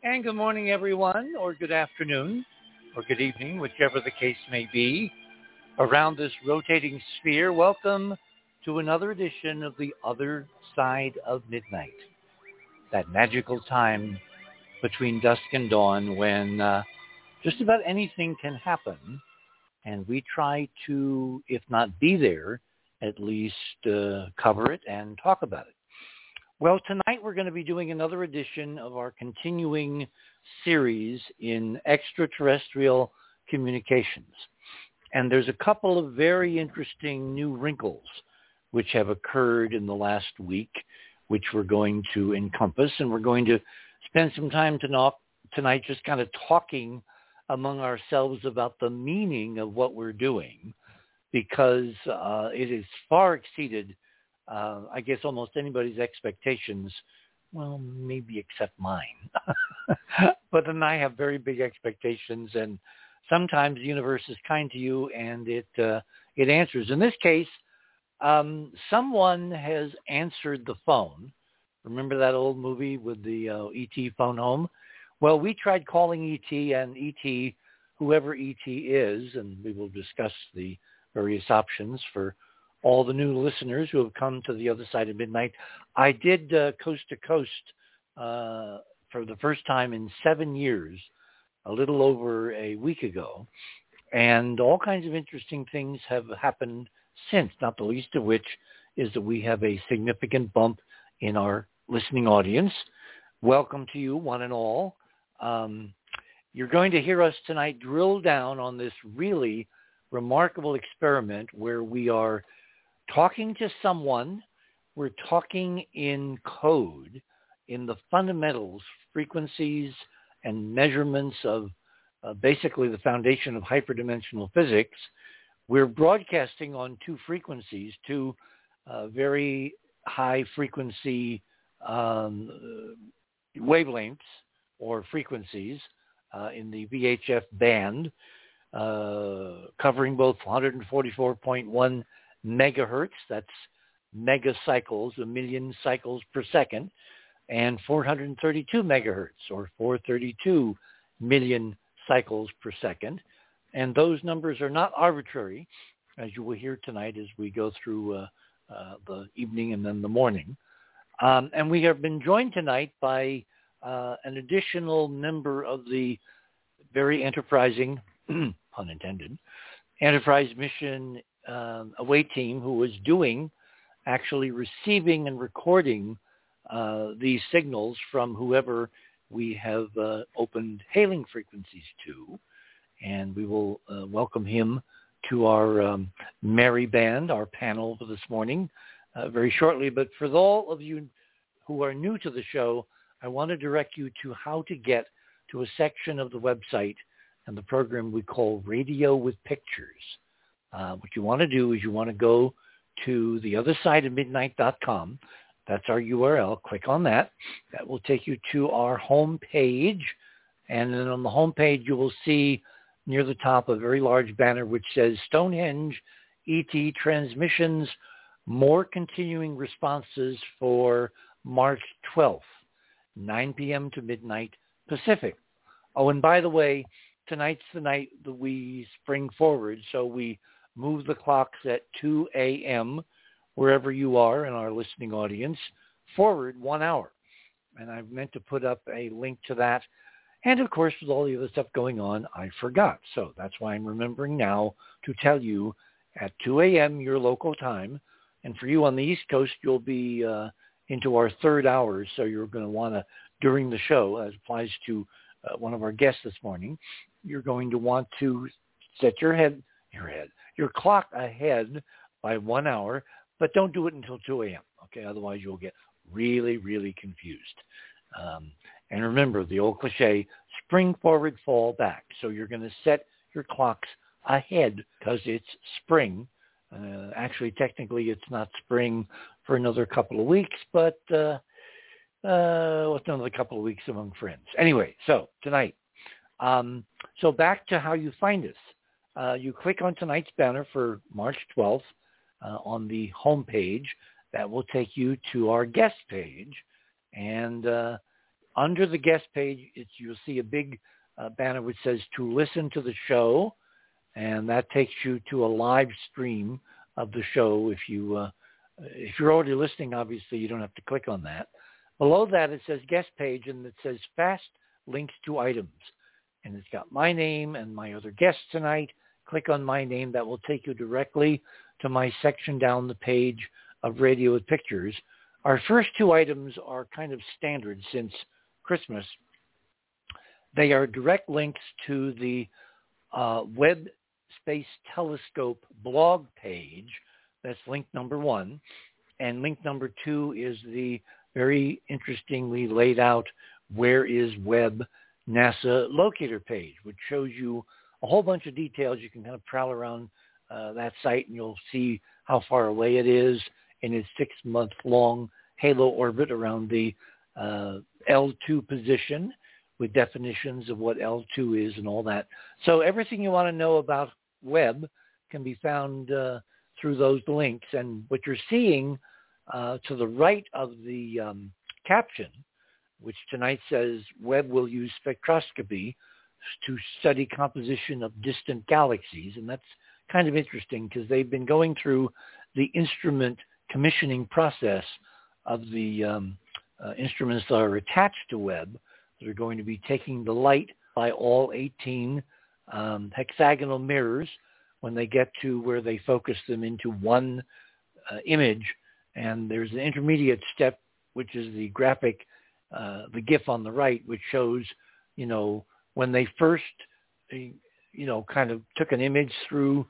And good morning, everyone, or good afternoon, or good evening, whichever the case may be. Around this rotating sphere, welcome to another edition of The Other Side of Midnight, that magical time between dusk and dawn when just about anything can happen, and we try to, if not be there, at least cover it and talk about it. Well, tonight we're going to be doing another edition of our continuing series in extraterrestrial communications. And there's a couple of very interesting new wrinkles which have occurred in the last week, which we're going to encompass. And we're going to spend some time tonight just kind of talking among ourselves about the meaning of what we're doing, because it has far exceeded I guess almost anybody's expectations, well, maybe except mine. But then I have very big expectations, and sometimes the universe is kind to you, and it answers. In this case, someone has answered the phone. Remember that old movie with the E.T. phone home? Well, we tried calling E.T., and E.T., whoever E.T. is, and we will discuss the various options for all the new listeners who have come to the other side of midnight. I did Coast to Coast for the first time in 7 years, a little over a week ago, and all kinds of interesting things have happened since, not the least of which is that we have a significant bump in our listening audience. Welcome to you, one and all. You're going to hear us tonight drill down on this really remarkable experiment where we are talking to someone. We're talking in code, in the fundamentals, frequencies, and measurements of basically the foundation of hyperdimensional physics. We're broadcasting on two frequencies, two very high frequency wavelengths or frequencies in the VHF band, covering both 144.1 megahertz, that's megacycles, a million cycles per second, and 432 megahertz, or 432 million cycles per second. And those numbers are not arbitrary, as you will hear tonight as we go through the evening and then the morning. And we have been joined tonight by an additional member of the very enterprising, pun intended, Enterprise Mission Away team, who was actually receiving and recording these signals from whoever we have opened hailing frequencies to. And we will welcome him to our merry band, our panel for this morning, very shortly. But for all of you who are new to the show, I want to direct you to how to get to a section of the website and the program we call Radio with Pictures. What you want to do is you want to go to theothersideofmidnight.com. That's our URL. Click on that. That will take you to our home page. And then on the home page, you will see near the top a very large banner which says Stonehenge ET Transmissions, more continuing responses for March 12th, 9 p.m. to midnight Pacific. Oh, and by the way, tonight's the night that we spring forward, so we move the clocks at 2 a.m. wherever you are in our listening audience, forward 1 hour. And I've meant to put up a link to that. And, of course, with all the other stuff going on, I forgot. So that's why I'm remembering now to tell you at 2 a.m. your local time. And for you on the East Coast, you'll be into our third hour. So you're going to want to, during the show, as applies to one of our guests this morning, you're going to want to set your clock ahead by 1 hour, but don't do it until 2 a.m., okay? Otherwise, you'll get really, really confused. And remember, the old cliche, spring forward, fall back. So you're going to set your clocks ahead because it's spring. Actually, technically, it's not spring for another couple of weeks, but what's another couple of weeks among friends? Anyway, so tonight. So back to how you find us. You click on tonight's banner for March 12th on the home page. That will take you to our guest page. And under the guest page, you'll see a big banner which says to listen to the show, and that takes you to a live stream of the show. If you're already listening, obviously you don't have to click on that. Below that, it says guest page, and it says fast links to items. And it's got my name and my other guests tonight. Click on my name. That will take you directly to my section down the page of Radio with Pictures. Our first two items are kind of standard since Christmas. They are direct links to the Webb Space Telescope blog page. That's link number 1. And link number 2 is the very interestingly laid out Where is Webb NASA locator page, which shows you a whole bunch of details. You can kind of prowl around that site, and you'll see how far away it is in its 6-month-long halo orbit around the L2 position, with definitions of what L2 is and all that. So everything you want to know about Webb can be found through those links. And what you're seeing to the right of the caption, which tonight says Webb will use spectroscopy to study composition of distant galaxies. And that's kind of interesting because they've been going through the instrument commissioning process of the instruments that are attached to Webb, that are going to be taking the light by all 18 hexagonal mirrors when they get to where they focus them into one image. And there's an intermediate step, which is the graphic, the GIF on the right, which shows, when they first, kind of took an image through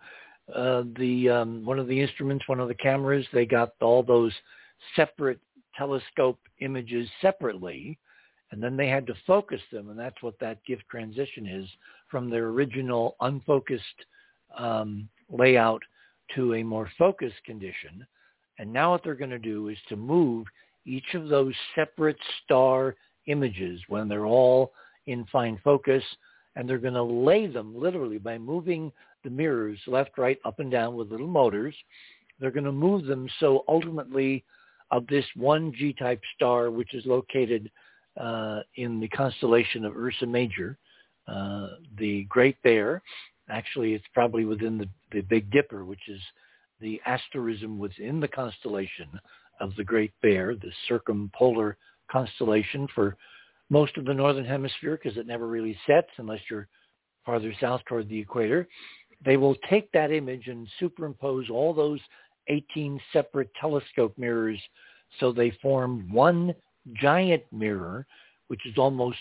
one of the instruments, one of the cameras. They got all those separate telescope images separately, and then they had to focus them, and that's what that GIF transition is, from their original unfocused layout to a more focused condition. And now what they're going to do is to move each of those separate star images when they're all in fine focus, and they're going to lay them literally by moving the mirrors left, right, up, and down with little motors. They're going to move them so ultimately of this one G-type star, which is located in the constellation of Ursa Major, the Great Bear. Actually, it's probably within the Big Dipper, which is the asterism within the constellation of the Great Bear, the circumpolar constellation for most of the northern hemisphere, because it never really sets unless you're farther south toward the equator. They will take that image and superimpose all those 18 separate telescope mirrors so they form one giant mirror, which is almost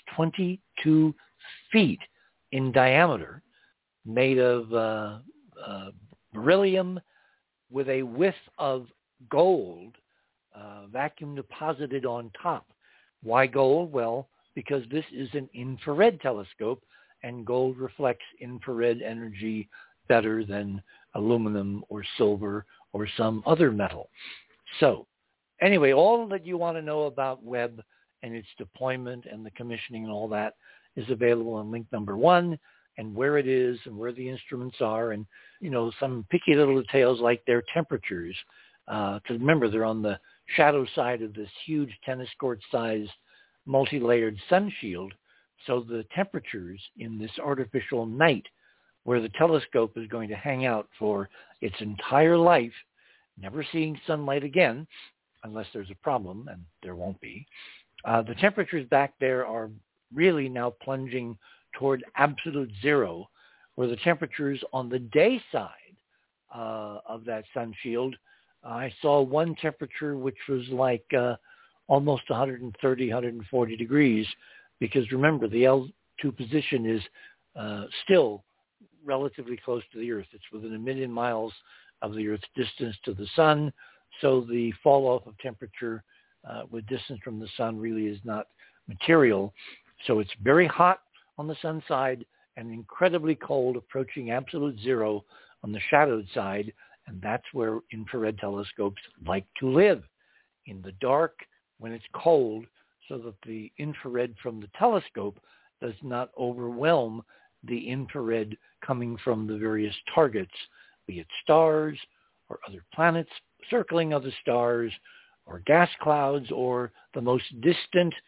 22 feet in diameter, made of beryllium with a width of gold vacuum deposited on top. Why gold? Well, because this is an infrared telescope, and gold reflects infrared energy better than aluminum or silver or some other metal. So anyway, all that you want to know about Webb and its deployment and the commissioning and all that is available on link number 1, and where it is and where the instruments are, and, some picky little details like their temperatures. Because remember, they're on the shadow side of this huge tennis court-sized multi-layered sun shield. So the temperatures in this artificial night where the telescope is going to hang out for its entire life, never seeing sunlight again, unless there's a problem, and there won't be. The temperatures back there are really now plunging toward absolute zero, where the temperatures on the day side of that sun shield, I saw one temperature which was like almost 130, 140 degrees, because remember, the L2 position is still relatively close to the Earth. It's within 1 million miles of the Earth's distance to the sun, so the fall off of temperature with distance from the sun really is not material. So it's very hot on the sun side and incredibly cold, approaching absolute zero on the shadowed side, and that's where infrared telescopes like to live, in the dark when it's cold, so that the infrared from the telescope does not overwhelm the infrared coming from the various targets, be it stars or other planets circling other stars, or gas clouds, or the most distant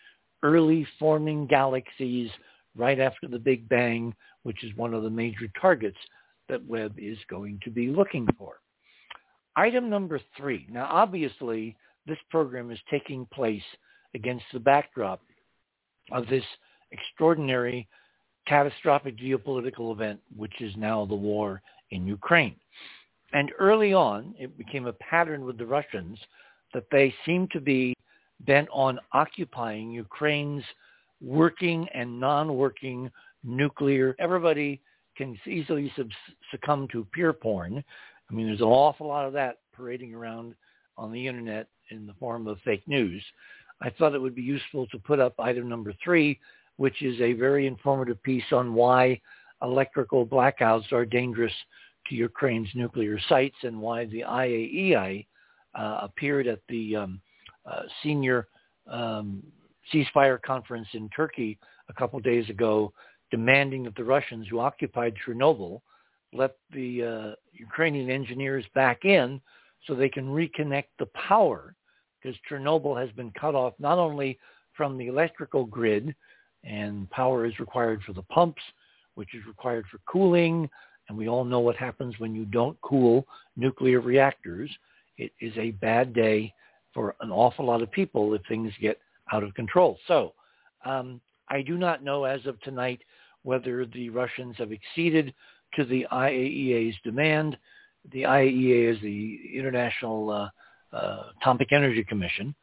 early forming galaxies right after the Big Bang, which is one of the major targets that Webb is going to be looking for. Item number 3. Now, obviously, this program is taking place against the backdrop of this extraordinary, catastrophic geopolitical event, which is now the war in Ukraine. And early on, it became a pattern with the Russians that they seemed to be bent on occupying Ukraine's working and non-working nuclear. Everybody can easily succumb to peer porn. I mean, there's an awful lot of that parading around on the internet in the form of fake news. I thought it would be useful to put up item number 3, which is a very informative piece on why electrical blackouts are dangerous to Ukraine's nuclear sites and why the IAEA appeared at the senior ceasefire conference in Turkey a couple of days ago, demanding that the Russians who occupied Chernobyl let the Ukrainian engineers back in so they can reconnect the power, because Chernobyl has been cut off not only from the electrical grid, and power is required for the pumps, which is required for cooling, and we all know what happens when you don't cool nuclear reactors. It is a bad day for an awful lot of people if things get out of control. So I do not know as of tonight whether the Russians have acceded to the IAEA's demand. The IAEA is the International Atomic Energy Commission,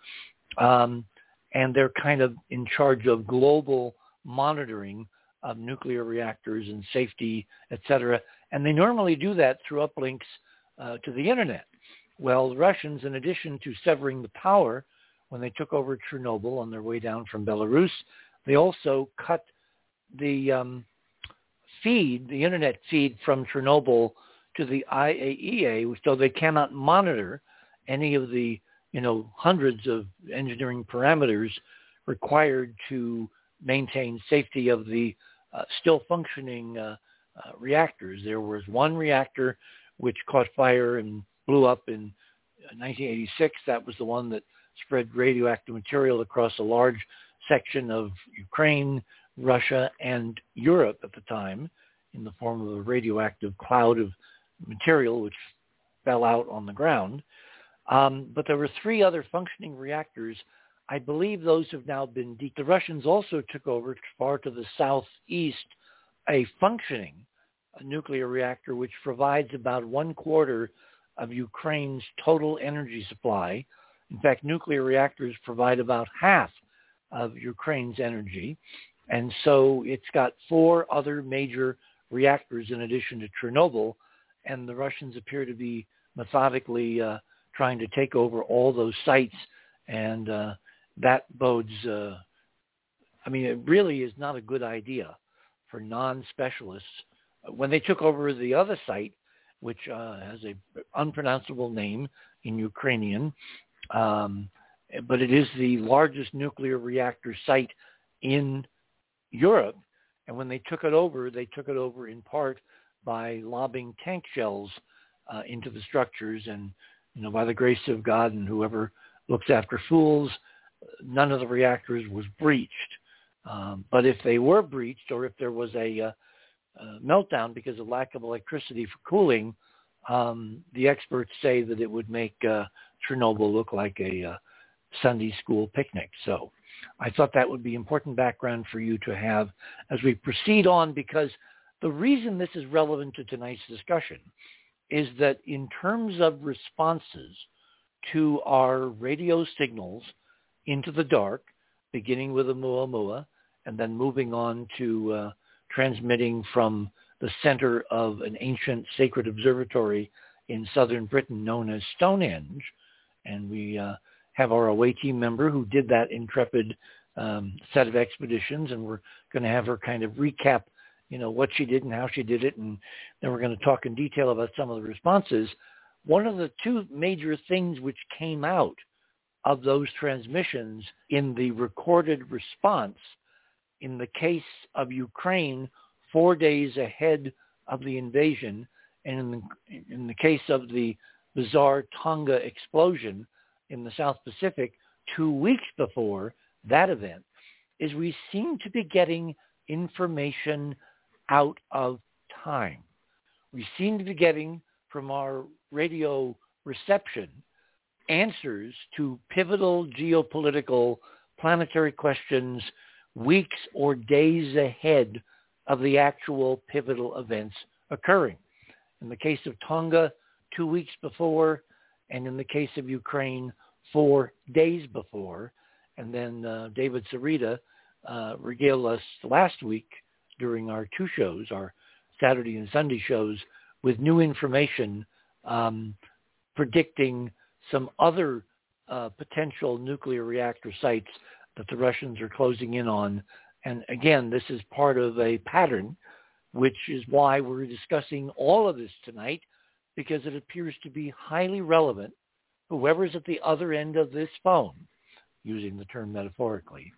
and they're kind of in charge of global monitoring of nuclear reactors and safety, et cetera. And they normally do that through uplinks to the internet. Well, the Russians, in addition to severing the power when they took over Chernobyl on their way down from Belarus, they also cut the feed, the internet feed from Chernobyl to the IAEA, so they cannot monitor any of the, hundreds of engineering parameters required to maintain safety of the still functioning reactors. There was one reactor which caught fire and blew up in 1986. That was the one that spread radioactive material across a large section of Ukraine, Russia, and Europe at the time in the form of a radioactive cloud of material which fell out on the ground. But there were 3 other functioning reactors. I believe those have now been the Russians also took over far to the southeast a functioning nuclear reactor which provides about 1/4 of Ukraine's total energy supply. In fact, nuclear reactors provide about half of Ukraine's energy. And so it's got 4 other major reactors in addition to Chernobyl, and the Russians appear to be methodically trying to take over all those sites, and that bodes, it really is not a good idea for non-specialists. When they took over the other site, which has an unpronounceable name in Ukrainian, but it is the largest nuclear reactor site in Europe, and when they took it over in part by lobbing tank shells into the structures, and by the grace of God and whoever looks after fools, none of the reactors was breached. But if they were breached, or if there was a meltdown because of lack of electricity for cooling, the experts say that it would make Chernobyl look like a Sunday school picnic. So I thought that would be important background for you to have as we proceed on, because the reason this is relevant to tonight's discussion is that in terms of responses to our radio signals into the dark, beginning with Oumuamua and then moving on to transmitting from the center of an ancient sacred observatory in southern Britain known as Stonehenge. And we have our away team member who did that intrepid set of expeditions, and we're going to have her kind of recap what she did and how she did it, and then we're going to talk in detail about some of the responses. One of the 2 major things which came out of those transmissions in the recorded response in the case of Ukraine 4 days ahead of the invasion, and in the case of the bizarre Tonga explosion in the South Pacific 2 weeks before that event, is we seem to be getting information out of time. We seem to be getting from our radio reception answers to pivotal geopolitical planetary questions weeks or days ahead of the actual pivotal events occurring. In the case of Tonga, 2 weeks before, and in the case of Ukraine, 4 days before. And then David Sarita regaled us last week during our 2 shows, our Saturday and Sunday shows, with new information predicting some other potential nuclear reactor sites that the Russians are closing in on. And again, this is part of a pattern, which is why we're discussing all of this tonight, because it appears to be highly relevant. Whoever's at the other end of this phone, using the term metaphorically,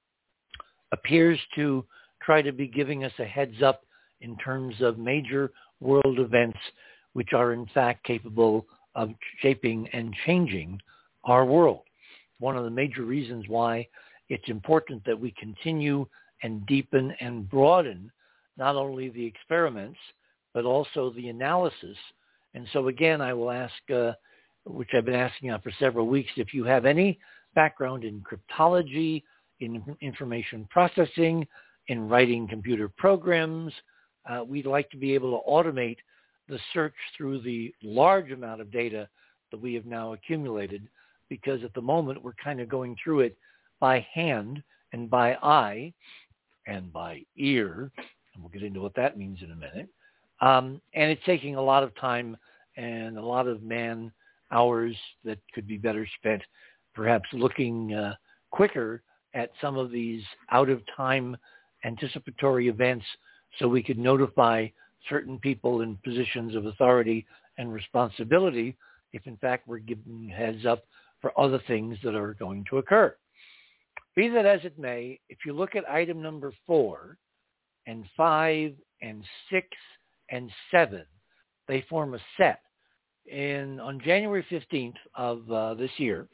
appears to try to be giving us a heads up in terms of major world events which are in fact capable of shaping and changing our world. One of the major reasons why it's important that we continue and deepen and broaden not only the experiments, but also the analysis. And so again, I will ask, which I've been asking now for several weeks, if you have any background in cryptology, in information processing, in writing computer programs, we'd like to be able to automate the search through the large amount of data that we have now accumulated, because at the moment we're kind of going through it by hand and by eye and by ear, and we'll get into what that means in a minute. And it's taking a lot of time and a lot of man hours that could be better spent perhaps looking quicker at some of these out-of-time anticipatory events so we could notify certain people in positions of authority and responsibility if, in fact, we're giving heads up for other things that are going to occur. Be that as it may, if you look at item number 4 and 5 and 6 and 7, they form a set. On January 15th of this year,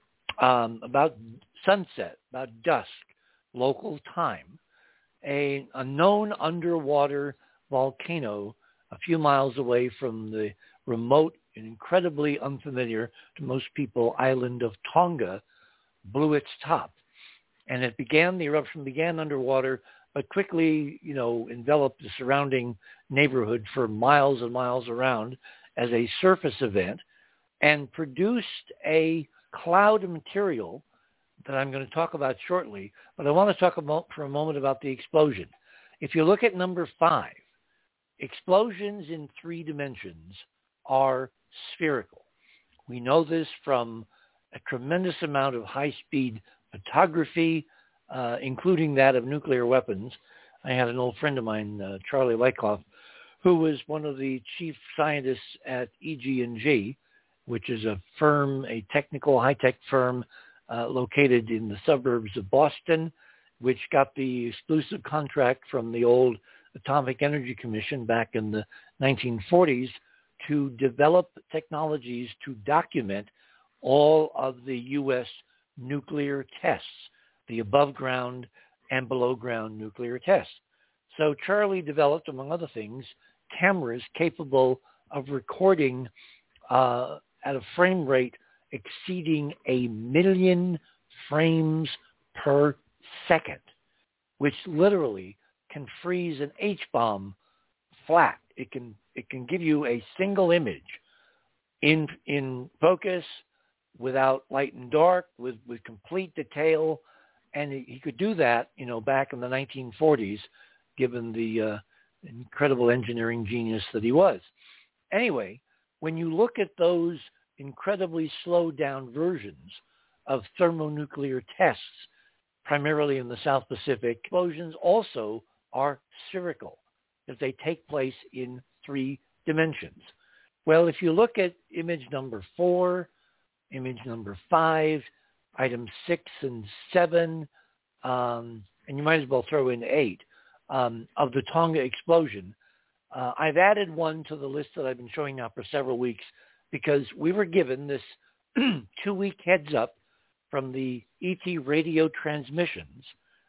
about sunset, about dusk, local time, a known underwater volcano a few miles away from the remote and incredibly unfamiliar to most people island of Tonga blew its top. And the eruption began underwater, but quickly, enveloped the surrounding neighborhood for miles and miles around as a surface event, and produced a cloud of material that I'm going to talk about shortly. But I want to talk for a moment about the explosion. If you look at number 5, explosions in 3 dimensions are spherical. We know this from a tremendous amount of high-speed photography, including that of nuclear weapons. I had an old friend of mine, Charlie Wyckoff, who was one of the chief scientists at EG&G, which is a firm, a technical high-tech firm located in the suburbs of Boston, which got the exclusive contract from the old Atomic Energy Commission back in the 1940s to develop technologies to document all of the U.S. nuclear tests, the above-ground and below-ground nuclear tests. So Charlie developed, among other things, cameras capable of recording at a frame rate exceeding 1 million frames per second, which literally can freeze an H-bomb flat. It can give you a single image in focus, without light and dark, with complete detail. And he could do that, back in the 1940s, given the incredible engineering genius that he was. Anyway, when you look at those incredibly slowed down versions of thermonuclear tests, primarily in the South Pacific, explosions also are spherical, that they take place in 3 dimensions. Well, if you look at image number 4, image number 5, items 6 and 7, and you might as well throw in 8, of the Tonga explosion, I've added one to the list that I've been showing now for several weeks, because we were given this 2-week heads up from the ET radio transmissions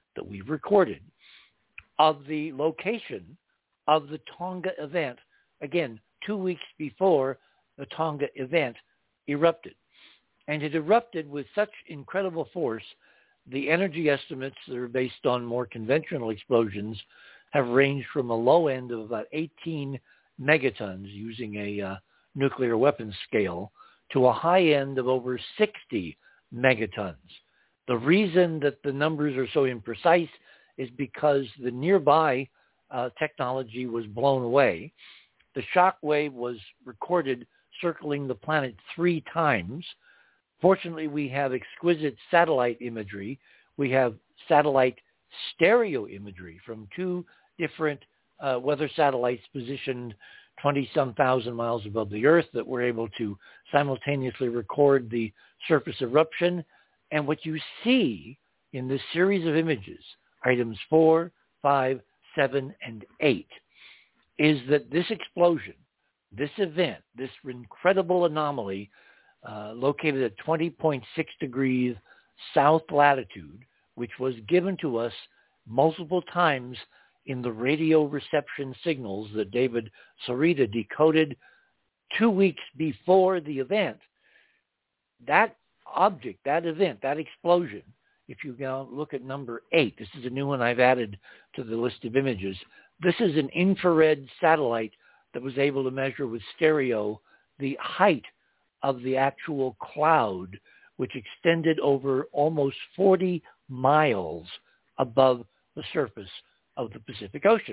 that we've recorded of the location of the Tonga event, again, 2 weeks before the Tonga event erupted. And it erupted with such incredible force, the energy estimates that are based on more conventional explosions have ranged from a low end of about 18 megatons using a nuclear weapons scale to a high end of over 60 megatons. The reason that the numbers are so imprecise is because the nearby technology was blown away. The shock wave was recorded circling the planet 3 times. Fortunately, we have exquisite satellite imagery. We have satellite stereo imagery from 2 different weather satellites positioned 20-some thousand miles above the Earth that were able to simultaneously record the surface eruption. And what you see in this series of images, items 4, 5, 7, and 8, is that this explosion, this event, this incredible anomaly located at 20.6 degrees south latitude, which was given to us multiple times in the radio reception signals that David Sarita decoded 2 weeks before the event, that object, that event, that explosion, if you now look at number 8, this is a new one I've added to the list of images. This is an infrared satellite that was able to measure with stereo the height of the actual cloud, which extended over almost 40 miles above the surface of the Pacific Ocean.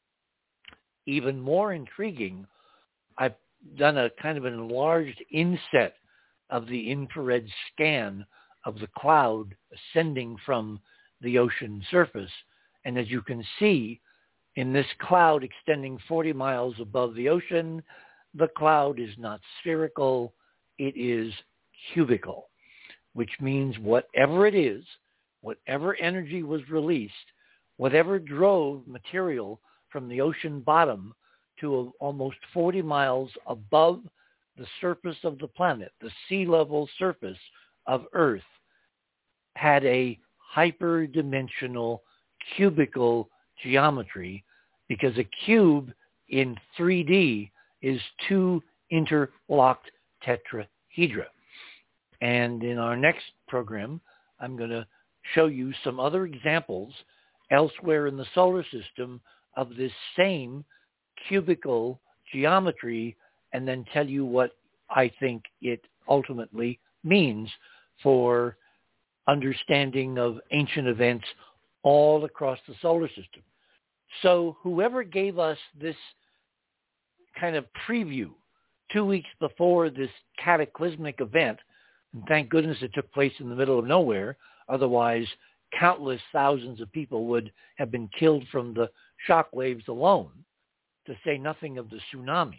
Even more intriguing, I've done a kind of an enlarged inset of the infrared scan of the cloud ascending from the ocean surface. And as you can see, in this cloud extending 40 miles above the ocean, the cloud is not spherical, it is cubical, which means whatever it is, whatever energy was released, whatever drove material from the ocean bottom to almost 40 miles above the surface of the planet, the sea level surface of Earth, had a hyperdimensional cubical geometry, because a cube in 3D is 2 interlocked tetrahedra. And in our next program, I'm going to show you some other examples elsewhere in the solar system of this same cubical geometry, and then tell you what I think it ultimately means for understanding of ancient events all across the solar system. So whoever gave us this kind of preview 2 weeks before this cataclysmic event, and thank goodness it took place in the middle of nowhere, otherwise countless thousands of people would have been killed from the shock waves alone, to say nothing of the tsunami.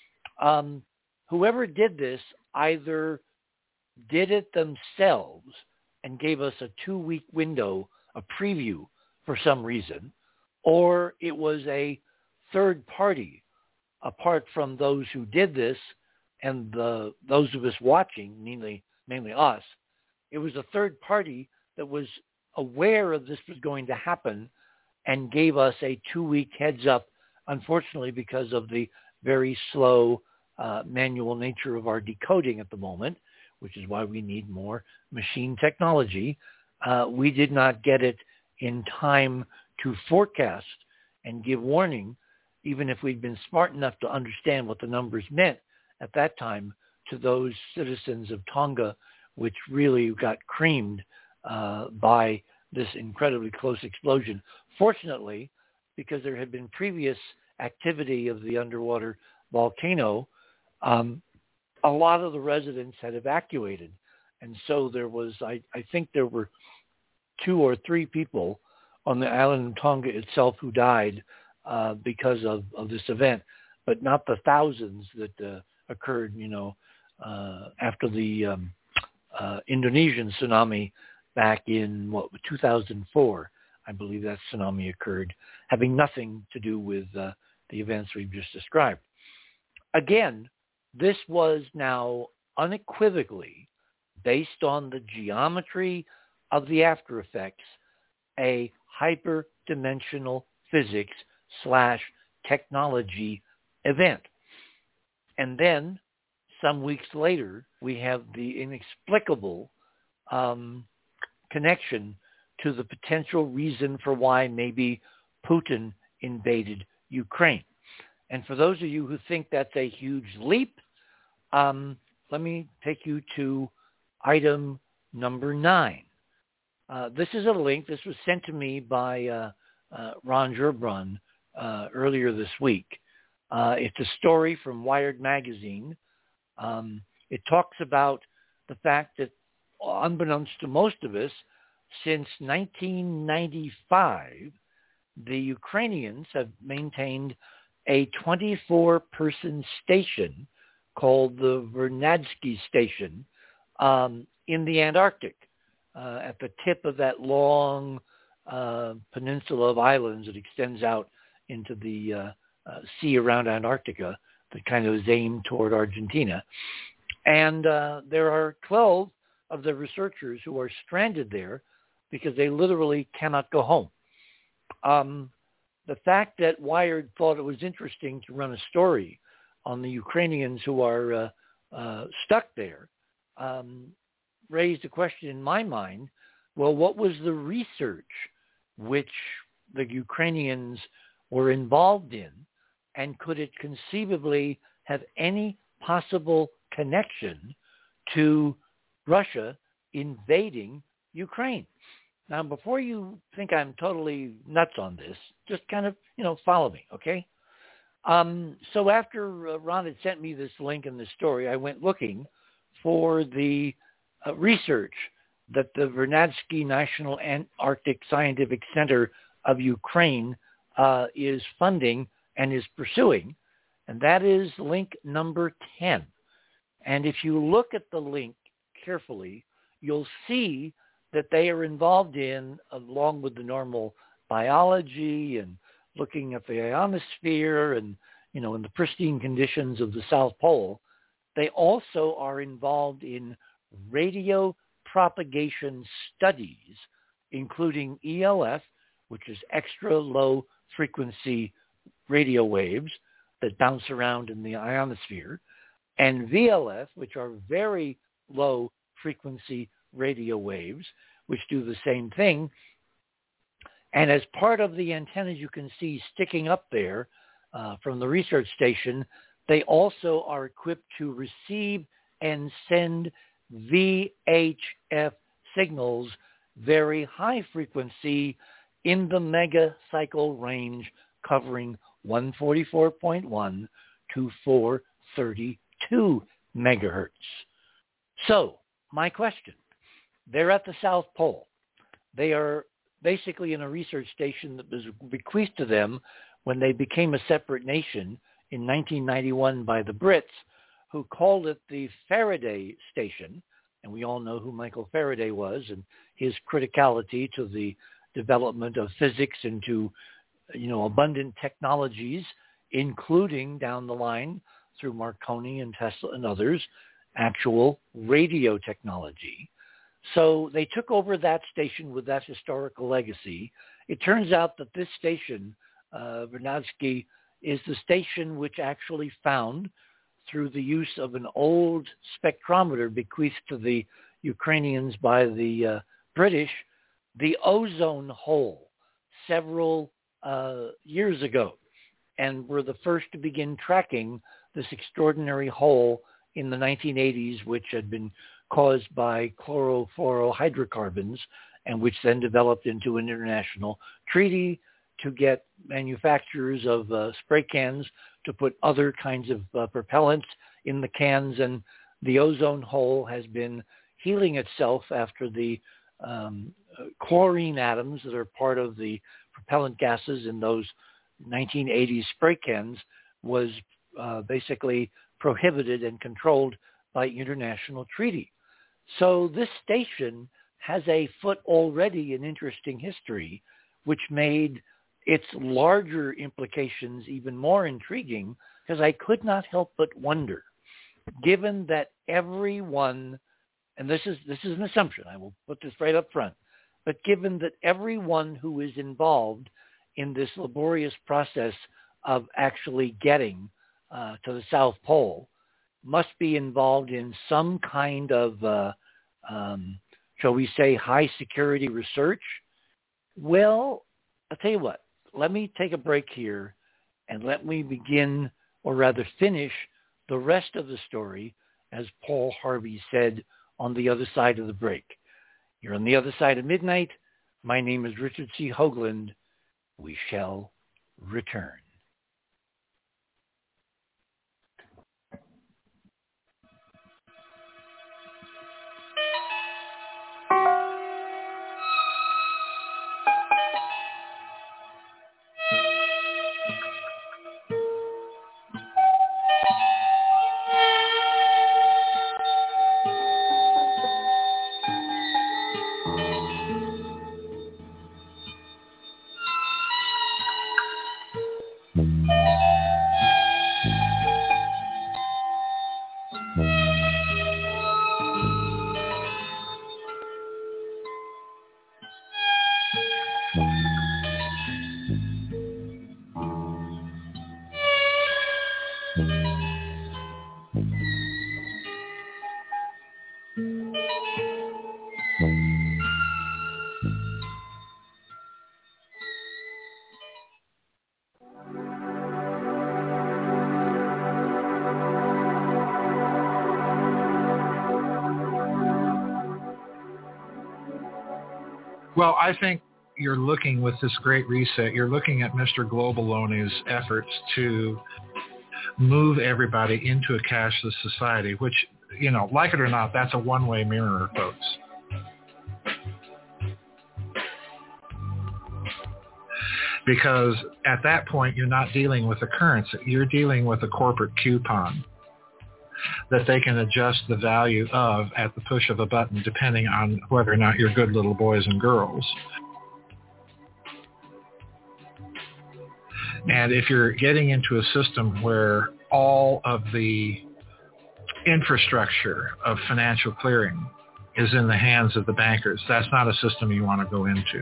Whoever did this either did it themselves and gave us a 2-week window, a preview for some reason, or it was a third party apart from those who did this and those of us watching, mainly us. It was a third party that was aware of this was going to happen and gave us a 2-week heads up, unfortunately because of the very slow manual nature of our decoding at the moment, which is why we need more machine technology. We did not get it in time to forecast and give warning, even if we'd been smart enough to understand what the numbers meant at that time, to those citizens of Tonga, which really got creamed by this incredibly close explosion. Fortunately, because there had been previous activity of the underwater volcano, a lot of the residents had evacuated. And so there was, I think there were 2 or 3 people on the island of Tonga itself who died because of this event, but not the thousands that occurred, after the Indonesian tsunami back in 2004. I believe that tsunami occurred, having nothing to do with the events we've just described. Again, this was now unequivocally, based on the geometry of the after effects, a hyperdimensional physics / technology event. And then some weeks later, we have the inexplicable connection to the potential reason for why maybe Putin invaded Ukraine. And for those of you who think that's a huge leap, let me take you to item number 9. This is a link. This was sent to me by Ron Gerbrun earlier this week. It's a story from Wired Magazine. It talks about the fact that, unbeknownst to most of us, since 1995, the Ukrainians have maintained a 24-person station called the Vernadsky Station in the Antarctic, at the tip of that long peninsula of islands that extends out into the sea around Antarctica that kind of is aimed toward Argentina. And there are 12 of the researchers who are stranded there because they literally cannot go home. The fact that Wired thought it was interesting to run a story on the Ukrainians who are stuck there raised a question in my mind. Well, what was the research which the Ukrainians were involved in, and could it conceivably have any possible connection to Russia invading Ukraine? Now, before you think I'm totally nuts on this, just kind of, follow me, okay? So after Ron had sent me this link in this story, I went looking for the research that the Vernadsky National Antarctic Scientific Center of Ukraine is funding and is pursuing, and that is link number 10. And if you look at the link carefully, you'll see that they are involved in, along with the normal biology and looking at the ionosphere and, in the pristine conditions of the South Pole, they also are involved in radio propagation studies, including ELF, which is extra low frequency radio waves that bounce around in the ionosphere, and VLF, which are very low frequency radio waves, which do the same thing. And as part of the antennas you can see sticking up there from the research station, they also are equipped to receive and send VHF signals, very high frequency, in the megacycle range, covering 144.1 to 432 megahertz. So, my question, they're at the South Pole. They are basically in a research station that was bequeathed to them when they became a separate nation in 1991 by the Brits, who called it the Faraday Station. And we all know who Michael Faraday was and his criticality to the development of physics and to, abundant technologies, including down the line through Marconi and Tesla and others, actual radio technology. So they took over that station with that historical legacy. It turns out that this station, Vernadsky, is the station which actually found, through the use of an old spectrometer bequeathed to the Ukrainians by the British, the ozone hole several years ago, and were the first to begin tracking this extraordinary hole in the 1980s, which had been caused by chlorofluorohydrocarbons, and which then developed into an international treaty to get manufacturers of spray cans to put other kinds of propellants in the cans. And the ozone hole has been healing itself after the chlorine atoms that are part of the propellant gases in those 1980s spray cans was basically prohibited and controlled by international treaty. So this station has a foot already in interesting history, which made its larger implications even more intriguing, because I could not help but wonder, given that everyone, and this is an assumption, I will put this right up front, But given that everyone who is involved in this laborious process of actually getting to the South Pole must be involved in some kind of, shall we say, high security research, well, I'll tell you what, let me take a break here and let me begin, or rather finish, the rest of the story, as Paul Harvey said, on the other side of the break. You're on the other side of midnight. My name is Richard C. Hoagland. We shall return. Well, I think you're looking with this great reset, you're looking at Mr. Globaloney's efforts to move everybody into a cashless society, which, you know, like it or not, that's a one-way mirror, folks. Because at that point, you're not dealing with a currency. You're dealing with a corporate coupon that they can adjust the value of at the push of a button, depending on whether or not you're good little boys and girls. And if you're getting into a system where all of the infrastructure of financial clearing is in the hands of the bankers, that's not a system you want to go into.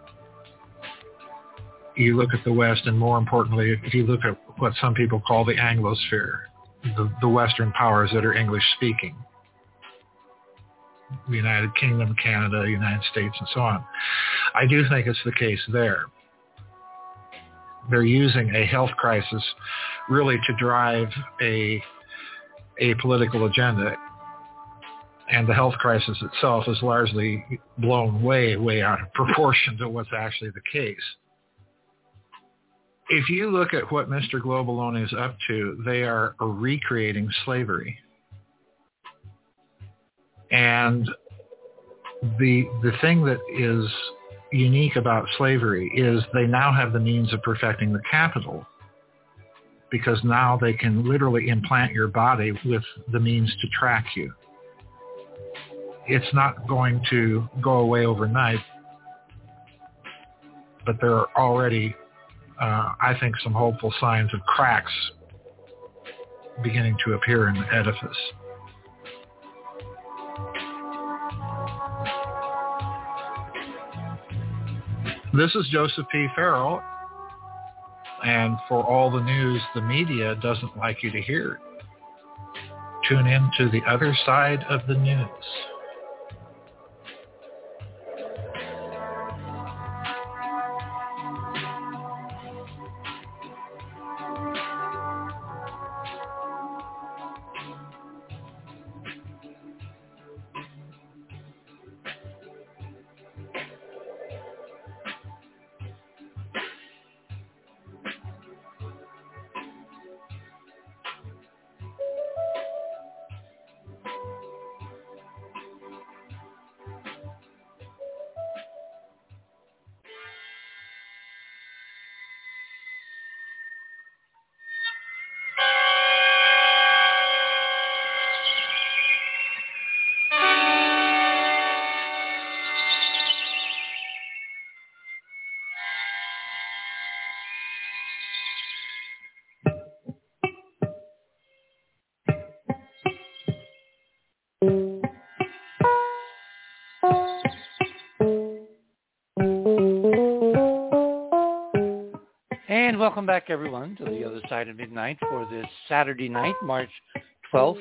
You look at the West, and more importantly, if you look at what some people call the Anglosphere, the Western powers that are English-speaking, the United Kingdom, Canada, United States, and so on. I do think it's the case there. They're using a health crisis really to drive a political agenda. And the health crisis itself is largely blown way, way out of proportion to what's actually the case. If you look at what Mr. Globaloney is up to, they are recreating slavery. And the thing that is unique about slavery is they now have the means of perfecting the capital, because now they can literally implant your body with the means to track you. It's not going to go away overnight, but there are already I think some hopeful signs of cracks beginning to appear in the edifice. This is Joseph P. Farrell, and for all the news the media doesn't like you to hear, tune in to the other side of the news. welcome back, everyone, to the other side of midnight for this Saturday night, March 12th,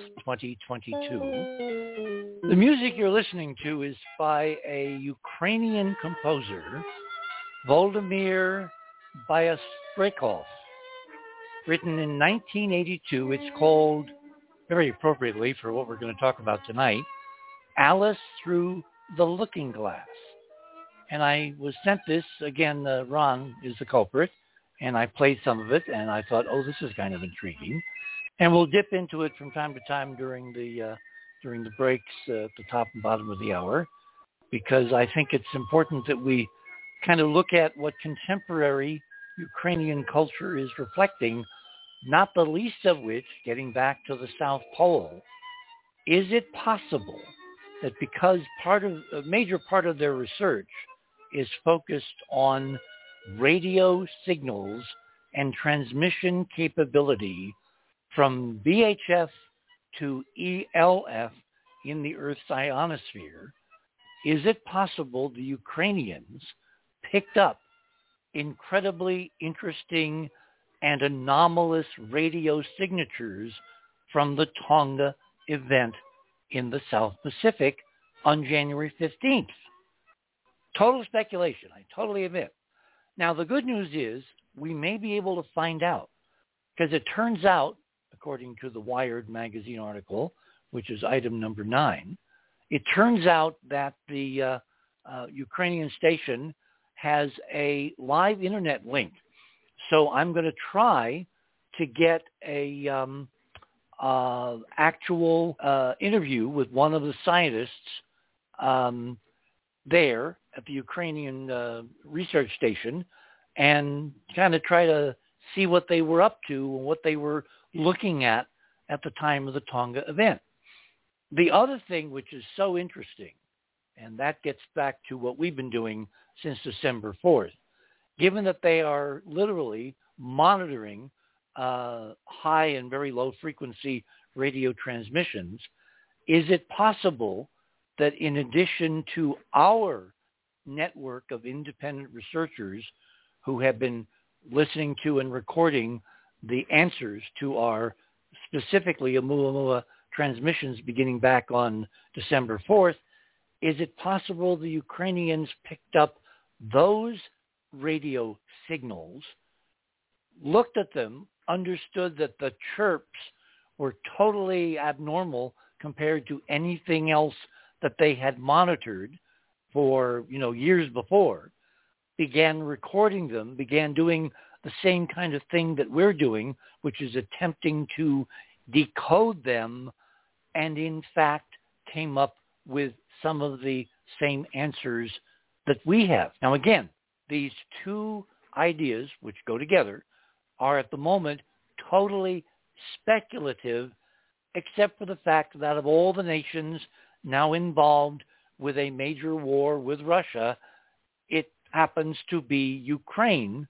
2022. The music you're listening to is by a Ukrainian composer, Volodymyr Byastrekov. Written in 1982, it's called, very appropriately for what we're going to talk about tonight, Alice Through the Looking Glass. And I was sent this, again, Ron is the culprit, and I played some of it, and I thought, oh, this is kind of intriguing. And we'll dip into it from time to time during the breaks at the top and bottom of the hour, because I think it's important that we kind of look at what contemporary Ukrainian culture is reflecting, not the least of which, getting back to the South Pole, is it possible that because a major part of their research is focused on radio signals and transmission capability from VHF to ELF in the Earth's ionosphere, is it possible the Ukrainians picked up incredibly interesting and anomalous radio signatures from the Tonga event in the South Pacific on January 15th? Total speculation, I totally admit. Now, the good news is we may be able to find out, because it turns out, according to the Wired magazine article, which is item number 9, it turns out that the Ukrainian station has a live internet link. So I'm going to try to get a actual interview with one of the scientists there at the Ukrainian research station and kind of try to see what they were up to and what they were looking at the time of the Tonga event. The other thing which is so interesting, and that gets back to what we've been doing since December 4th, given that they are literally monitoring high and very low frequency radio transmissions, is it possible that in addition to our network of independent researchers who have been listening to and recording the answers to our specifically Oumuamua transmissions beginning back on December 4th, is it possible the Ukrainians picked up those radio signals, looked at them, understood that the chirps were totally abnormal compared to anything else that they had monitored for, years before, began recording them, began doing the same kind of thing that we're doing, which is attempting to decode them, and in fact came up with some of the same answers that we have. Now again, these two ideas, which go together, are at the moment totally speculative, except for the fact that of all the nations now involved with a major war with Russia, it happens to be Ukraine,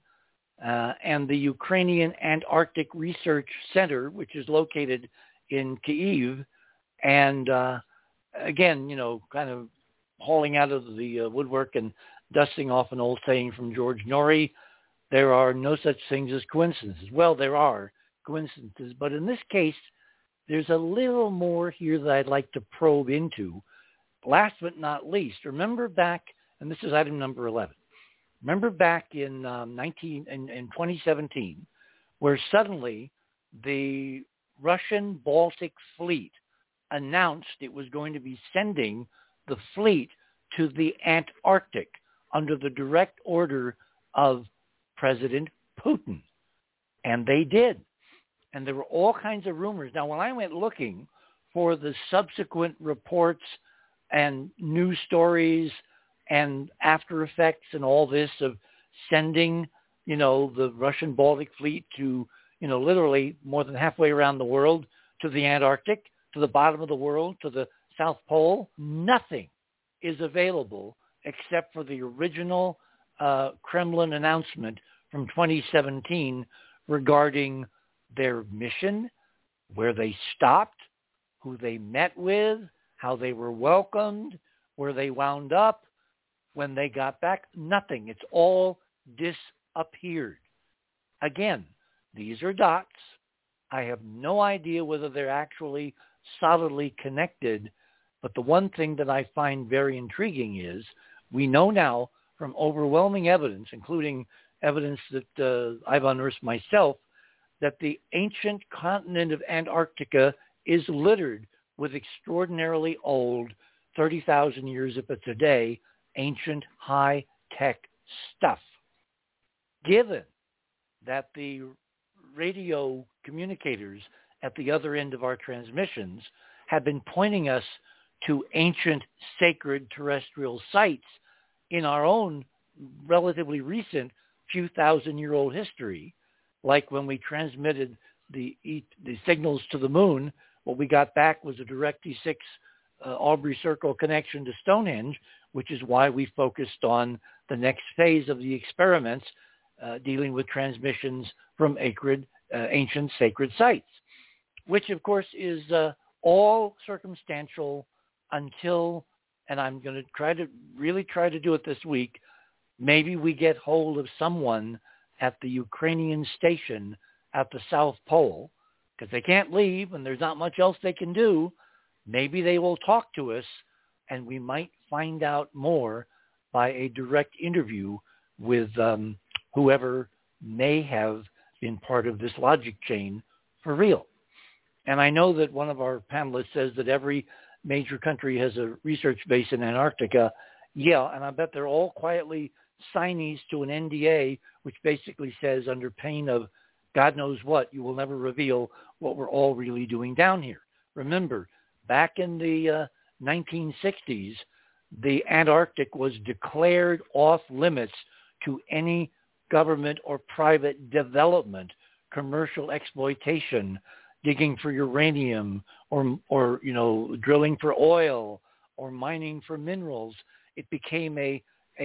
and the Ukrainian Antarctic Research Center, which is located in Kyiv. And again, kind of hauling out of the woodwork and dusting off an old saying from George Norrie, there are no such things as coincidences. Well, there are coincidences, but in this case, there's a little more here that I'd like to probe into. Last but not least, remember back, and this is item number 11, remember back in 2017, where suddenly the Russian Baltic Fleet announced it was going to be sending the fleet to the Antarctic under the direct order of President Putin. And they did. And there were all kinds of rumors. Now, when I went looking for the subsequent reports and news stories and after effects and all this of sending, the Russian Baltic Fleet to, literally more than halfway around the world, to the Antarctic, to the bottom of the world, to the South Pole, nothing is available except for the original Kremlin announcement from 2017 regarding their mission, where they stopped, who they met with, how they were welcomed, where they wound up, when they got back. Nothing. It's all disappeared. Again, these are dots. I have no idea whether they're actually solidly connected, but the one thing that I find very intriguing is we know now from overwhelming evidence, including evidence that I've unearthed myself, that the ancient continent of Antarctica is littered with extraordinarily old, 30,000 years if it's a day, ancient high-tech stuff. Given that the radio communicators at the other end of our transmissions have been pointing us to ancient sacred terrestrial sites in our own relatively recent few thousand-year-old history, like when we transmitted the signals to the moon, what we got back was a direct E6 Aubrey Circle connection to Stonehenge, which is why we focused on the next phase of the experiments dealing with transmissions from ancient sacred sites, which of course is all circumstantial until, and I'm going to really try to do it this week, maybe we get hold of someone at the Ukrainian station at the South Pole, because they can't leave and there's not much else they can do. Maybe they will talk to us and we might find out more by a direct interview with whoever may have been part of this logic chain for real. And I know that one of our panelists says that every major country has a research base in Antarctica. Yeah, and I bet they're all quietly signees to an NDA, which basically says under pain of God knows what, you will never reveal what we're all really doing down here. Remember, back in the 1960s, the Antarctic was declared off limits to any government or private development, commercial exploitation, digging for uranium or drilling for oil or mining for minerals. It became a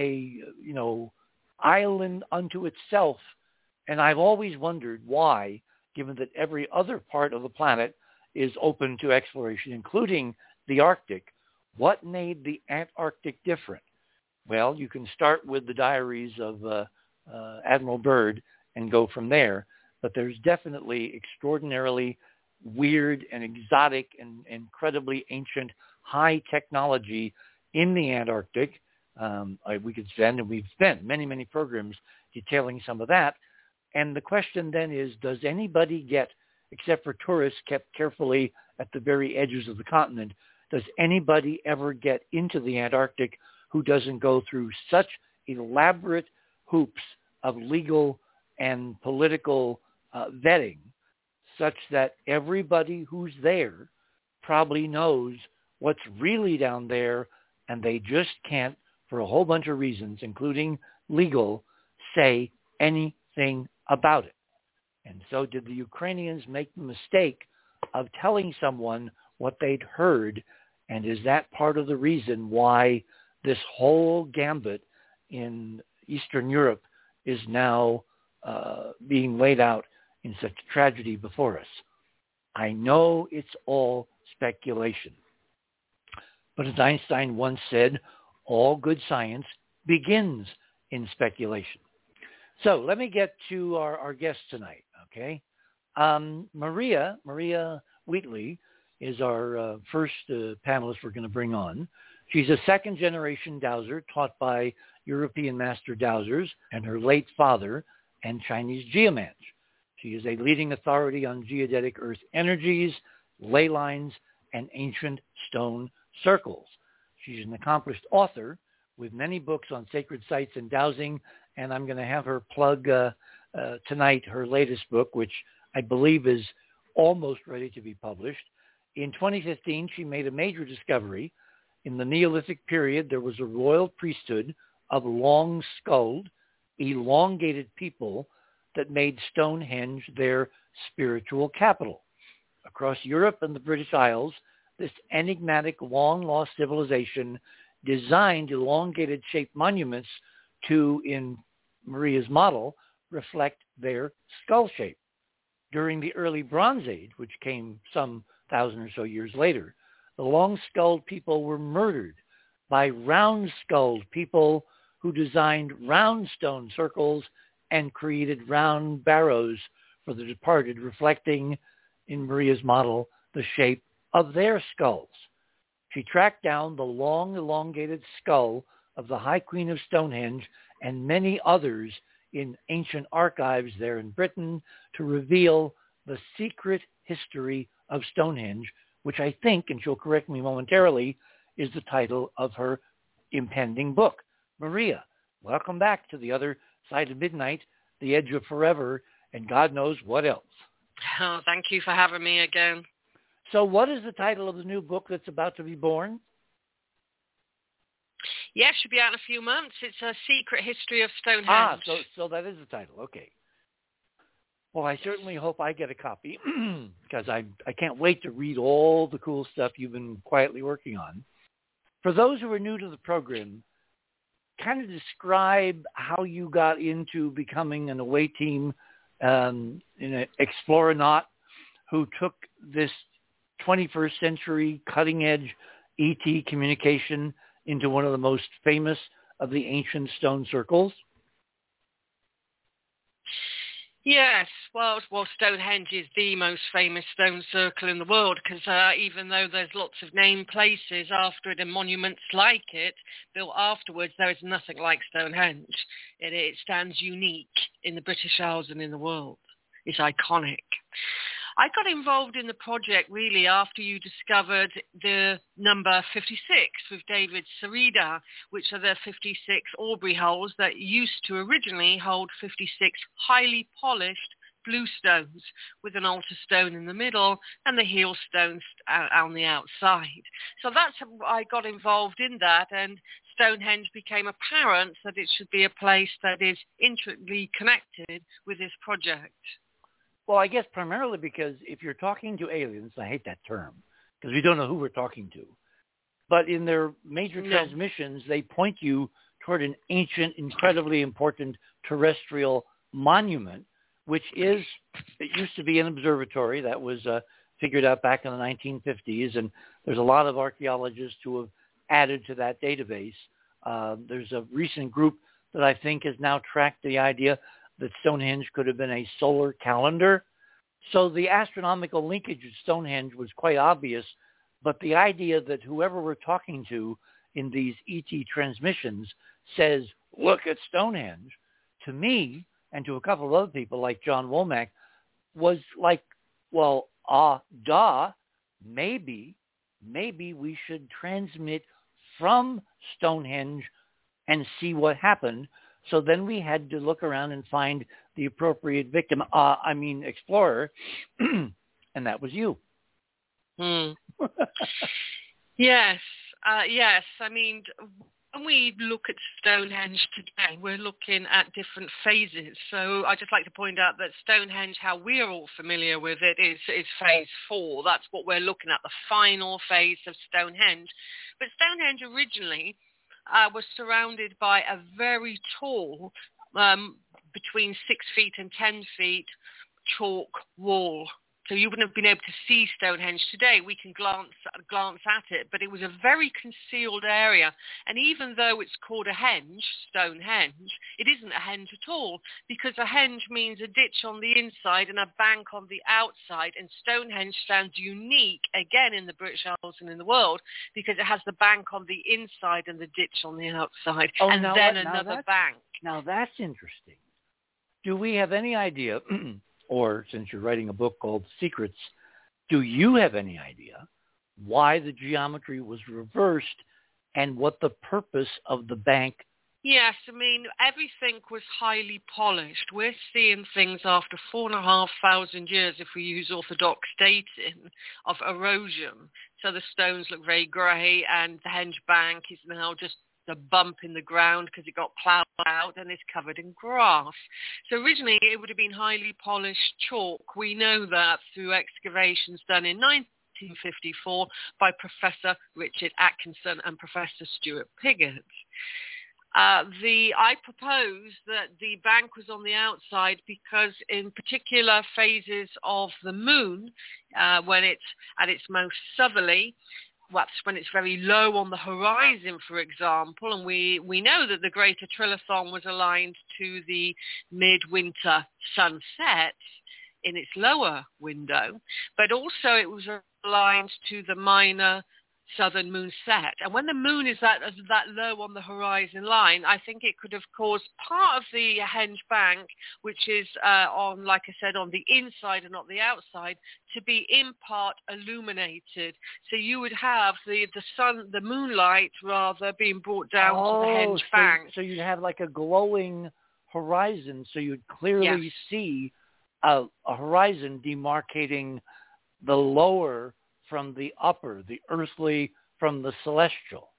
island unto itself. And I've always wondered why, given that every other part of the planet is open to exploration, including the Arctic, what made the Antarctic different? Well, you can start with the diaries of Admiral Byrd and go from there. But there's definitely extraordinarily weird and exotic and incredibly ancient high technology in the Antarctic. We could spend, and we've spent many, many programs detailing some of that. And the question then is, does anybody get, except for tourists kept carefully at the very edges of the continent, does anybody ever get into the Antarctic who doesn't go through such elaborate hoops of legal and political vetting, such that everybody who's there probably knows what's really down there, and they just can't, for a whole bunch of reasons, including legal, say anything about it. And so did the Ukrainians make the mistake of telling someone what they'd heard, and is that part of the reason why this whole gambit in Eastern Europe is now being laid out in such tragedy before us? I know it's all speculation. But as Einstein once said, all good science begins in speculation. So let me get to our guest tonight, okay? Maria Wheatley is our first panelist we're going to bring on. She's a second-generation dowser taught by European master dowsers and her late father and Chinese geomanch. She is a leading authority on geodetic earth energies, ley lines, and ancient stone circles. She's an accomplished author with many books on sacred sites and dowsing, and I'm going to have her plug tonight her latest book, which I believe is almost ready to be published. In 2015, she made a major discovery. In the Neolithic period, there was a royal priesthood of long-skulled, elongated people that made Stonehenge their spiritual capital. Across Europe and the British Isles, this enigmatic, long-lost civilization designed elongated shaped monuments to, in Maria's model, reflect their skull shape. During the early Bronze Age, which came some 1,000 or so years later, the long-skulled people were murdered by round-skulled people who designed round stone circles and created round barrows for the departed, reflecting, in Maria's model, the shape of their skulls. She tracked down the long, elongated skull of the High Queen of Stonehenge and many others in ancient archives there in Britain to reveal the secret history of Stonehenge, which I think, and she'll correct me momentarily, is the title of her impending book. Maria, welcome back to the other side of midnight, the edge of forever, and God knows what else. Oh, thank you for having me again. So what is the title of the new book that's about to be born? Yeah, should be out in a few months. It's A Secret History of Stonehenge. So that is the title. Okay. Well, I certainly hope I get a copy because I can't wait to read all the cool stuff you've been quietly working on. For those who are new to the program, kind of describe how you got into becoming an away team in an Exploraut who took this 21st century cutting-edge ET communication into one of the most famous of the ancient stone circles. Yes, well, Stonehenge is the most famous stone circle in the world because even though there's lots of named places after it and monuments like it built afterwards, there is nothing like Stonehenge. It stands unique in the British Isles and in the world. It's iconic. I got involved in the project really after you discovered the number 56 with David Sarida, which are the 56 Aubrey holes that used to originally hold 56 highly polished blue stones with an altar stone in the middle and the heel stones on the outside. So that's how I got involved in that, and Stonehenge became apparent that it should be a place that is intricately connected with this project. Well, I guess primarily because if you're talking to aliens, I hate that term because we don't know who we're talking to, but in their major transmissions, they point you toward an ancient, incredibly important terrestrial monument, which is, it used to be an observatory that was figured out back in the 1950s, and there's a lot of archaeologists who have added to that database. There's a recent group that I think has now tracked the idea that Stonehenge could have been a solar calendar. So the astronomical linkage of Stonehenge was quite obvious, but the idea that whoever we're talking to in these ET transmissions says, look at Stonehenge, to me and to a couple of other people like John Womack, was like, well, maybe we should transmit from Stonehenge and see what happened. So then we had to look around and find the appropriate victim, explorer, and that was you. Yes. I mean, when we look at Stonehenge today, we're looking at different phases. So I'd just like to point out that Stonehenge, how we're all familiar with it, is phase 4. That's what we're looking at, the final phase of Stonehenge. But Stonehenge originally was surrounded by a very tall, between 6 feet and 10 feet, chalk wall. So you wouldn't have been able to see Stonehenge today. We can glance at it, but it was a very concealed area. And even though it's called a henge, Stonehenge, it isn't a henge at all, because a henge means a ditch on the inside and a bank on the outside. And Stonehenge stands unique, again, in the British Isles and in the world, because it has the bank on the inside and the ditch on the outside, and then another bank. Now that's interesting. Do we have any idea... or since you're writing a book called Secrets, do you have any idea why the geometry was reversed and what the purpose of the bank? Yes, I mean, everything was highly polished. We're seeing things after 4,500 years, if we use orthodox dating, of erosion. So the stones look very grey, and the henge bank is now just a bump in the ground because it got ploughed out and is covered in grass. So originally it would have been highly polished chalk. We know that through excavations done in 1954 by Professor Richard Atkinson and Professor Stuart Piggott. I propose that the bank was on the outside because in particular phases of the moon, when it's at its most southerly, that's when it's very low on the horizon, for example, and we know that the Greater Trilithon was aligned to the midwinter sunset in its lower window, but also it was aligned to the minor southern moon set. And when the moon is that low on the horizon line, I think it could have caused part of the Henge Bank, which is on, like I said, on the inside and not the outside, to be in part illuminated. So you would have the moonlight rather being brought down to the Henge Bank. So you'd have like a glowing horizon, so you'd clearly see a horizon demarcating the lower from the upper, the earthly from the celestial.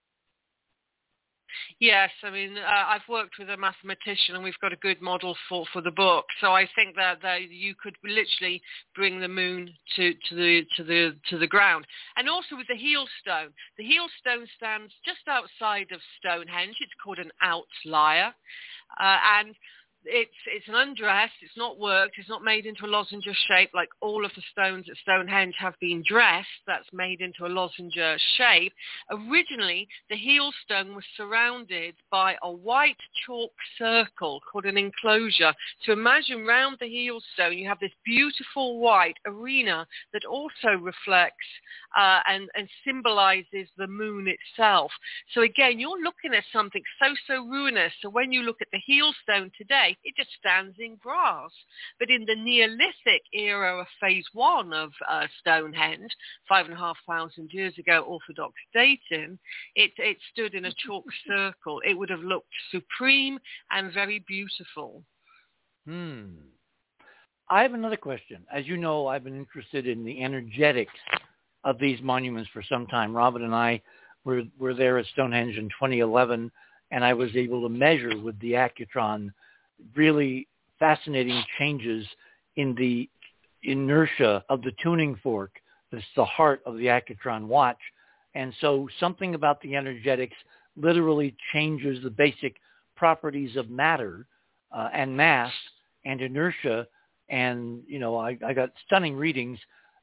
Yes, I mean, I've worked with a mathematician and we've got a good model for the book. So I think that you could literally bring the moon to the ground. And also with the heel stone stands just outside of Stonehenge. It's called an outlier. And it's an undressed, it's not worked, it's not made into a lozenge shape like all of the stones at Stonehenge have been dressed. That's made into a lozenge shape. Originally, the heel stone was surrounded by a white chalk circle called an enclosure. So imagine round the heel stone you have this beautiful white arena that also reflects and symbolizes the moon itself. So again, you're looking at something so ruinous. So when you look at the heel stone today, it just stands in grass. But in the Neolithic era of phase 1 of Stonehenge, 5,500 years ago, Orthodox dating, it stood in a chalk circle. It would have looked supreme and very beautiful. I have another question. As you know, I've been interested in the energetics of these monuments for some time. Robin and I were there at Stonehenge in 2011, and I was able to measure with the Accutron really fascinating changes in the inertia of the tuning fork. That's the heart of the Accutron watch. And so something about the energetics literally changes the basic properties of matter and mass and inertia. And, you know, I got stunning readings.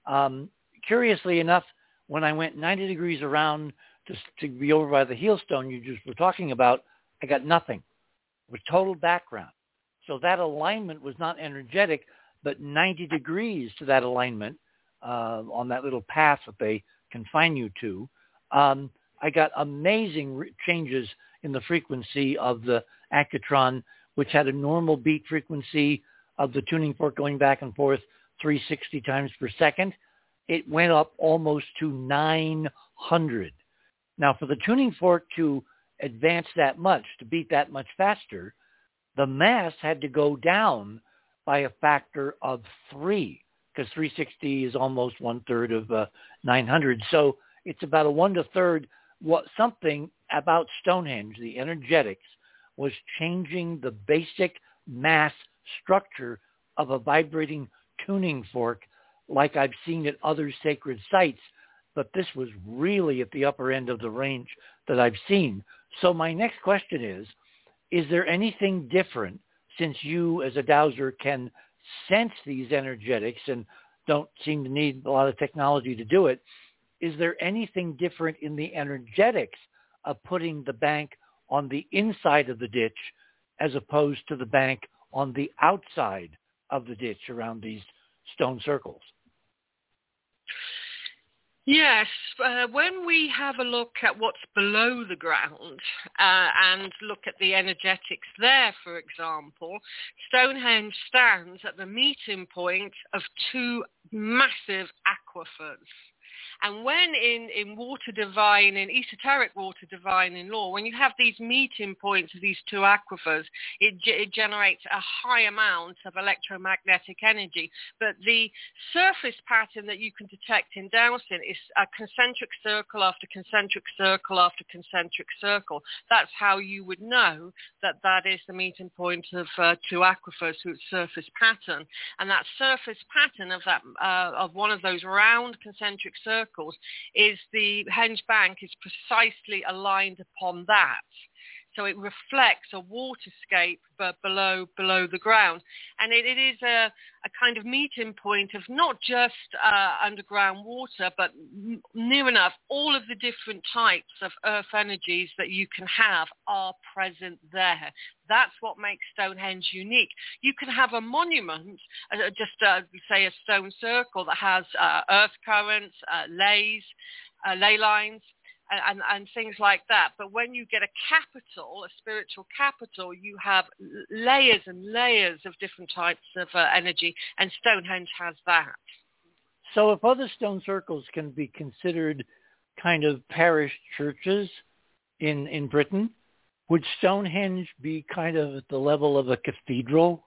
Curiously enough, when I went 90 degrees around to be over by the heel stone you just were talking about, I got nothing. With total background. So that alignment was not energetic, but 90 degrees to that alignment on that little path that they confine you to. I got amazing changes in the frequency of the Accutron, which had a normal beat frequency of the tuning fork going back and forth 360 times per second. It went up almost to 900. Now, for the tuning fork to advance that much, to beat that much faster, the mass had to go down by a factor of 3, because 360 is almost 1/3 of 900. So it's about a 1 1/3. Something about Stonehenge, the energetics, was changing the basic mass structure of a vibrating tuning fork like I've seen at other sacred sites. But this was really at the upper end of the range that I've seen. So my next question is there anything different, since you as a dowser can sense these energetics and don't seem to need a lot of technology to do it, is there anything different in the energetics of putting the bank on the inside of the ditch as opposed to the bank on the outside of the ditch around these stone circles? Yes, when we have a look at what's below the ground and look at the energetics there, for example, Stonehenge stands at the meeting point of 2 massive aquifers. And when in water divine, in esoteric water divine in law, when you have these meeting points of these 2 aquifers, it generates a high amount of electromagnetic energy. But the surface pattern that you can detect in dowsing is a concentric circle after concentric circle after concentric circle. That's how you would know that that is the meeting point of 2 aquifers through its surface pattern. And that surface pattern of that of one of those round concentric circles is the Henge Bank is precisely aligned upon that. so it reflects a waterscape below the ground. And it is a kind of meeting point of not just underground water, but near enough all of the different types of earth energies that you can have are present there. That's what makes Stonehenge unique. You can have a monument, say a stone circle that has earth currents, ley lines, and things like that. But when you get a capital, a spiritual capital, you have layers and layers of different types of energy, and Stonehenge has that. So if other stone circles can be considered kind of parish churches in Britain, would Stonehenge be kind of at the level of a cathedral?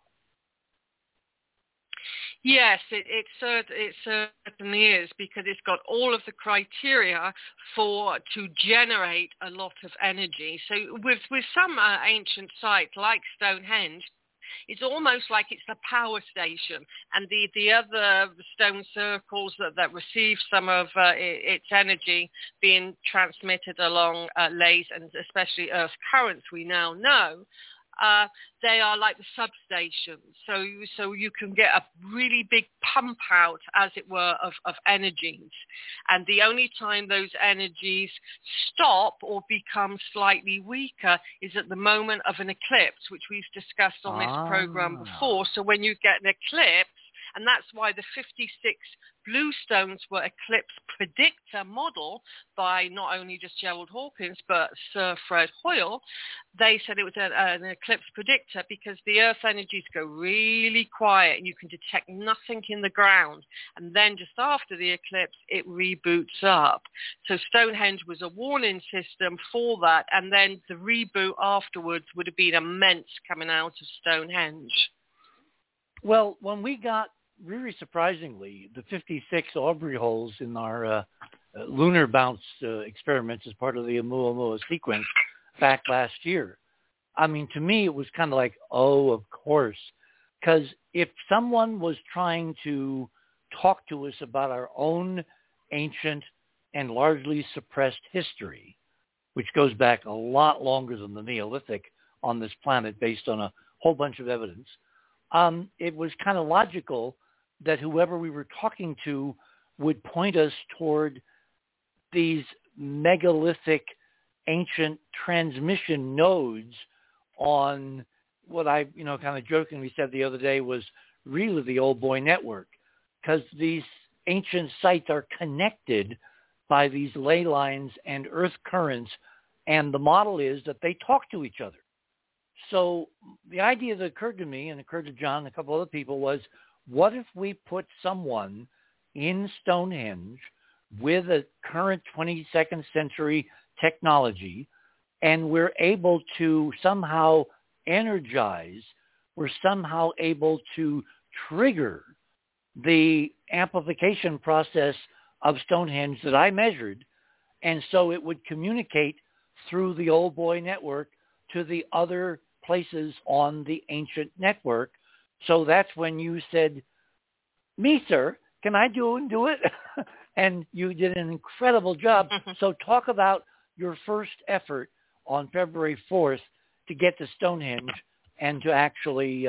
Yes, it certainly is, because it's got all of the criteria to generate a lot of energy. So with some ancient sites like Stonehenge, it's almost like it's a power station, and the other stone circles that receive some of its energy being transmitted along leys and especially earth currents, we now know, they are like the substations. So you can get a really big pump out, as it were, of energies. And the only time those energies stop or become slightly weaker is at the moment of an eclipse, which we've discussed on this program before. So when you get an eclipse, and that's why the 56 bluestones were eclipse predictor model by not only just Gerald Hawkins, but Sir Fred Hoyle. They said it was an eclipse predictor because the earth energies go really quiet and you can detect nothing in the ground. And then just after the eclipse, it reboots up. So Stonehenge was a warning system for that. And then the reboot afterwards would have been immense coming out of Stonehenge. Well, when we got, very surprisingly, the 56 Aubrey holes in our lunar bounce experiments as part of the Oumuamua sequence back last year, I mean, to me, it was kind of like, oh, of course. Because if someone was trying to talk to us about our own ancient and largely suppressed history, which goes back a lot longer than the Neolithic on this planet based on a whole bunch of evidence, it was kind of logical that whoever we were talking to would point us toward these megalithic ancient transmission nodes on what I, kind of jokingly said the other day was really the old boy network, because these ancient sites are connected by these ley lines and earth currents, and the model is that they talk to each other. So the idea that occurred to me and occurred to John and a couple other people was, what if we put someone in Stonehenge with a current 22nd century technology, and we're able to somehow energize, we're somehow able to trigger the amplification process of Stonehenge that I measured, and so it would communicate through the old boy network to the other places on the ancient network. So that's when you said, me, sir, can I do it? And you did an incredible job. So talk about your first effort on February 4th to get to Stonehenge and to actually,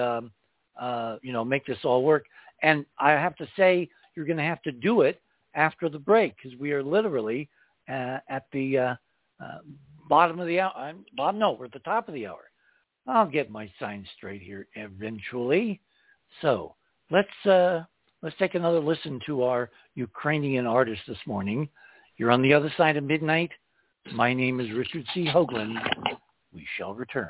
make this all work. And I have to say, you're going to have to do it after the break, because we are literally at the bottom of the hour. We're at the top of the hour. I'll get my sign straight here eventually. So let's take another listen to our Ukrainian artist this morning. You're on the other side of midnight. My name is Richard C. Hoagland. We shall return.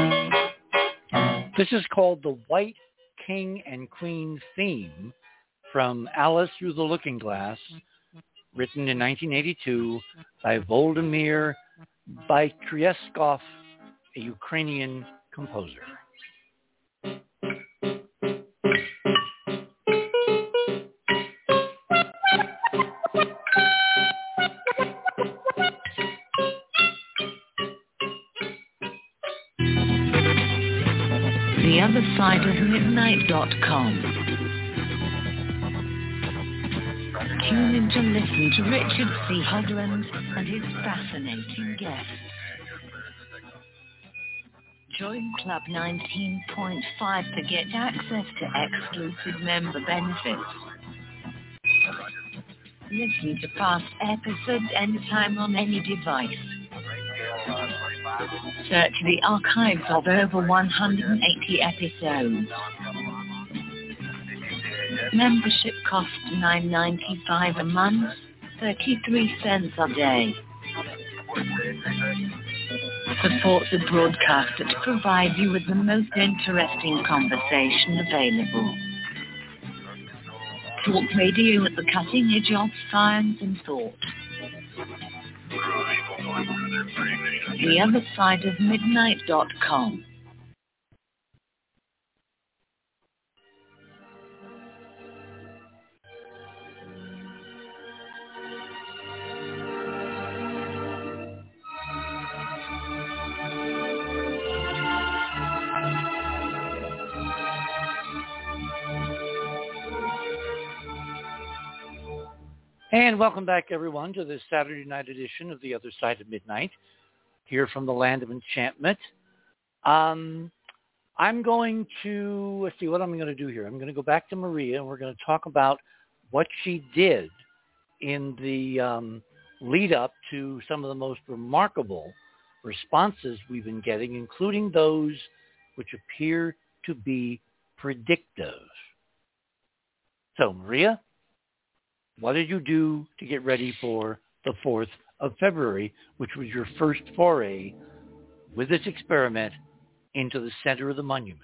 This is called the White King and Queen theme from Alice Through the Looking Glass, written in 1982 by Volodymyr Bytryeskov, a Ukrainian composer. TheOtherSideOfMidnight.com. Tune in to listen to Richard C. Hoagland and his fascinating guests. Join Club 19.5 to get access to exclusive member benefits. Listen to past episodes anytime on any device. Search the archives of over 180 episodes. Membership costs $9.95 a month, 33 cents a day. Support the broadcast that provides you with the most interesting conversation available. Talk radio at the cutting edge of science and thought. TheOtherSideOfMidnight.com. And welcome back, everyone, to this Saturday night edition of The Other Side of Midnight, here from the Land of Enchantment. I'm going to, let's see what I'm going to do here. I'm going to go back to Maria, and we're going to talk about what she did in the lead up to some of the most remarkable responses we've been getting, including those which appear to be predictive. So, Maria, what did you do to get ready for the 4th of February, which was your first foray with this experiment into the center of the monument?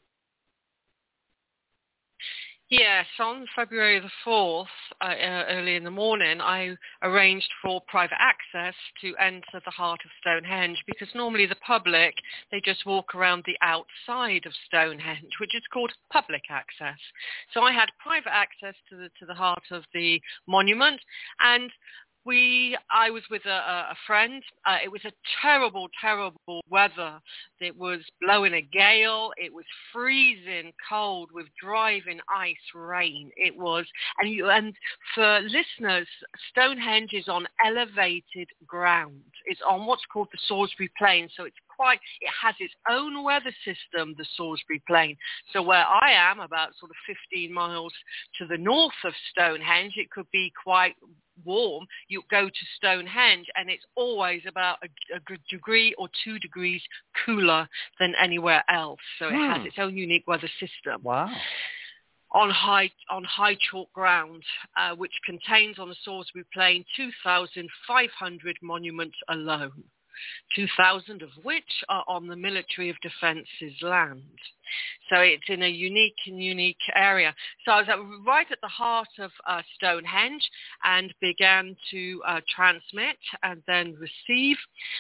Yes, on February the 4th, early in the morning, I arranged for private access to enter the heart of Stonehenge, because normally the public, they just walk around the outside of Stonehenge, which is called public access. So I had private access to the heart of the monument, and I was with a friend. It was a terrible, terrible weather. It was blowing a gale. It was freezing cold with driving ice rain. It was, and for listeners, Stonehenge is on elevated ground. It's on what's called the Salisbury Plain, so it has its own weather system, the Salisbury Plain. So where I am, about sort of 15 miles to the north of Stonehenge, it could be quite warm. You go to Stonehenge and it's always about a degree or 2 degrees cooler than anywhere else. So it has its own unique weather system. Wow. On high chalk ground, which contains on the Salisbury Plain 2,500 monuments alone. 2,000 of which are on the Military of Defence's land. So it's in a unique area. So I was right at the heart of Stonehenge and began to transmit and then receive.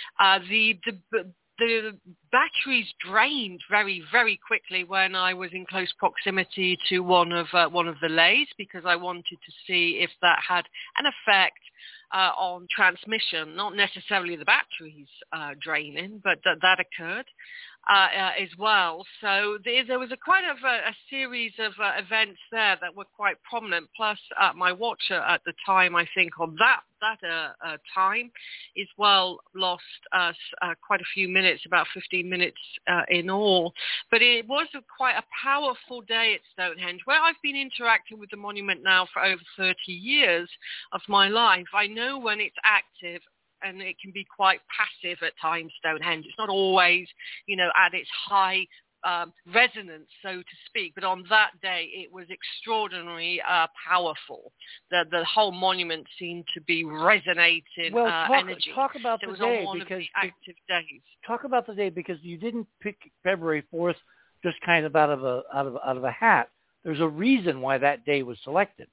The batteries drained very, very quickly when I was in close proximity to one of the lays, because I wanted to see if that had an effect on transmission, not necessarily the batteries draining, but that occurred as well. So there was quite a series of events there that were quite prominent. Plus, my watcher at the time, I think, on that time, as well lost us quite a few minutes, about 15 minutes in all. But it was quite a powerful day at Stonehenge, where I've been interacting with the monument now for over 30 years of my life. I know when it's active, and it can be quite passive at times, Stonehenge. It's not always, at its high resonance, so to speak. But on that day, it was extraordinarily powerful. The whole monument seemed to be resonating energy. Talk about the day, on one because of the active days. Talk about the day, because you didn't pick February 4th just kind of out of a hat. There's a reason why that day was selected.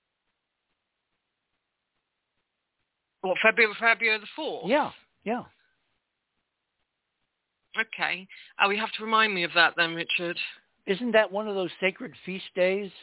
What, February the 4th? Yeah. Okay. We have to remind me of that then, Richard. Isn't that one of those sacred feast days?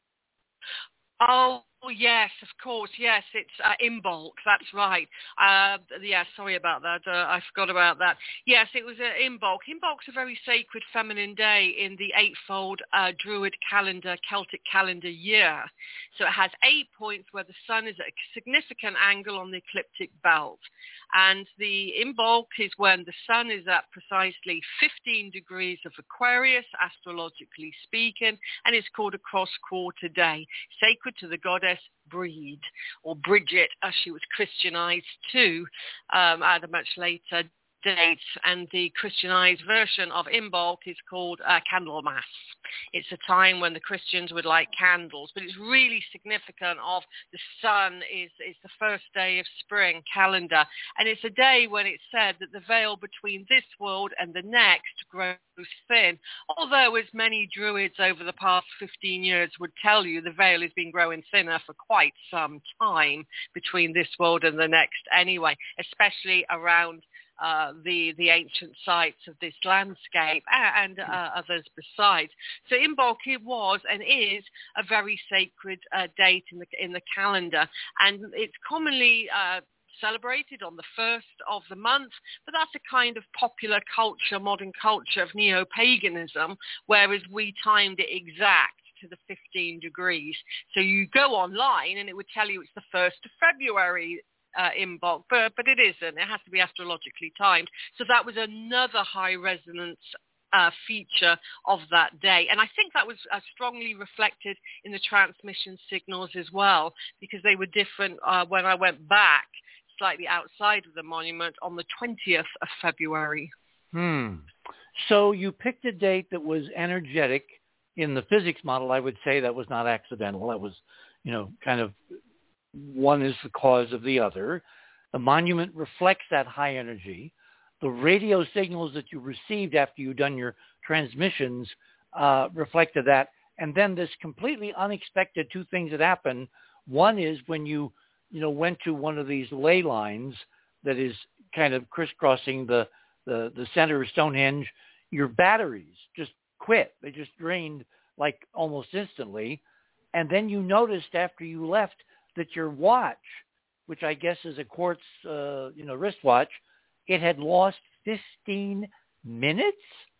Oh, yes, of course. Yes, it's Imbolc. That's right. Yeah, sorry about that. I forgot about that. Yes, it was Imbolc. Imbolc's a very sacred feminine day in the eightfold Druid calendar, Celtic calendar year. So it has 8 points where the sun is at a significant angle on the ecliptic belt. And the Imbolc is when the sun is at precisely 15 degrees of Aquarius, astrologically speaking, and it's called a cross-quarter day, sacred to the goddess Brede, or Bridget, as she was Christianized too, at a much later date. And the Christianized version of Imbolc is called Candlemas. It's a time when the Christians would light candles, but it's really significant of the sun is the first day of spring calendar, and it's a day when it's said that the veil between this world and the next grows thin, although as many druids over the past 15 years would tell you, the veil has been growing thinner for quite some time between this world and the next anyway, especially around the ancient sites of this landscape and others besides. So Imbolc was and is a very sacred date in the calendar, and it's commonly celebrated on the first of the month, but that's a kind of popular culture, modern culture of neo-paganism, whereas we timed it exact to the 15 degrees. So you go online and it would tell you it's the 1st of February, Imbolc, but it isn't. It has to be astrologically timed. So that was another high resonance feature of that day. And I think that was strongly reflected in the transmission signals as well, because they were different when I went back slightly outside of the monument on the 20th of February. So you picked a date that was energetic. In the physics model, I would say that was not accidental. That was, kind of one is the cause of the other. The monument reflects that high energy. The radio signals that you received after you'd done your transmissions reflected that. And then this completely unexpected two things that happened. One is when you went to one of these ley lines that is kind of crisscrossing the center of Stonehenge, your batteries just quit. They just drained like almost instantly. And then you noticed after you left that your watch, which I guess is a quartz, wristwatch, it had lost 15 minutes?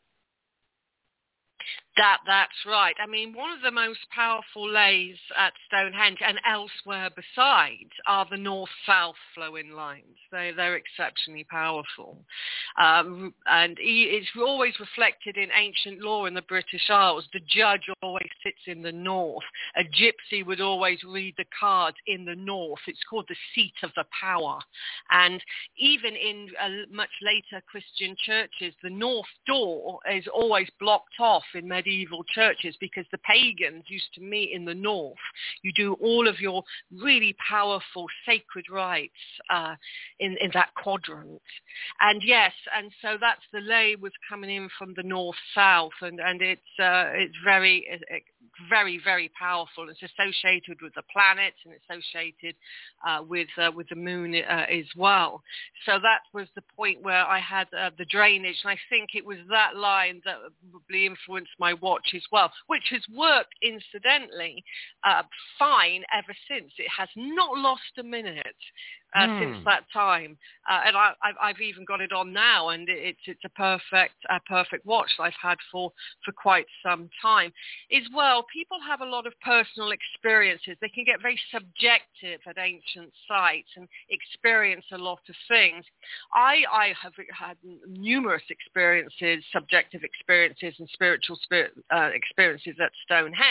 That's right. I mean, one of the most powerful lays at Stonehenge and elsewhere besides are the north-south flowing lines. They're exceptionally powerful. And it's always reflected in ancient law in the British Isles. The judge always sits in the north. A gypsy would always read the cards in the north. It's called the seat of the power. And even in much later Christian churches, the north door is always blocked off in medieval churches because the pagans used to meet in the north. You do all of your really powerful sacred rites in that quadrant. And yes, and so that's the lay was coming in from the north-south, and it's very, very, very powerful. It's associated with the planets and associated with the moon as well. So that was the point where I had the drainage, and I think it was that line that probably influenced my watch as well, which has worked incidentally fine ever since. It has not lost a minute since that time, and I've even got it on now, and it's a perfect watch that I've had for quite some time. As well, people have a lot of personal experiences. They can get very subjective at ancient sites and experience a lot of things. I have had numerous experiences, subjective experiences and spiritual experiences at Stonehenge.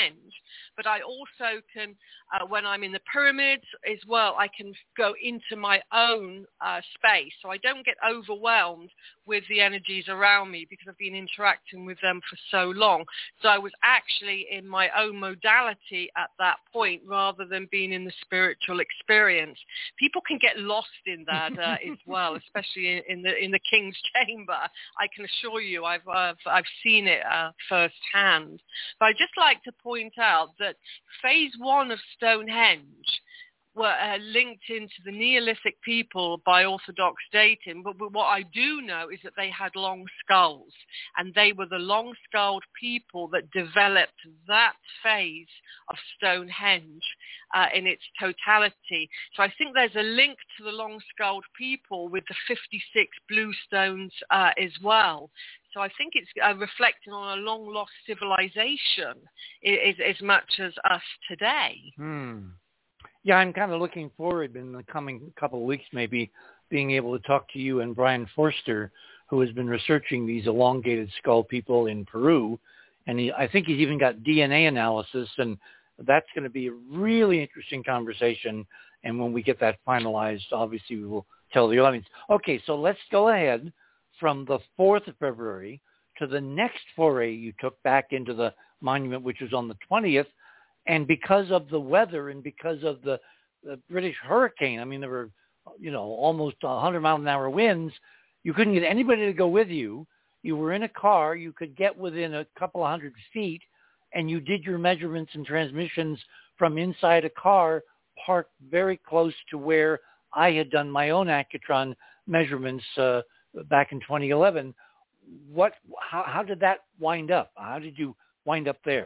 but I also can, when I'm in the pyramids as well, I can go into my own space. So I don't get overwhelmed with the energies around me because I've been interacting with them for so long. So I was actually in my own modality at that point rather than being in the spiritual experience. People can get lost in that as well, especially in the King's Chamber. I can assure you I've seen it firsthand. But I'd just like to point out that phase 1 of Stonehenge were linked into the Neolithic people by Orthodox dating, but what I do know is that they had long skulls, and they were the long-skulled people that developed that phase of Stonehenge in its totality. So I think there's a link to the long-skulled people with the 56 blue stones as well. So I think it's reflecting on a long-lost civilization as much as us today. Yeah, I'm kind of looking forward in the coming couple of weeks maybe being able to talk to you and Brian Forster, who has been researching these elongated skull people in Peru. And I think he's even got DNA analysis, and that's going to be a really interesting conversation. And when we get that finalized, obviously we will tell the audience. Okay, so let's go ahead from the 4th of February to the next foray you took back into the monument, which was on the 20th. And because of the weather and because of the British hurricane, I mean, there were, almost 100-mile-an-hour winds. You couldn't get anybody to go with you. You were in a car. You could get within a couple of 100 feet, and you did your measurements and transmissions from inside a car parked very close to where I had done my own Accutron measurements back in 2011. How did that wind up? How did you wind up there?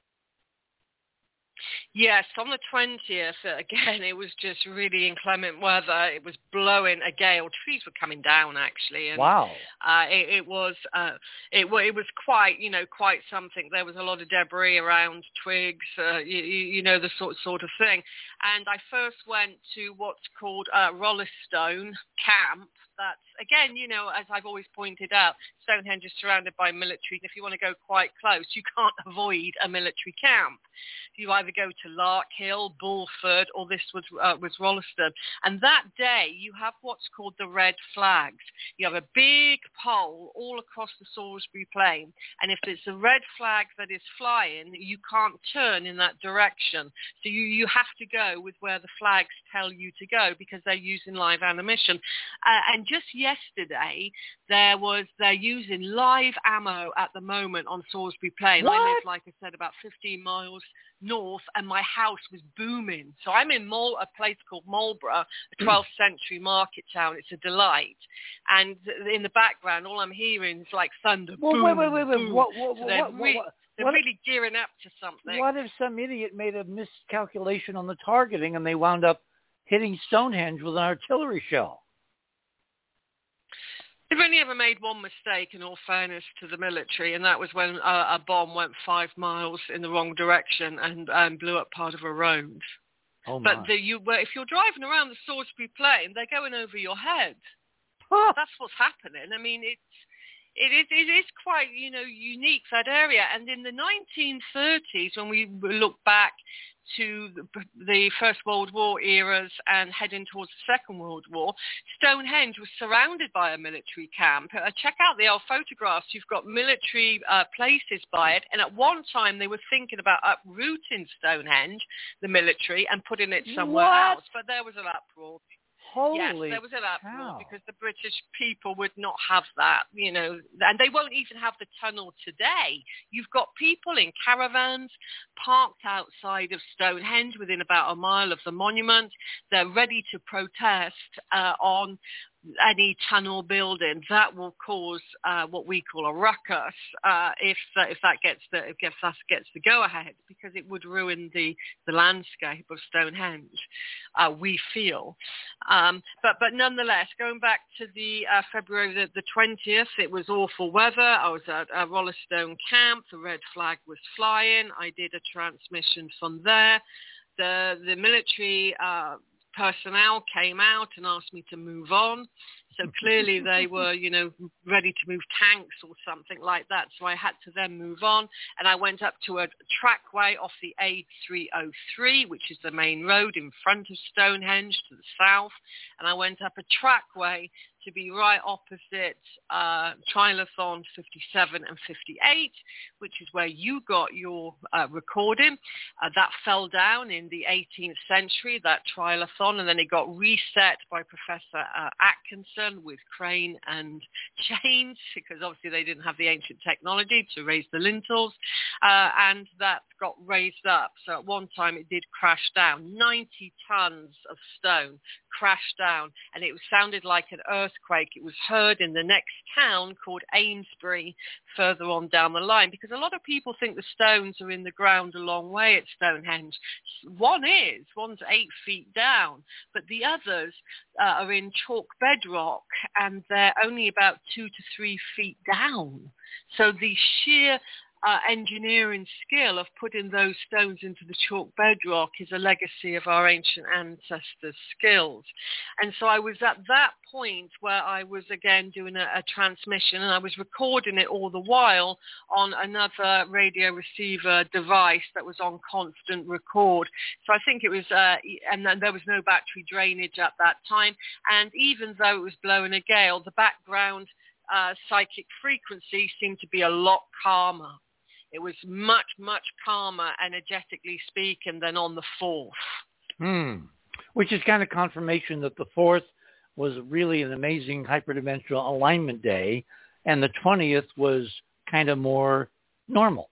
Yes, on the 20th, again, it was just really inclement weather. It was blowing a gale. Trees were coming down, actually. And, wow. It was quite something. There was a lot of debris around, twigs, the sort of thing. And I first went to what's called Rollestone Camp. That's, again, as I've always pointed out, Stonehenge is surrounded by military. If you want to go quite close, you can't avoid a military camp. You either go to Larkhill, Bulford, or this was Rolleston. And that day, you have what's called the red flags. You have a big pole all across the Salisbury Plain. And if it's a red flag that is flying, you can't turn in that direction. So you have to go with where the flags tell you to go because they're using live ammunition. And just yesterday, they're using live ammo at the moment on Salisbury Plain. What? I live, like I said, about 15 miles north, and my house was booming. So I'm in a place called Marlborough, a 12th century market town. It's a delight. And in the background, all I'm hearing is like thunder. Well, boom, wait. boom. They're really gearing up to something. What if some idiot made a miscalculation on the targeting and they wound up hitting Stonehenge with an artillery shell? They've only ever made one mistake, in all fairness to the military, and that was when a bomb went 5 miles in the wrong direction and blew up part of a road. Oh my. But if you're driving around the Salisbury Plain, they're going over your head. That's what's happening. I mean, it is quite, unique, that area. And in the 1930s, when we look back to the First World War eras and heading towards the Second World War, Stonehenge was surrounded by a military camp. Check out the old photographs. You've got military places by it. And at one time, they were thinking about uprooting Stonehenge, the military, and putting it somewhere else. But there was an uproar. Holy yes, there was an uproar cow. because the British people would not have that, and they won't even have the tunnel today. You've got people in caravans parked outside of Stonehenge within about a mile of the monument. They're ready to protest on any tunnel building. That will cause what we call a ruckus if that gets the go ahead, because it would ruin the landscape of Stonehenge. We feel, but nonetheless, going back to the February the 20th, it was awful weather. I was at Rollestone Camp. The red flag was flying. I did a transmission from there. The military personnel came out and asked me to move on. So clearly they were, ready to move tanks or something like that. So I had to then move on, and I went up to a trackway off the A303, which is the main road in front of Stonehenge to the south, and I went up a trackway to be right opposite Trilithon 57 and 58, which is where you got your recording. That fell down in the 18th century, that Trilithon, and then it got reset by Professor Atkinson with crane and chains, because obviously they didn't have the ancient technology to raise the lintels, and that got raised up. So at one time it did crash down. 90 tons of stone crashed down, and it sounded like an earthquake. It was heard in the next town called Amesbury further on down the line, because a lot of people think the stones are in the ground a long way at Stonehenge. One's 8 feet down, but the others are in chalk bedrock, and they're only about 2 to 3 feet down. So the sheer engineering skill of putting those stones into the chalk bedrock is a legacy of our ancient ancestors' skills. And so I was at that point where I was again doing a transmission, and I was recording it all the while on another radio receiver device that was on constant record. So I think it was, and then there was no battery drainage at that time. And even though it was blowing a gale, the background psychic frequency seemed to be a lot calmer. It was much, much calmer, energetically speaking, than on the 4th. Which is kind of confirmation that the 4th was really an amazing hyperdimensional alignment day, and the 20th was kind of more normal.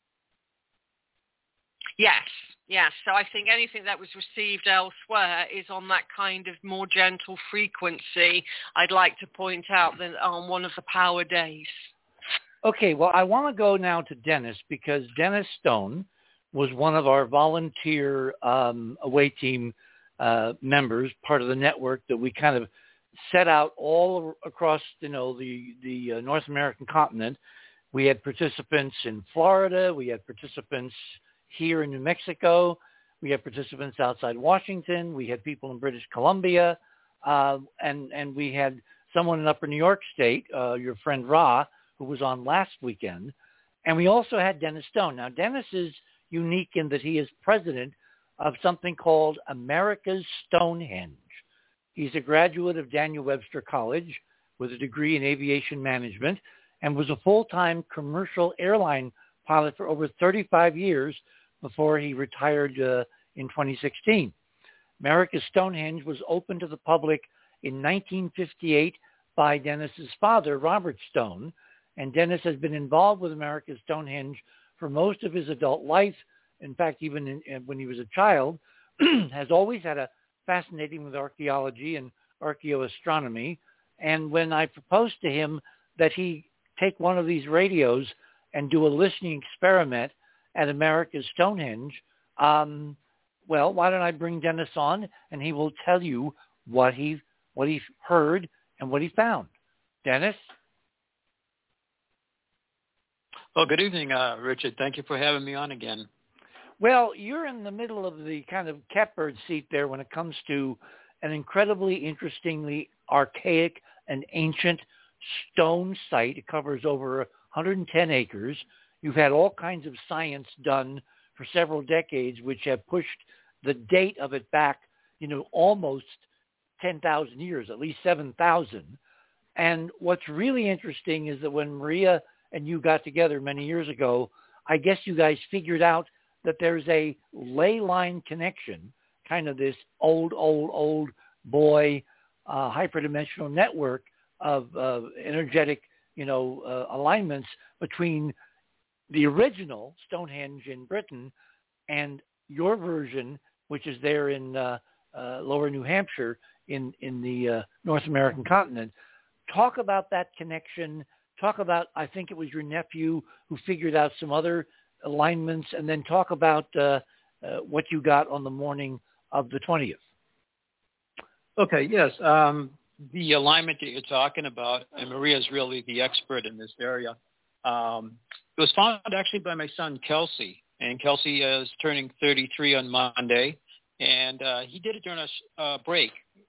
Yes. So I think anything that was received elsewhere is on that kind of more gentle frequency, I'd like to point out, than on one of the power days. Okay, well, I want to go now to Dennis, because Dennis Stone was one of our volunteer away team members, part of the network that we kind of set out all across, the North American continent. We had participants in Florida. We had participants here in New Mexico. We had participants outside Washington. We had people in British Columbia. And we had someone in Upper New York State, your friend Ra, who was on last weekend. And we also had Dennis Stone. Now, Dennis is unique in that he is president of something called America's Stonehenge. He's a graduate of Daniel Webster College with a degree in aviation management and was a full-time commercial airline pilot for over 35 years before he retired in 2016. America's Stonehenge was opened to the public in 1958 by Dennis's father, Robert Stone, and Dennis has been involved with America's Stonehenge for most of his adult life. In fact, even when he was a child, has always had a fascinating with archaeology and archaeoastronomy. And when I proposed to him that he take one of these radios and do a listening experiment at America's Stonehenge, well, why don't I bring Dennis on, and he will tell you what he heard and what he found. Dennis? Well, good evening, Richard. Thank you for having me on again. Well, you're in the middle of the kind of catbird seat there when it comes to an incredibly interestingly archaic and ancient stone site. It covers over 110 acres. You've had all kinds of science done for several decades, which have pushed the date of it back, almost 10,000 years, at least 7,000. And what's really interesting is that when Maria and you got together many years ago, I guess you guys figured out that there's a ley line connection, kind of this old boy hyperdimensional network of energetic, alignments between the original Stonehenge in Britain and your version, which is there in lower New Hampshire in the North American continent. Talk about that connection. Talk about, I think it was your nephew who figured out some other alignments, and then talk about what you got on the morning of the 20th. Okay, yes. The alignment that you're talking about, and Maria's really the expert in this area, it was found actually by my son, Kelsey. And Kelsey is turning 33 on Monday, and he did it during a break.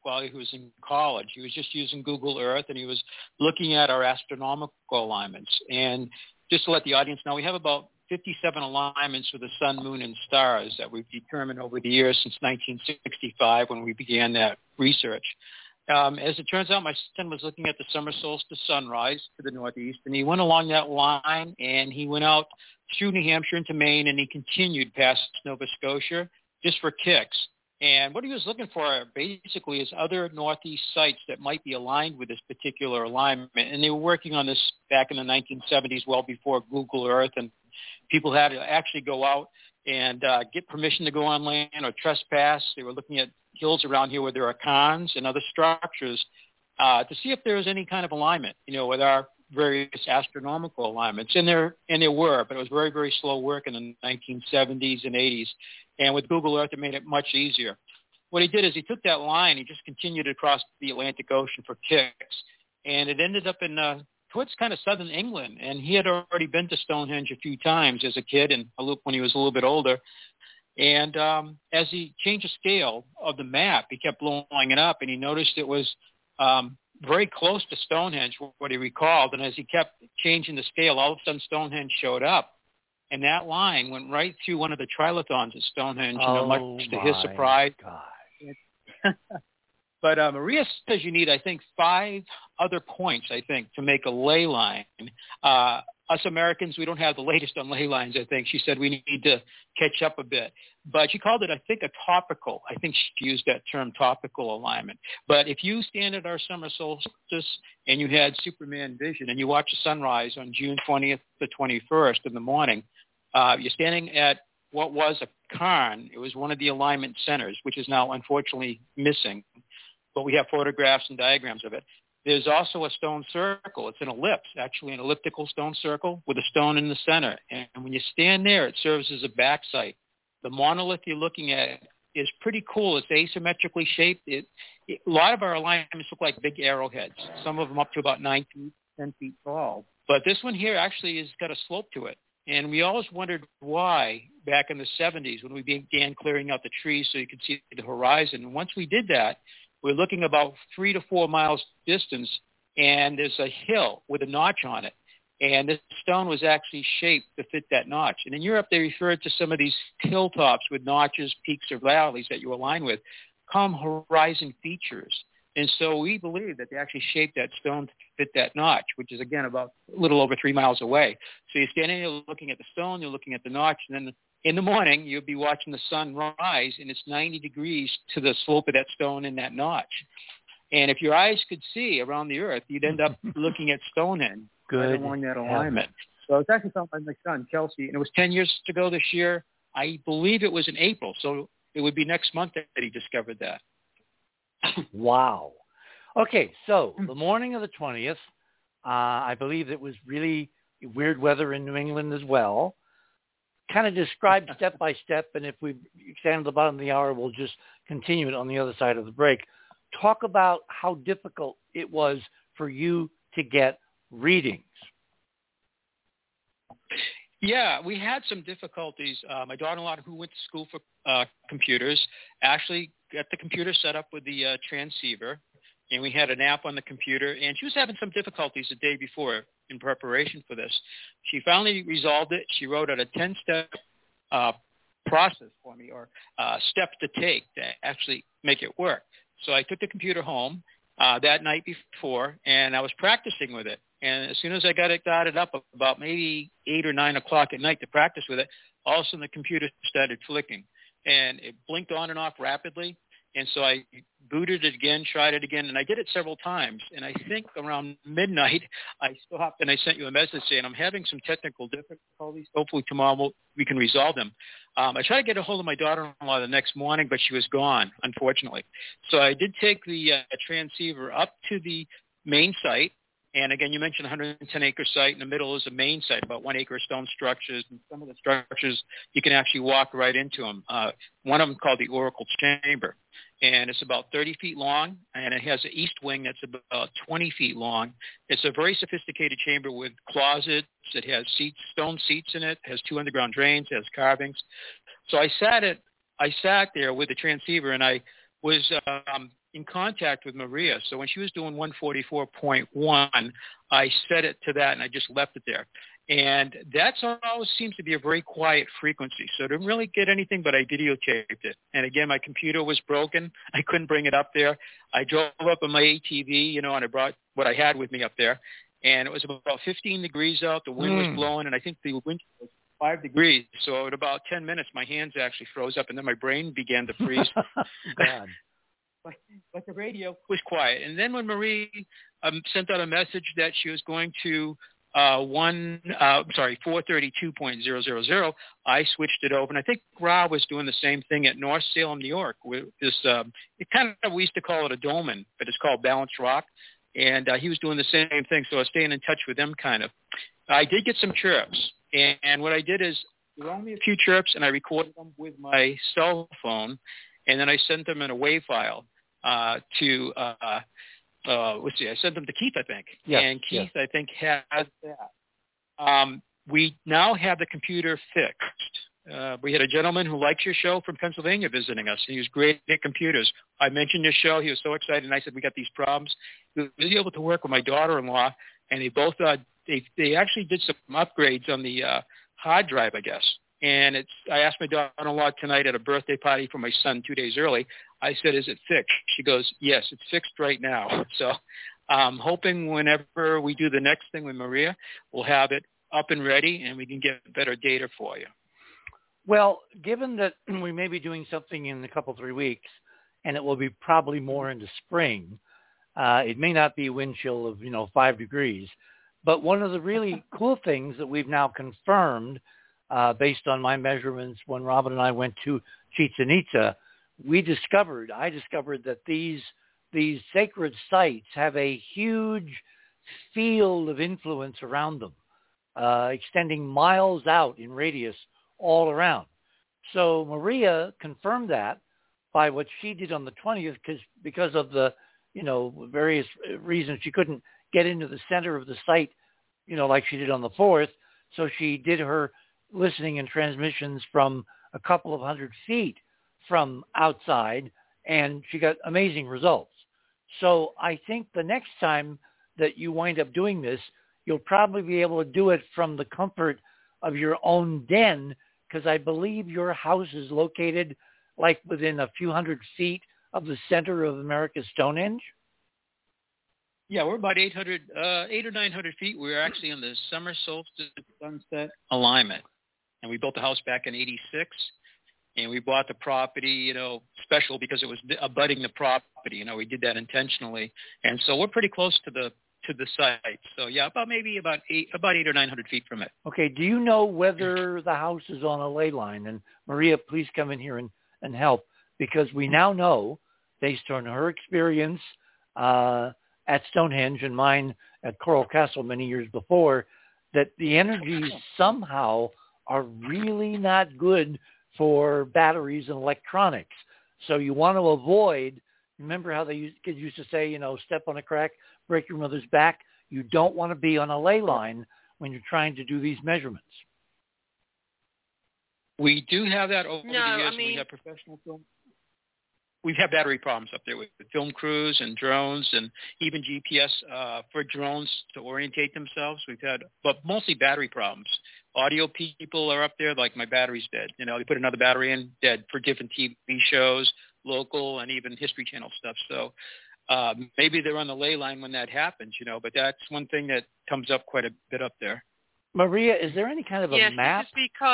while he was in college. He was just using Google Earth, and he was looking at our astronomical alignments. And just to let the audience know, we have about 57 alignments for the sun, moon, and stars that we've determined over the years since 1965 when we began that research. As it turns out, my son was looking at the summer solstice sunrise to the northeast, and he went along that line, and he went out through New Hampshire into Maine, and he continued past Nova Scotia just for kicks. And what he was looking for basically is other northeast sites that might be aligned with this particular alignment. And they were working on this back in the 1970s, well before Google Earth, and people had to actually go out and get permission to go on land or trespass. They were looking at hills around here where there are cons and other structures to see if there was any kind of alignment, with our various astronomical alignments. And there were, but it was very, very slow work in the 1970s and 80s. And with Google Earth, it made it much easier. What he did is he took that line, he just continued across the Atlantic Ocean for kicks, and it ended up in towards kind of southern England. And he had already been to Stonehenge a few times as a kid and when he was a little bit older. And as he changed the scale of the map, he kept blowing it up, and he noticed it was very close to Stonehenge, what he recalled. And as he kept changing the scale, all of a sudden Stonehenge showed up. And that line went right through one of the trilithons at Stonehenge, much to his surprise. But Maria says you need, I think, 5 other points, to make a ley line. Us Americans, we don't have the latest on ley lines, I think. She said we need to catch up a bit. But she called it, I think, a topical. I think she used that term, topical alignment. But if you stand at our summer solstice and you had Superman vision and you watch the sunrise on June 20th to 21st in the morning, you're standing at what was a cairn. It was one of the alignment centers, which is now unfortunately missing. But we have photographs and diagrams of it. There's also a stone circle. It's an ellipse, actually an elliptical stone circle with a stone in the center. And when you stand there, it serves as a backsite. The monolith you're looking at is pretty cool. It's asymmetrically shaped. A lot of our alignments look like big arrowheads, some of them up to about 9 feet, 10 feet tall. But this one here actually has got a slope to it. And we always wondered why back in the 70s when we began clearing out the trees so you could see the horizon. And once we did that, we're looking about 3 to 4 miles distance, and there's a hill with a notch on it. And this stone was actually shaped to fit that notch. And in Europe, they referred to some of these hilltops with notches, peaks, or valleys that you align with, come horizon features. And so we believe that they actually shaped that stone to fit that notch, which is, again, about a little over 3 miles away. So you're standing there looking at the stone, you're looking at the notch, and then in the morning, you'll be watching the sun rise, and it's 90 degrees to the slope of that stone and that notch. And if your eyes could see around the earth, you'd end up looking at Stonehenge right along that alignment. So it's actually found by my son, Kelsey, and it was 10 years ago this year. I believe it was in April, so it would be next month that he discovered that. Wow. Okay, so the morning of the 20th, I believe it was really weird weather in New England as well. Kind of described step by step, and if we extend to the bottom of the hour, we'll just continue it on the other side of the break. Talk about how difficult it was for you to get readings. Yeah, we had some difficulties. My daughter-in-law, who went to school for computers, actually got the computer set up with the transceiver, and we had an app on the computer, and she was having some difficulties the day before in preparation for this. She finally resolved it. She wrote out a 10-step process for me, or steps to take to actually make it work. So I took the computer home that night before, and I was practicing with it. And as soon as I got it started up about maybe 8 or 9 o'clock at night to practice with it, all of a sudden the computer started flicking. And it blinked on and off rapidly. And so I booted it again, tried it again, and I did it several times. And I think around midnight, I stopped and I sent you a message saying, I'm having some technical difficulties. Hopefully tomorrow we can resolve them. I tried to get a hold of my daughter-in-law the next morning, but she was gone, unfortunately. So I did take the transceiver up to the main site. And again, you mentioned 110-acre site. In the middle is a main site, about 1 acre stone structures. And some of the structures, you can actually walk right into them. One of them called the Oracle Chamber. And it's about 30 feet long, and it has an east wing that's about 20 feet long. It's a very sophisticated chamber with closets. It has seats, stone seats in it. It has 2 underground drains. It has carvings. So I sat there with the transceiver, and I was in contact with Maria. So when she was doing 144.1, I set it to that, and I just left it there. And that's always seems to be a very quiet frequency. So I didn't really get anything, but I videotaped it. And again, my computer was broken. I couldn't bring it up there. I drove up on my ATV, and I brought what I had with me up there. And it was about 15 degrees out. The wind was blowing, and I think the wind was 5 degrees. So at about 10 minutes, my hands actually froze up, and then my brain began to freeze. God. But the radio was quiet. And then when Marie sent out a message that she was going to 432.000, I switched it over. And I think Rob was doing the same thing at North Salem, New York. With this, we used to call it a dolmen, but it's called Balanced Rock. And he was doing the same thing, so I was staying in touch with them kind of. I did get some chirps, and what I did is there were only a few chirps, and I recorded them with my cell phone, and then I sent them in a WAV file let's see, I sent them to Keith, I think. Yes, and Keith, I think, has that. We now have the computer fixed. We had a gentleman who likes your show from Pennsylvania visiting us. He was great at computers. I mentioned your show. He was so excited, and I said, we got these problems. He was able to work with my daughter-in-law, and they both they actually did some upgrades on the hard drive, I guess. And I asked my daughter-in-law tonight at a birthday party for my son 2 days early. I said, is it fixed? She goes, yes, it's fixed right now. So I'm hoping whenever we do the next thing with Maria, we'll have it up and ready, and we can get better data for you. Well, given that we may be doing something in a couple, 3 weeks, and it will be probably more into spring, it may not be wind chill of, 5 degrees. But one of the really cool things that we've now confirmed, based on my measurements when Robin and I went to Chichen Itza, I discovered that these sacred sites have a huge field of influence around them, extending miles out in radius all around. So Maria confirmed that by what she did on the 20th, because of the, various reasons she couldn't get into the center of the site, like she did on the 4th. So she did her listening and transmissions from a couple of 100 feet from outside, and she got amazing results. So I think the next time that you wind up doing this, you'll probably be able to do it from the comfort of your own den, because I believe your house is located like within a few hundred feet of the center of America's Stonehenge. Yeah, we're about 8 or 900 feet. We're actually in the summer solstice sunset alignment. And we built the house back in 86. And we bought the property, special because it was abutting the property. We did that intentionally. And so we're pretty close to the site. So yeah, about 8 or 900 feet from it. Okay. Do you know whether the house is on a ley line? And Maria, please come in here and help, because we now know, based on her experience at Stonehenge and mine at Coral Castle many years before, that the energies somehow are really not good for batteries and electronics. So you want to avoid, remember how kids used to say, step on a crack, break your mother's back. You don't want to be on a ley line when you're trying to do these measurements. We do have that over the years. We have professional film. We've had battery problems up there with film crews and drones, and even GPS for drones to orientate themselves. We've had, but mostly battery problems. Audio people are up there, like my battery's dead. They put another battery in, dead, for different TV shows, local, and even History Channel stuff. So maybe they're on the ley line when that happens, but that's one thing that comes up quite a bit up there. Maria, is there any kind of a map?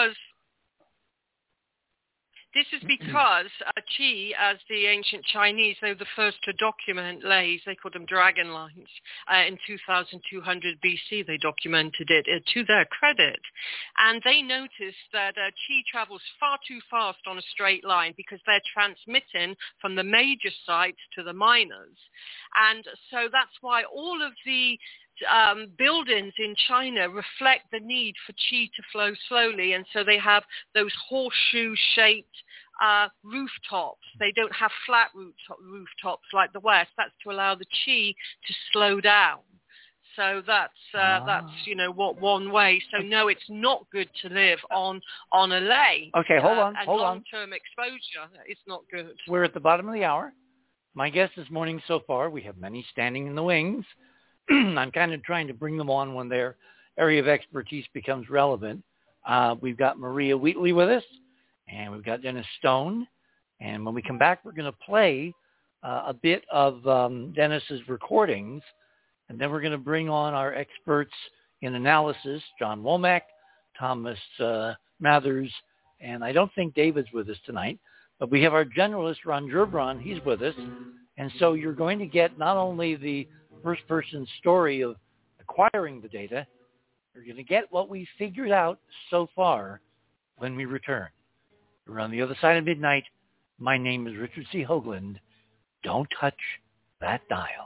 This is because Qi, as the ancient Chinese, they were the first to document leys. They called them dragon lines. In 2200 BC, they documented it to their credit. And they noticed that Qi travels far too fast on a straight line because they're transmitting from the major sites to the minors. And so that's why all of the buildings in China reflect the need for qi to flow slowly, and so they have those horseshoe-shaped rooftops. They don't have flat rooftops like the West. That's to allow the qi to slow down. So that's one way. So no, it's not good to live on a ley. Okay, hold on. Long-term exposure, it's not good. We're at the bottom of the hour. My guests this morning so far, we have many standing in the wings. I'm kind of trying to bring them on when their area of expertise becomes relevant. We've got Maria Wheatley with us, and we've got Dennis Stone. And when we come back, we're going to play a bit of Dennis's recordings, and then we're going to bring on our experts in analysis, John Womack, Thomas Mathers, and I don't think David's with us tonight, but we have our generalist, Ron Gerbron. He's with us. And so you're going to get not only the first-person story of acquiring the data, you're going to get what we figured out so far when we return. We're on the other side of midnight. My name is Richard C. Hoagland. Don't touch that dial.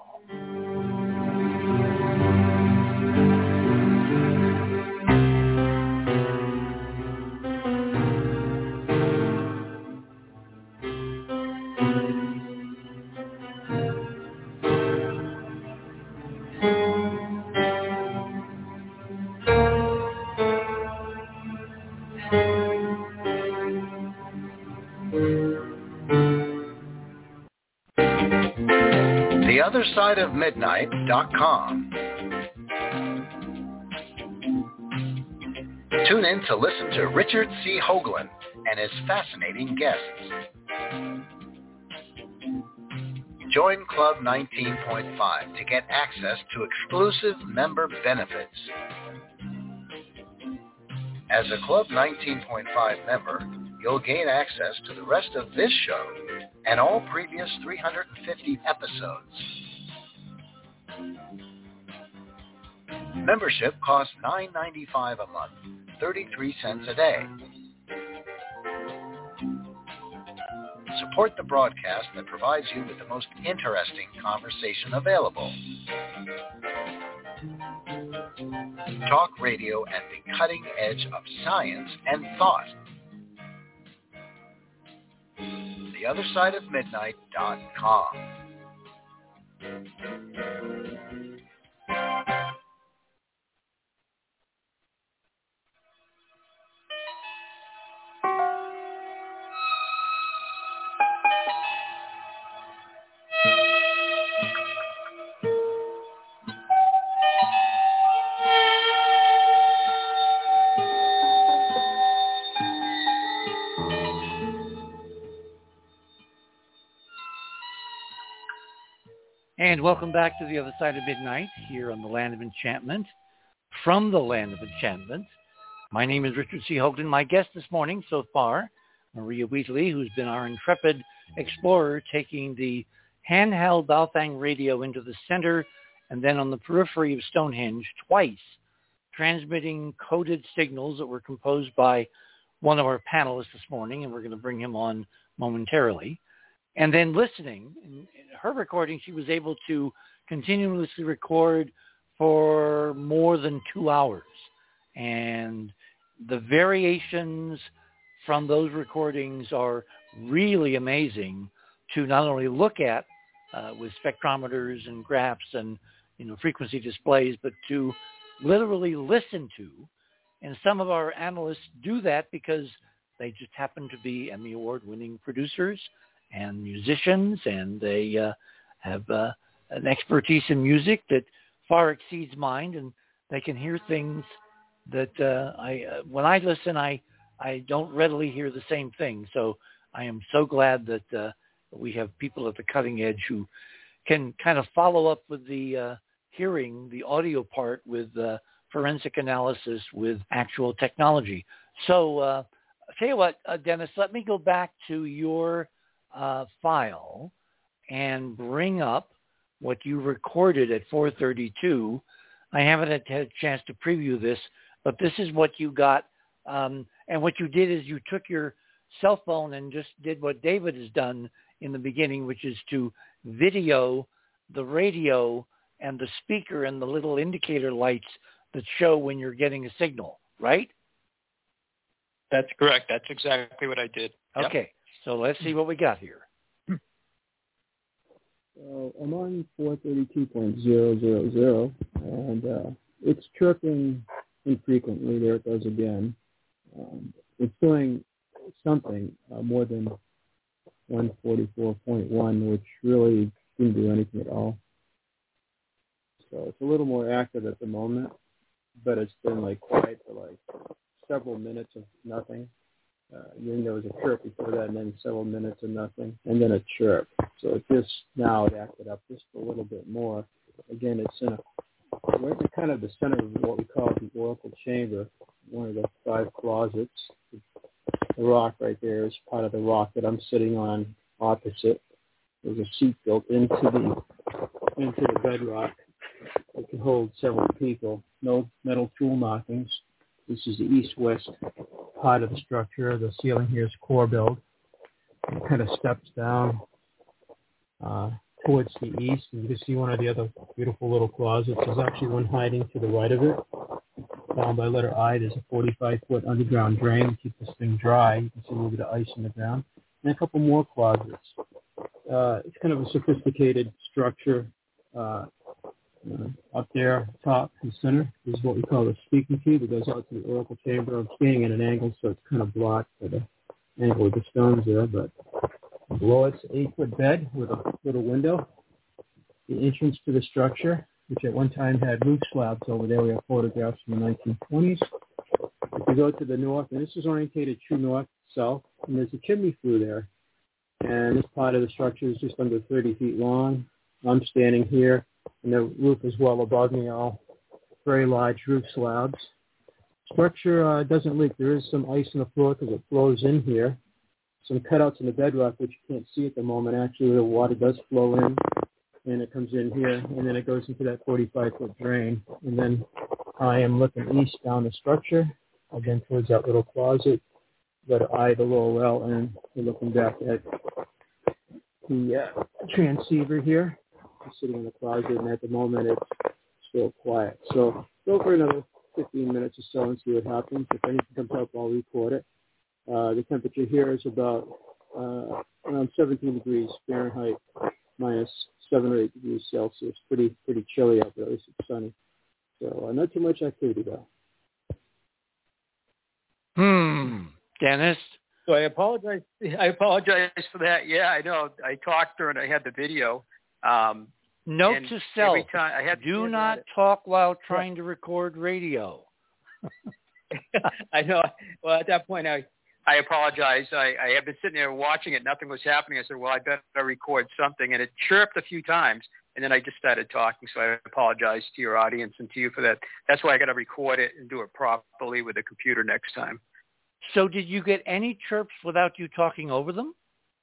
TheOtherSideOfMidnight.com. Tune in to listen to Richard C. Hoagland and his fascinating guests. Join Club 19.5 to get access to exclusive member benefits. As a Club 19.5 member, you'll gain access to the rest of this show and all previous 350 episodes. Membership costs $9.95 a month, 33 cents a day. Support the broadcast that provides you with the most interesting conversation available. Talk radio at the cutting edge of science and thought. TheOtherSideOfMidnight.com. And welcome back to The Other Side of Midnight here on the Land of Enchantment. From the Land of Enchantment, my name is Richard C. Hoagland. My guest this morning so far, Maria Wheatley, who's been our intrepid explorer taking the handheld Baofeng radio into the center and then on the periphery of Stonehenge twice, transmitting coded signals that were composed by one of our panelists this morning, and we're going to bring him on momentarily. And then listening. In her recording, she was able to continuously record for more than 2 hours. And the variations from those recordings are really amazing to not only look at with spectrometers and graphs and frequency displays, but to literally listen to. And some of our analysts do that because they just happen to be Emmy Award-winning producers and musicians, and they have an expertise in music that far exceeds mine, and they can hear things that when I listen, I don't readily hear the same thing. So I am so glad that we have people at the cutting edge who can kind of follow up with the hearing, the audio part, with forensic analysis with actual technology. So I'll tell you what, Dennis, let me go back to your file and bring up what you recorded at 4:32. I haven't had a chance to preview this, but this is what you got. And what you did is you took your cell phone and just did what David has done in the beginning, which is to video the radio and the speaker and the little indicator lights that show when you're getting a signal, right? That's correct. That's exactly what I did. Yep. Okay. So let's see what we got here. So I'm on 432.000, and it's chirping infrequently. There it goes again. It's doing something more than 144.1, which really didn't do anything at all. So it's a little more active at the moment, but it's been like quiet for like several minutes of nothing. Then there was a chirp before that, and then several minutes of nothing, and then a chirp. So it just now it acted up just a little bit more. Again, it's we're in kind of the center of what we call the oracle chamber, one of the 5 closets. The rock right there is part of the rock that I'm sitting on opposite. There's a seat built into the bedrock. It can hold several people. No metal tool markings. This is the east-west part of the structure. The ceiling here is core build. It kind of steps down towards the east. And you can see one of the other beautiful little closets. There's actually one hiding to the right of it. Down by letter I, there's a 45-foot underground drain to keep this thing dry. You can see a little bit of ice in the ground. And a couple more closets. It's kind of a sophisticated structure. Up there, top and center, is what we call a speaking tube. It goes out to the oracle chamber. I'm standing at an angle, so it's kind of blocked by the angle of the stones there. But below it's an 8-foot bed with a little window. The entrance to the structure, which at one time had roof slabs over there. We have photographs from the 1920s. If you go to the north, and this is orientated true north-south, and there's a chimney flue there. And this part of the structure is just under 30 feet long. I'm standing here, and the roof is well above me, all very large roof slabs. Structure doesn't leak. There is some ice on the floor because it flows in here. Some cutouts in the bedrock, which you can't see at the moment. Actually, the water does flow in, and it comes in here, and then it goes into that 45-foot drain. And then I am looking east down the structure, again towards that little closet, letter I, the lower L, and we're looking back at the transceiver here. Sitting in the closet, and at the moment it's still quiet. So go for another 15 minutes or so and see what happens. If anything comes up, I'll record it. The temperature here is about around 17 degrees Fahrenheit, minus 7 or 8 degrees Celsius. Pretty chilly out there. At least it's sunny. So not too much activity though. Dennis? So I apologize for that. Yeah, I know. I talked during I had the video. Note to self, do not talk while trying to record radio. I know. Well, at that point, I apologize. I had been sitting there watching it. Nothing was happening. I said, well, I better record something. And it chirped a few times. And then I just started talking. So I apologize to your audience and to you for that. That's why I got to record it and do it properly with the computer next time. So did you get any chirps without you talking over them?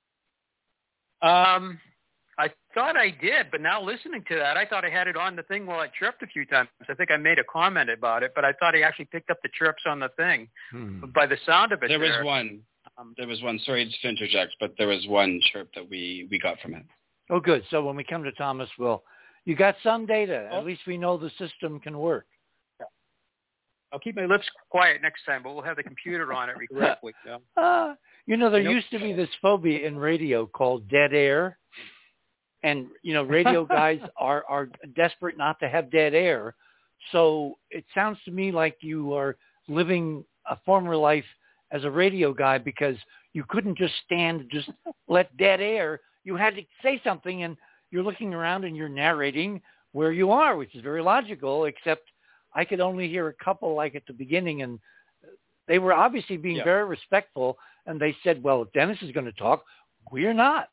I thought I did, but now listening to that, I thought I had it on the thing while it chirped a few times. I think I made a comment about it, but I thought I actually picked up the chirps on the thing. But by the sound of it, there was one. There was one. Sorry to interject, but there was one chirp that we got from it. Oh, good. So when we come to Thomas, you got some data. At least we know the system can work. Yeah. I'll keep my lips quiet next time, but we'll have the computer on it correctly. There used to be this phobia in radio called dead air. And, radio guys are desperate not to have dead air. So it sounds to me like you are living a former life as a radio guy because you couldn't just let dead air. You had to say something, and you're looking around and you're narrating where you are, which is very logical, except I could only hear a couple like at the beginning, and they were obviously being very respectful, and they said, well, if Dennis is going to talk, we're not.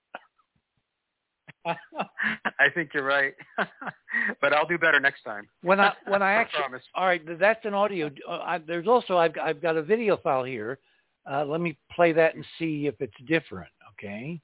I think you're right, but I'll do better next time. When I actually promise. All right, that's an audio. There's also I've got a video file here. Let me play that and see if it's different. Okay.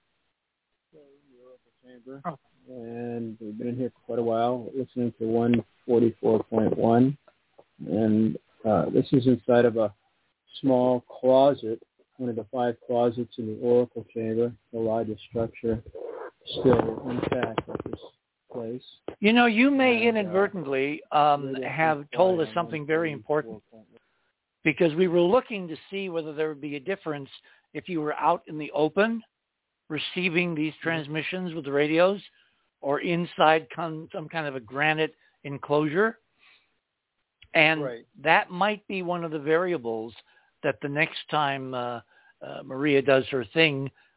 And we've been in here for quite a while, listening to 144.1, and this is inside of a small closet, one of the 5 closets in the oracle chamber, the largest structure still intact at this place. You may inadvertently have told us something very important, because we were looking to see whether there would be a difference if you were out in the open receiving these transmissions with the radios or inside some kind of a granite enclosure. And that might be one of the variables that the next time Maria does her thing,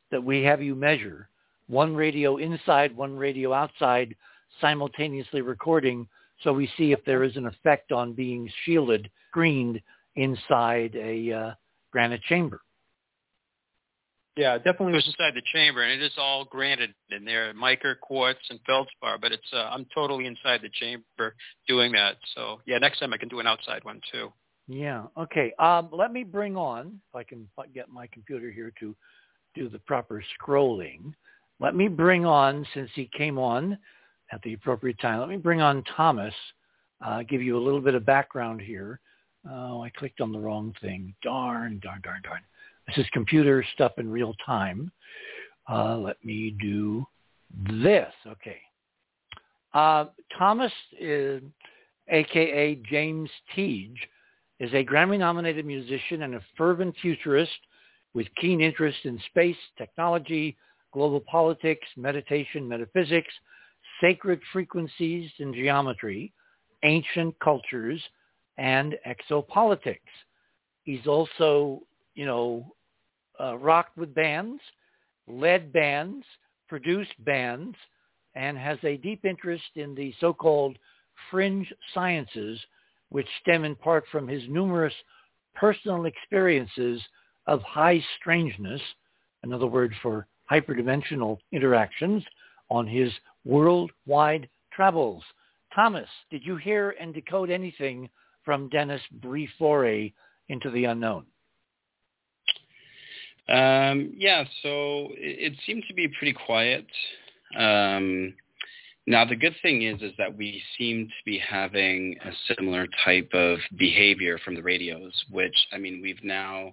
that we have you measure, one radio inside, one radio outside, simultaneously recording, so we see if there is an effect on being shielded, screened inside a granite chamber. Yeah, it definitely was inside the chamber, and it is all granite in there, mica, quartz, and feldspar. But it's I'm totally inside the chamber doing that. So yeah, next time I can do an outside one too. Yeah. Okay. Let me bring on, if I can get my computer here to do the proper scrolling. Let me bring on, since he came on at the appropriate time, let me bring on Thomas. Give you a little bit of background here. Oh, I clicked on the wrong thing. Darn. This is computer stuff in real time. Let me do this. Okay. Thomas, a.k.a. James Teague, is a Grammy-nominated musician and a fervent futurist with keen interest in space, technology, global politics, meditation, metaphysics, sacred frequencies and geometry, ancient cultures, and exopolitics. He's also, rocked with bands, led bands, produced bands, and has a deep interest in the so-called fringe sciences, which stem in part from his numerous personal experiences of high strangeness, another word for hyperdimensional interactions, on his worldwide travels. Thomas, did you hear and decode anything from Dennis' brief foray into the unknown? Yeah, so it seemed to be pretty quiet. Now, the good thing is that we seem to be having a similar type of behavior from the radios, which, I mean, we've now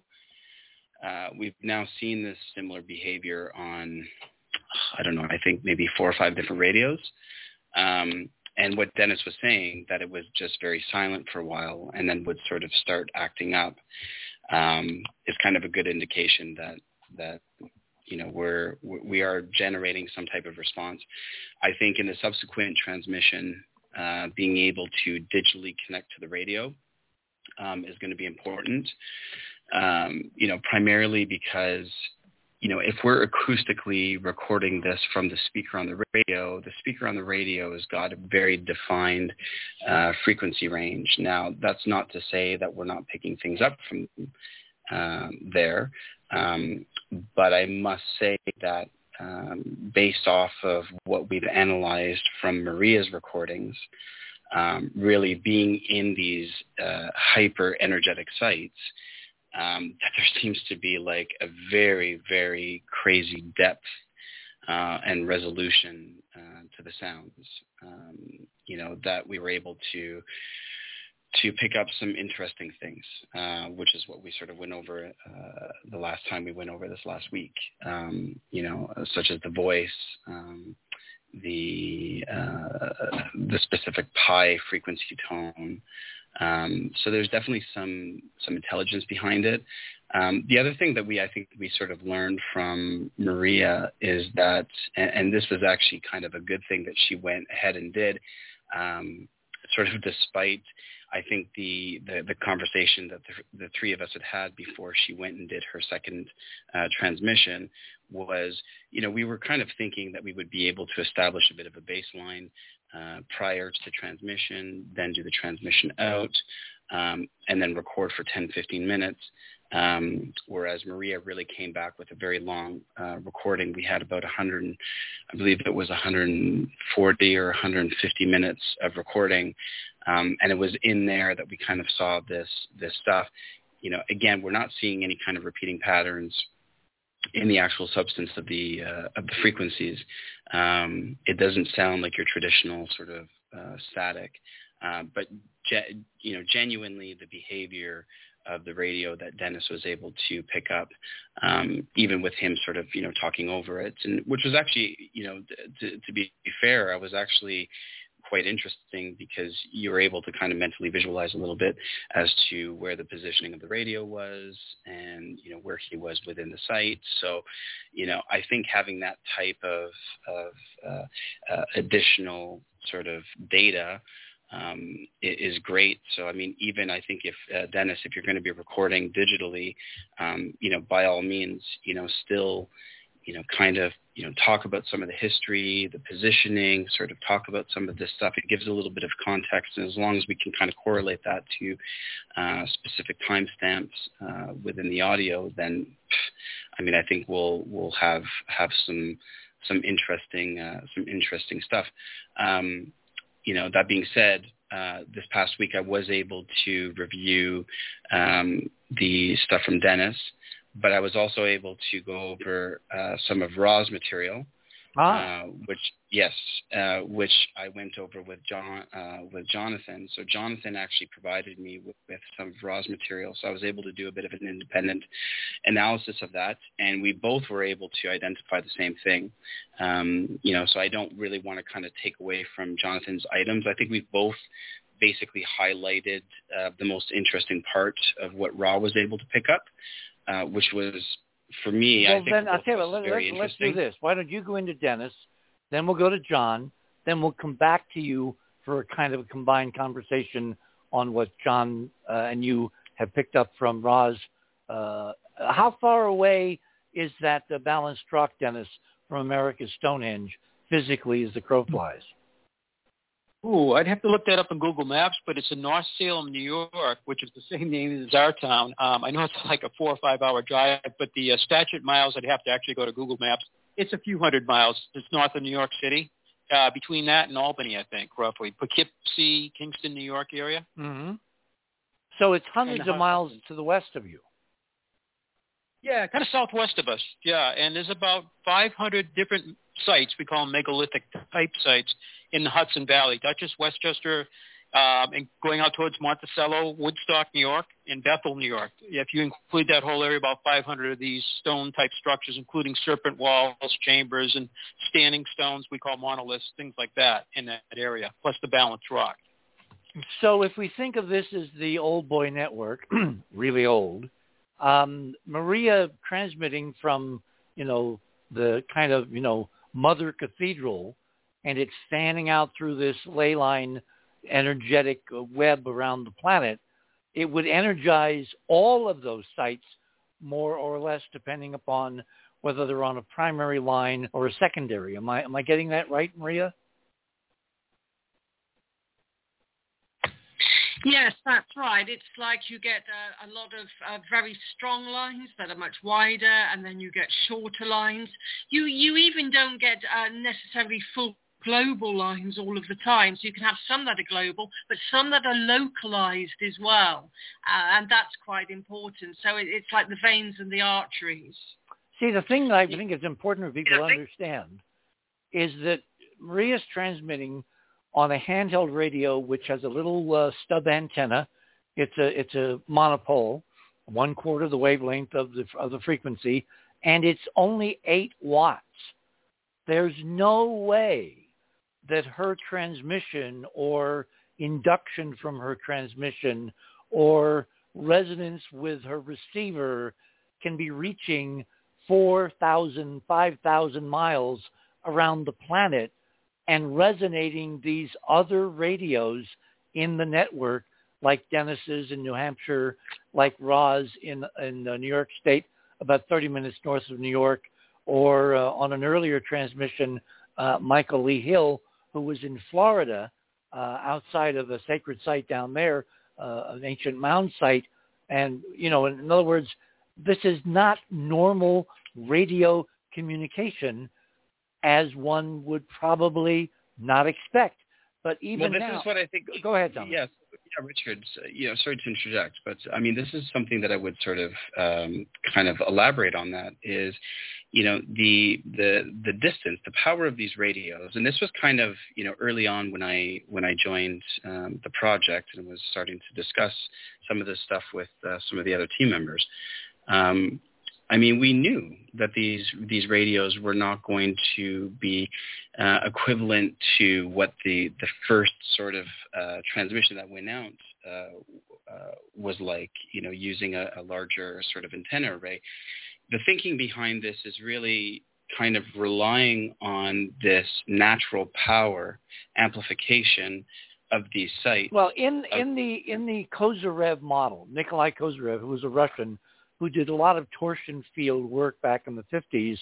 seen this similar behavior on, I don't know, I think maybe 4 or 5 different radios. And what Dennis was saying, that it was just very silent for a while and then would sort of start acting up, is kind of a good indication that we are generating some type of response. I think in the subsequent transmission, being able to digitally connect to the radio is going to be important. Primarily because, if we're acoustically recording this from the speaker on the speaker on the radio has got a very defined frequency range. Now, that's not to say that we're not picking things up from there, but I must say that based off of what we've analyzed from Maria's recordings, really being in these hyper energetic sites, that there seems to be like a very, very crazy depth and resolution to the sounds, that we were able to pick up some interesting things, which is what we sort of went over the last time we went over this last week, such as the voice, the specific pi frequency tone. So there's definitely some intelligence behind it. The other thing that I think we sort of learned from Maria is that, and this was actually kind of a good thing that she went ahead and did, sort of despite, I think, the conversation that the three of us had before she went and did her second transmission was, we were kind of thinking that we would be able to establish a bit of a baseline prior to transmission, then do the transmission out, and then record for 10, 15 minutes. Whereas Maria really came back with a very long recording. We had about 100, I believe it was 140 or 150 minutes of recording. And it was in there that we kind of saw this stuff. Again, we're not seeing any kind of repeating patterns in the actual substance of the frequencies. It doesn't sound like your traditional sort of static, but genuinely the behavior of the radio that Dennis was able to pick up, even with him sort of talking over it, and which was actually to be fair, I was actually quite interesting because you were able to kind of mentally visualize a little bit as to where the positioning of the radio was and, where he was within the site. So, I think having that type of additional sort of data is great. So, I mean, even I think if Dennis, if you're going to be recording digitally, by all means, still, kind of, talk about some of the history, the positioning, sort of talk about some of this stuff. It gives a little bit of context, and as long as we can kind of correlate that to specific timestamps within the audio, then, I think we'll have some interesting stuff. That being said, this past week I was able to review the stuff from Dennis, but I was also able to go over some of Ra's material, which I went over with Jonathan. So Jonathan actually provided me with some of Ra's material, so I was able to do a bit of an independent analysis of that, and we both were able to identify the same thing. So I don't really want to kind of take away from Jonathan's items. I think we've both basically highlighted the most interesting part of what Ra was able to pick up. Which was, for me, well, I think then, I'll tell you what, let's do this. Why don't you go into Dennis, then we'll go to John, then we'll come back to you for a kind of a combined conversation on what John and you have picked up from Ra's. How far away is that balanced rock, Dennis, from America's Stonehenge, physically as the crow flies? Ooh, I'd have to look that up on Google Maps, but it's in North Salem, New York, which is the same name as our town. I know it's like a 4 or 5 hour drive, but the statute miles, I'd have to actually go to Google Maps. It's a few hundred miles. It's north of New York City, between that and Albany, I think, roughly. Poughkeepsie, Kingston, New York area. Mm-hmm. So it's hundreds of miles to the west of you. Yeah, kind of southwest of us. Yeah, and there's about 500 different sites, we call them megalithic type sites, in the Hudson Valley, Dutchess, Westchester, and going out towards Monticello, Woodstock, New York, and Bethel, New York. If you include that whole area, about 500 of these stone-type structures, including serpent walls, chambers, and standing stones we call monoliths, things like that in that area, plus the balanced rock. So if we think of this as the old boy network, really old, Maria transmitting from, the kind of, mother cathedral, and it's fanning out through this ley line energetic web around the planet, it would energize all of those sites more or less depending upon whether they're on a primary line or a secondary. Am I getting that right, Maria? Yes, that's right. It's like you get a lot of very strong lines that are much wider, and then you get shorter lines. You even don't get necessarily full global lines all of the time. So you can have some that are global, but some that are localized as well. And that's quite important. So it's like the veins and the arteries. See, the thing that I think is important for people to understand is that Maria's transmitting on a handheld radio, which has a little stub antenna. It's a monopole, 1/4 of the wavelength of the frequency, and it's only 8 watts. There's no way that her transmission or induction from her transmission or resonance with her receiver can be reaching 4,000, 5,000 miles around the planet and resonating these other radios in the network, like Dennis's in New Hampshire, like Ra's in New York State, about 30 minutes north of New York, or on an earlier transmission, Michael Lee Hill, who was in Florida, outside of a sacred site down there, an ancient mound site. And, in other words, this is not normal radio communication as one would probably not expect. But even this now, is what I think. Go ahead, Tom. Yes, Richard. Sorry to interject, but this is something that I would sort of kind of elaborate on. That is, the distance, the power of these radios, and this was kind of early on when I joined the project and was starting to discuss some of this stuff with some of the other team members. We knew that these radios were not going to be equivalent to what the first sort of transmission that went out was like, using a larger sort of antenna array. The thinking behind this is really kind of relying on this natural power amplification of these sites. Well, in the Kozyrev model, Nikolai Kozyrev, who was a Russian, who did a lot of torsion field work back in the 50s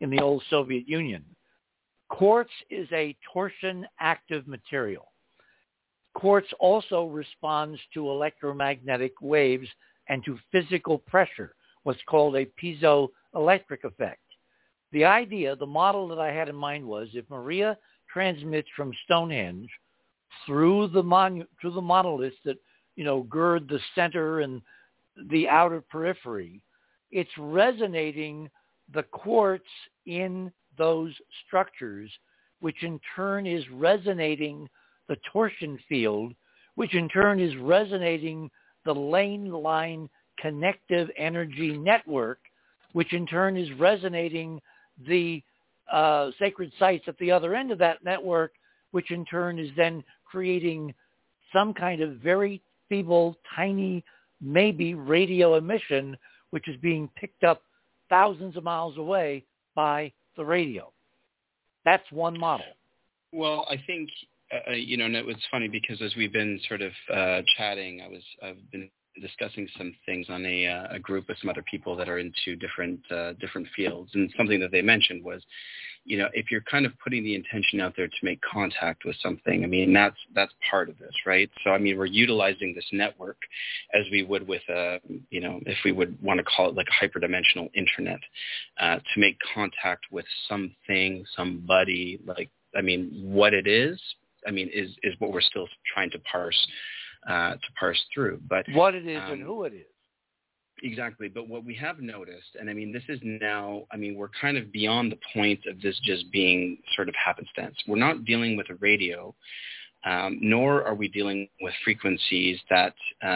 in the old Soviet Union. Quartz is a torsion-active material. Quartz also responds to electromagnetic waves and to physical pressure, what's called a piezoelectric effect. The idea, the model that I had in mind was if Maria transmits from Stonehenge through the monoliths that, gird the center and the outer periphery, it's resonating the quartz in those structures, which in turn is resonating the torsion field, which in turn is resonating the lane line connective energy network, which in turn is resonating the sacred sites at the other end of that network, which in turn is then creating some kind of very feeble, tiny, maybe radio emission, which is being picked up thousands of miles away by the radio. That's one model. Well, I think, and it's funny because as we've been sort of chatting, I've been discussing some things on a group with some other people that are into different fields, and something that they mentioned was, if you're kind of putting the intention out there to make contact with something, I mean, that's part of this, right? So, I mean, we're utilizing this network as we would with if we would want to call it like a hyperdimensional internet, to make contact with something, somebody, like, I mean, what it is, I mean, is what we're still trying to parse through. But what it is and who it is. Exactly. But what we have noticed, and I mean, this is now, I mean, we're kind of beyond the point of this just being sort of happenstance. We're not dealing with a radio, nor are we dealing with frequencies that,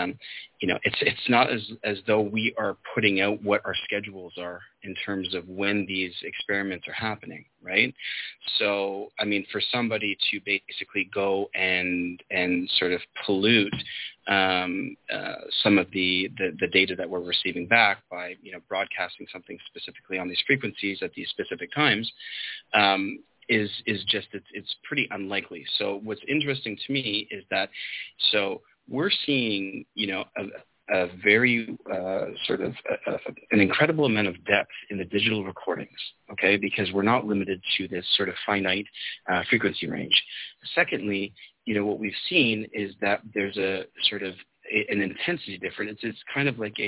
it's not as though we are putting out what our schedules are in terms of when these experiments are happening, right? So, I mean, for somebody to basically go and sort of pollute some of the data that we're receiving back by, broadcasting something specifically on these frequencies at these specific times, is just, it's pretty unlikely. So what's interesting to me is that, so we're seeing, a very sort of an incredible amount of depth in the digital recordings, okay, because we're not limited to this sort of finite frequency range. Secondly, what we've seen is that there's a sort of an intensity difference. It's kind of like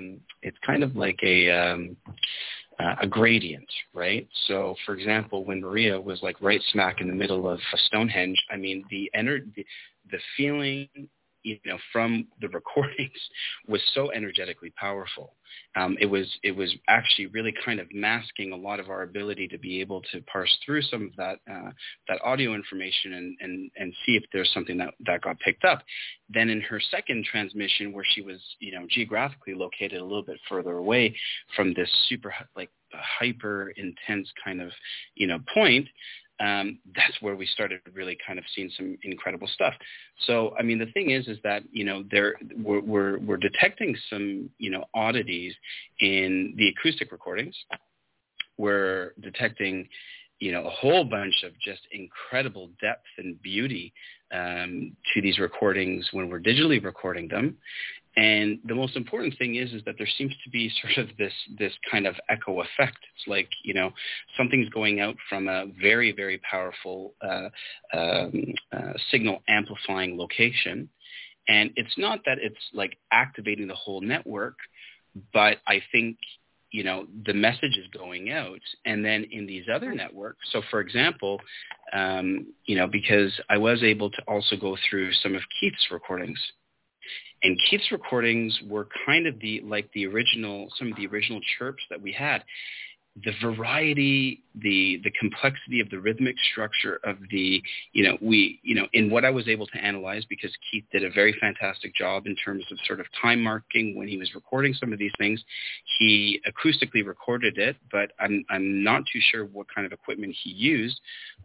a gradient, right? So, for example, when Maria was like right smack in the middle of Stonehenge, I mean, the feeling, from the recordings was so energetically powerful. It was actually really kind of masking a lot of our ability to be able to parse through some of that audio information and see if there's something that got picked up. Then in her second transmission, where she was, geographically located a little bit further away from this super, like, hyper intense kind of, point, that's where we started really kind of seeing some incredible stuff. So, I mean, the thing is that, we're detecting some, oddities in the acoustic recordings. We're detecting, a whole bunch of just incredible depth and beauty to these recordings when we're digitally recording them. And the most important thing is that there seems to be sort of this kind of echo effect. It's like, something's going out from a very, very powerful signal amplifying location. And it's not that it's like activating the whole network, but I think, the message is going out. And then in these other networks, so for example, because I was able to also go through some of Keith's recordings. And Keith's recordings were kind of some of the original chirps that we had. The variety, the complexity of the rhythmic structure of in what I was able to analyze, because Keith did a very fantastic job in terms of sort of time marking when he was recording some of these things. He acoustically recorded it, but I'm not too sure what kind of equipment he used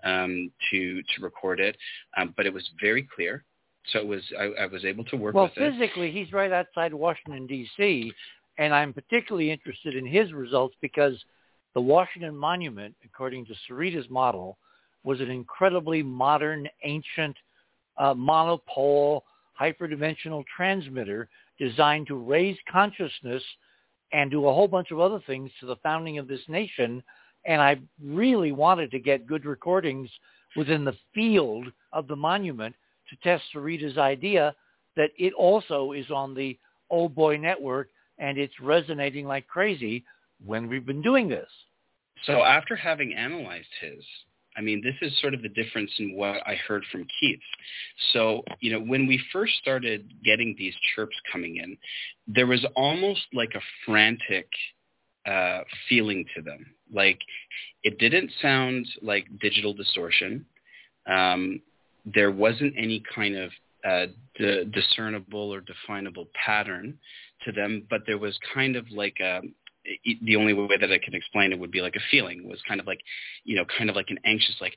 to record it, but it was very clear. So I was able to work with it. Well, physically, he's right outside Washington, D.C., and I'm particularly interested in his results because the Washington Monument, according to Sarita's model, was an incredibly modern, ancient, monopole, hyperdimensional transmitter designed to raise consciousness and do a whole bunch of other things to the founding of this nation. And I really wanted to get good recordings within the field of the monument to test Sarita's idea that it also is on the Old Boy Network, and it's resonating like crazy when we've been doing this. So after having analyzed his, I mean, this is sort of the difference in what I heard from Keith. So, when we first started getting these chirps coming in, there was almost like a frantic feeling to them. Like, it didn't sound like digital distortion. There wasn't any kind of discernible or definable pattern to them, but there was kind of like the only way that I can explain it would be like a feeling. It was kind of like, kind of like an anxious, like,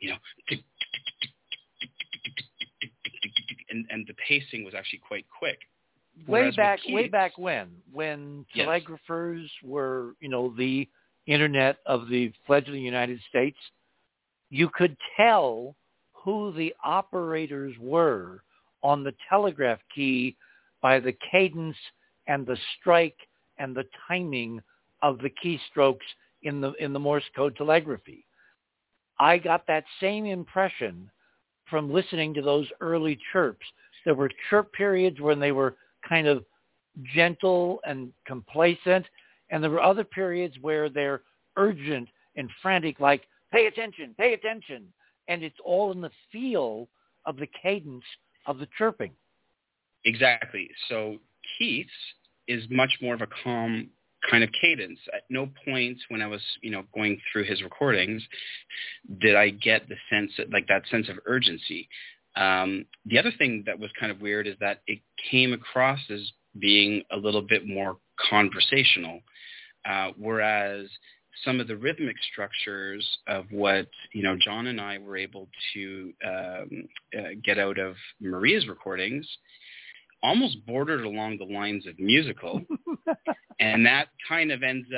and the pacing was actually quite quick. Way back when telegraphers were, the internet of the fledgling United States, you could tell who the operators were on the telegraph key by the cadence and the strike and the timing of the keystrokes in the Morse code telegraphy. I got that same impression from listening to those early chirps. There were chirp periods when they were kind of gentle and complacent, and there were other periods where they're urgent and frantic, like, pay attention, pay attention. And it's all in the feel of the cadence of the chirping. Exactly. So Keith's is much more of a calm kind of cadence. At no point when I was, going through his recordings did I get the sense that, like, that sense of urgency. The other thing that was kind of weird is that it came across as being a little bit more conversational, whereas some of the rhythmic structures of what, John and I were able to get out of Maria's recordings almost bordered along the lines of musical. And that kind of ends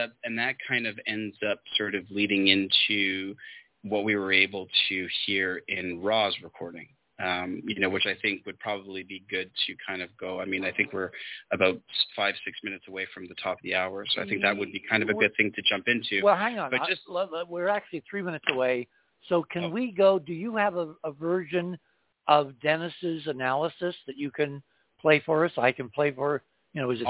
up sort of leading into what we were able to hear in Raw's recording. Which I think would probably be good to kind of go. I mean, I think we're about 5-6 minutes away from the top of the hour, so I think that would be kind of a good thing to jump into. Well, hang on. We're actually 3 minutes away. So can we go? Do you have a version of Dennis's analysis that you can play for us? I can play for, is it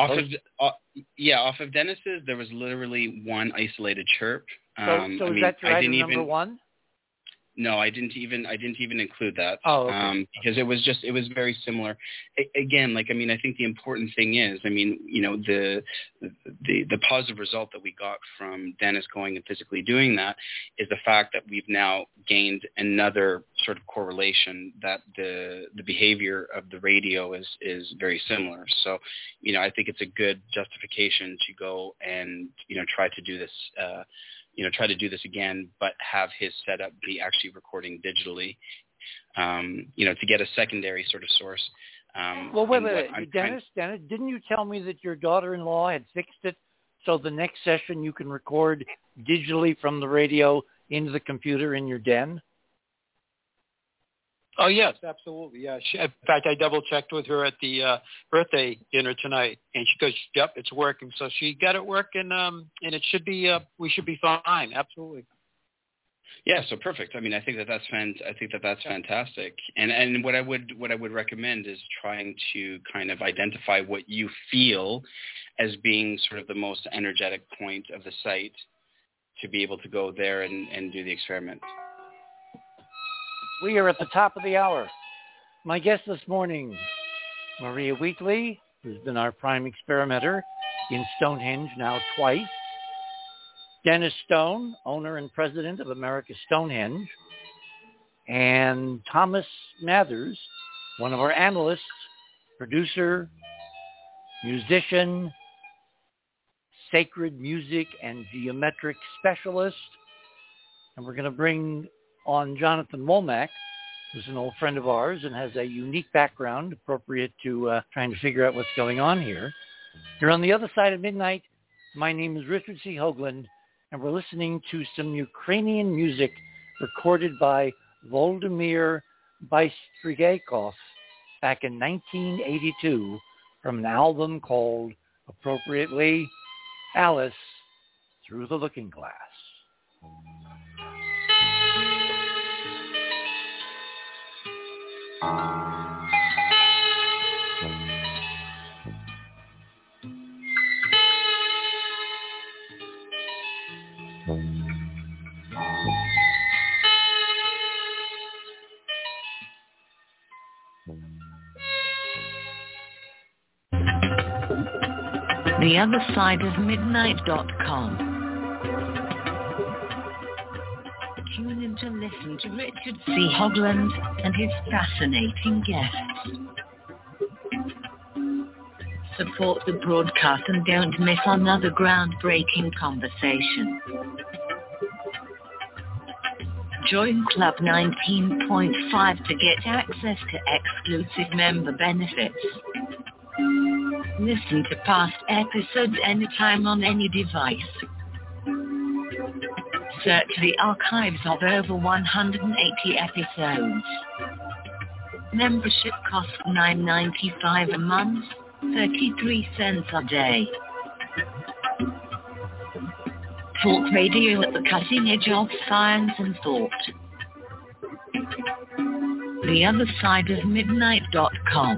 off of Dennis's, there was literally one isolated chirp. So is that your item number one? No, I didn't even include that. Oh, okay. Because it was very similar. Again, I think the important thing is, the positive result that we got from Dennis going and physically doing that is the fact that we've now gained another sort of correlation that the behavior of the radio is very similar. So, I think it's a good justification to go and, try to do this try to do this again, but have his setup be actually recording digitally, to get a secondary sort of source. Well, wait, Dennis, didn't you tell me that your daughter-in-law had fixed it so the next session you can record digitally from the radio into the computer in your den? Oh, yes, absolutely. Yeah. In fact, I double-checked with her at the birthday dinner tonight, and she goes, yep, it's working. So she got it working, and it should be, we should be fine. Absolutely. Yeah, so perfect. I think that's fantastic. And what I would recommend is trying to kind of identify what you feel as being sort of the most energetic point of the site to be able to go there and do the experiment. We are at the top of the hour. My guest this morning, Maria Wheatley, who's been our prime experimenter in Stonehenge now twice. Dennis Stone, owner and president of America Stonehenge. And Thomas Mathers, one of our analysts, producer, musician, sacred music and geometric specialist. And we're going to bring on Jonathan Womack, who's an old friend of ours and has a unique background appropriate to trying to figure out what's going on here. You're on the other side of midnight. My name is Richard C. Hoagland, and we're listening to some Ukrainian music recorded by Volodymyr Bystrigaykov back in 1982 from an album called, appropriately, Alice Through the Looking Glass. TheOtherSideOfMidnight.com. Tune in to listen to Richard C. Hoagland and his fascinating guests. Support the broadcast and don't miss another groundbreaking conversation. Join Club 19.5 to get access to exclusive member benefits. Listen to past episodes anytime on any device. Search the archives of over 180 episodes. Membership costs $9.95 a month, 33 cents a day. Talk radio at the cutting edge of science and thought. TheOtherSideOfMidnight.com.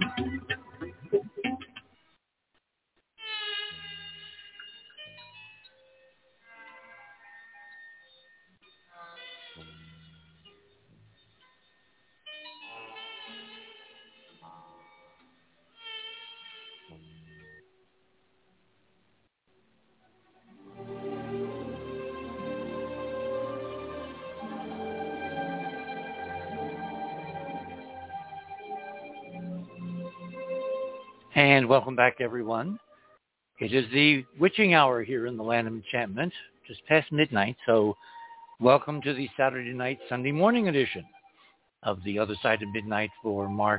And welcome back, everyone. It is the witching hour here in the land of enchantment, just past midnight. So welcome to the Saturday night, Sunday morning edition of The Other Side of Midnight for March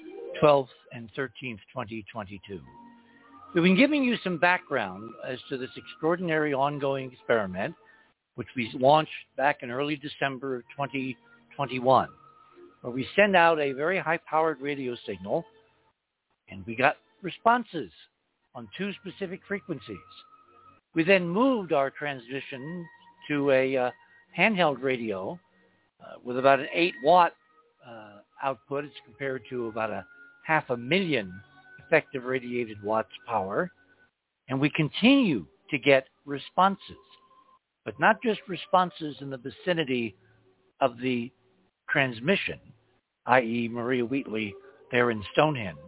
12th and 13th, 2022. We've been giving you some background as to this extraordinary ongoing experiment, which we launched back in early December of 2021, where we send out a very high-powered radio signal, and we got responses on 2 specific frequencies. We then moved our transmission to a handheld radio with about an 8-watt output. It's compared to about a 500,000 effective radiated watts power. And we continue to get responses, but not just responses in the vicinity of the transmission, i.e. Maria Wheatley there in Stonehenge,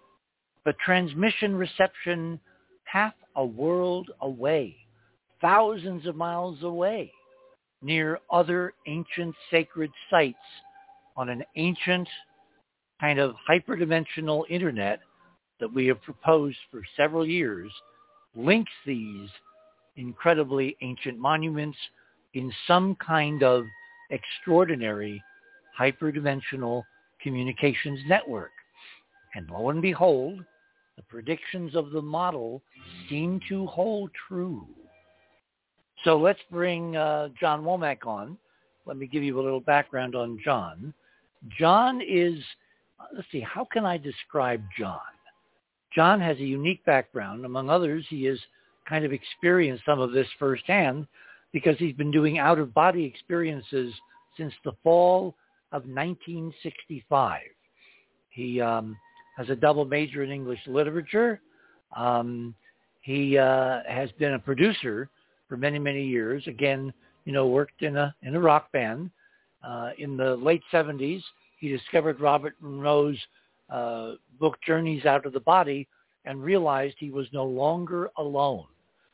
but transmission reception half a world away, thousands of miles away, near other ancient sacred sites on an ancient kind of hyperdimensional internet that we have proposed for several years, links these incredibly ancient monuments in some kind of extraordinary hyperdimensional communications network. And lo and behold, the predictions of the model seem to hold true. So let's bring John Womack on. Let me give you a little background on John. John is, let's see, how can I describe John? John has a unique background. Among others, he has kind of experienced some of this firsthand because he's been doing out-of-body experiences since the fall of 1965. He has a double major in English literature. He has been a producer for many, many years. Again, worked in a rock band. In the late 70s, he discovered Robert Monroe's book Journeys Out of the Body and realized he was no longer alone.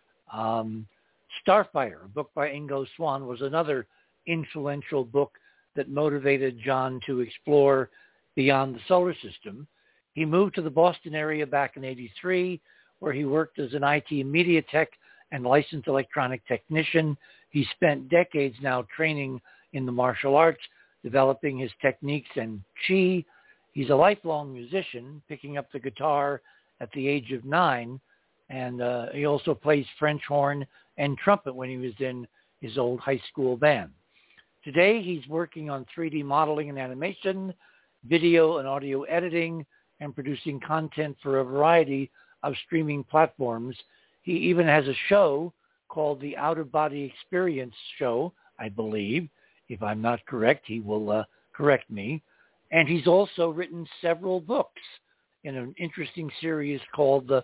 Starfire, a book by Ingo Swann, was another influential book that motivated John to explore beyond the solar system. He moved to the Boston area back in '83, where he worked as an IT and media tech and licensed electronic technician. He spent decades now training in the martial arts, developing his techniques and chi. He's a lifelong musician, picking up the guitar at the age of 9, and he also plays French horn and trumpet when he was in his old high school band. Today, he's working on 3D modeling and animation, video and audio editing, and producing content for a variety of streaming platforms. He even has a show called the Out of Body Experience Show. I believe. If I'm not correct, he will correct me. And he's also written several books in an interesting series called the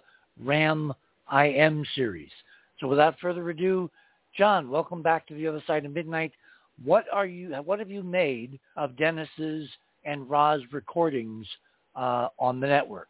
RAM-IM series. So without further ado, John, welcome back to The Other Side of Midnight. What have you made of Dennis's and Ra's recordings on the network?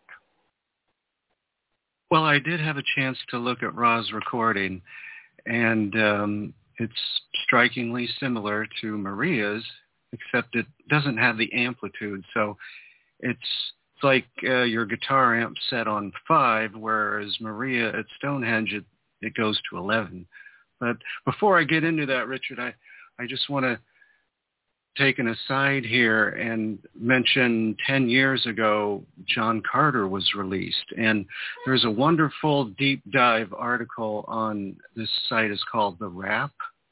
Well, I did have a chance to look at Ra's recording, and it's strikingly similar to Maria's, except it doesn't have the amplitude. So it's like your guitar amp set on 5, whereas Maria at Stonehenge, it goes to 11. But before I get into that, Richard, I just want to take an aside here and mention 10 years ago, John Carter was released. And there's a wonderful deep dive article on this site. It's called The Wrap.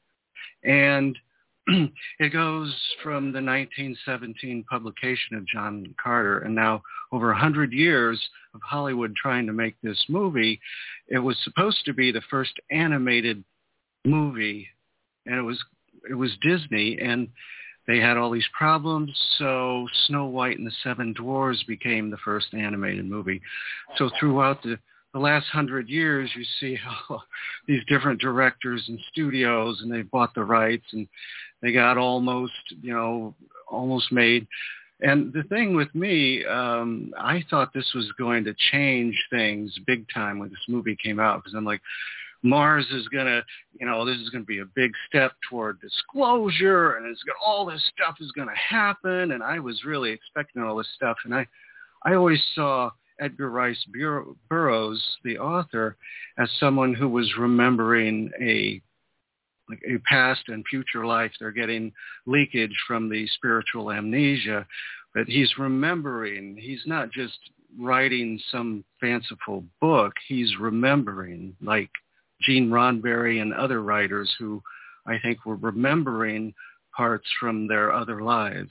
And it goes from the 1917 publication of John Carter, and now over 100 years of Hollywood trying to make this movie. It was supposed to be the first animated movie, and it was Disney, and they had all these problems, so Snow White and the Seven Dwarfs became the first animated movie. So throughout the last 100 years, you see how these different directors and studios, and they bought the rights, and they got almost made. And the thing with me, I thought this was going to change things big time when this movie came out, because I'm like, Mars is going to, this is going to be a big step toward disclosure, and all this stuff is going to happen. And I was really expecting all this stuff. And I always saw Edgar Rice Burroughs, the author, as someone who was remembering a past and future life. They're getting leakage from the spiritual amnesia, but he's remembering. He's not just writing some fanciful book. He's remembering, like Gene Roddenberry and other writers who I think were remembering parts from their other lives.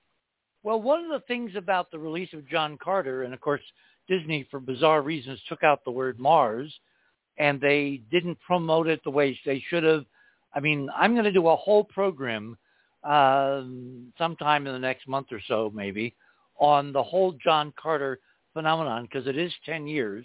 Well, one of the things about the release of John Carter, and of course Disney, for bizarre reasons, took out the word Mars, and they didn't promote it the way they should have. I mean, I'm going to do a whole program sometime in the next month or so, maybe, on the whole John Carter phenomenon, because it is 10 years.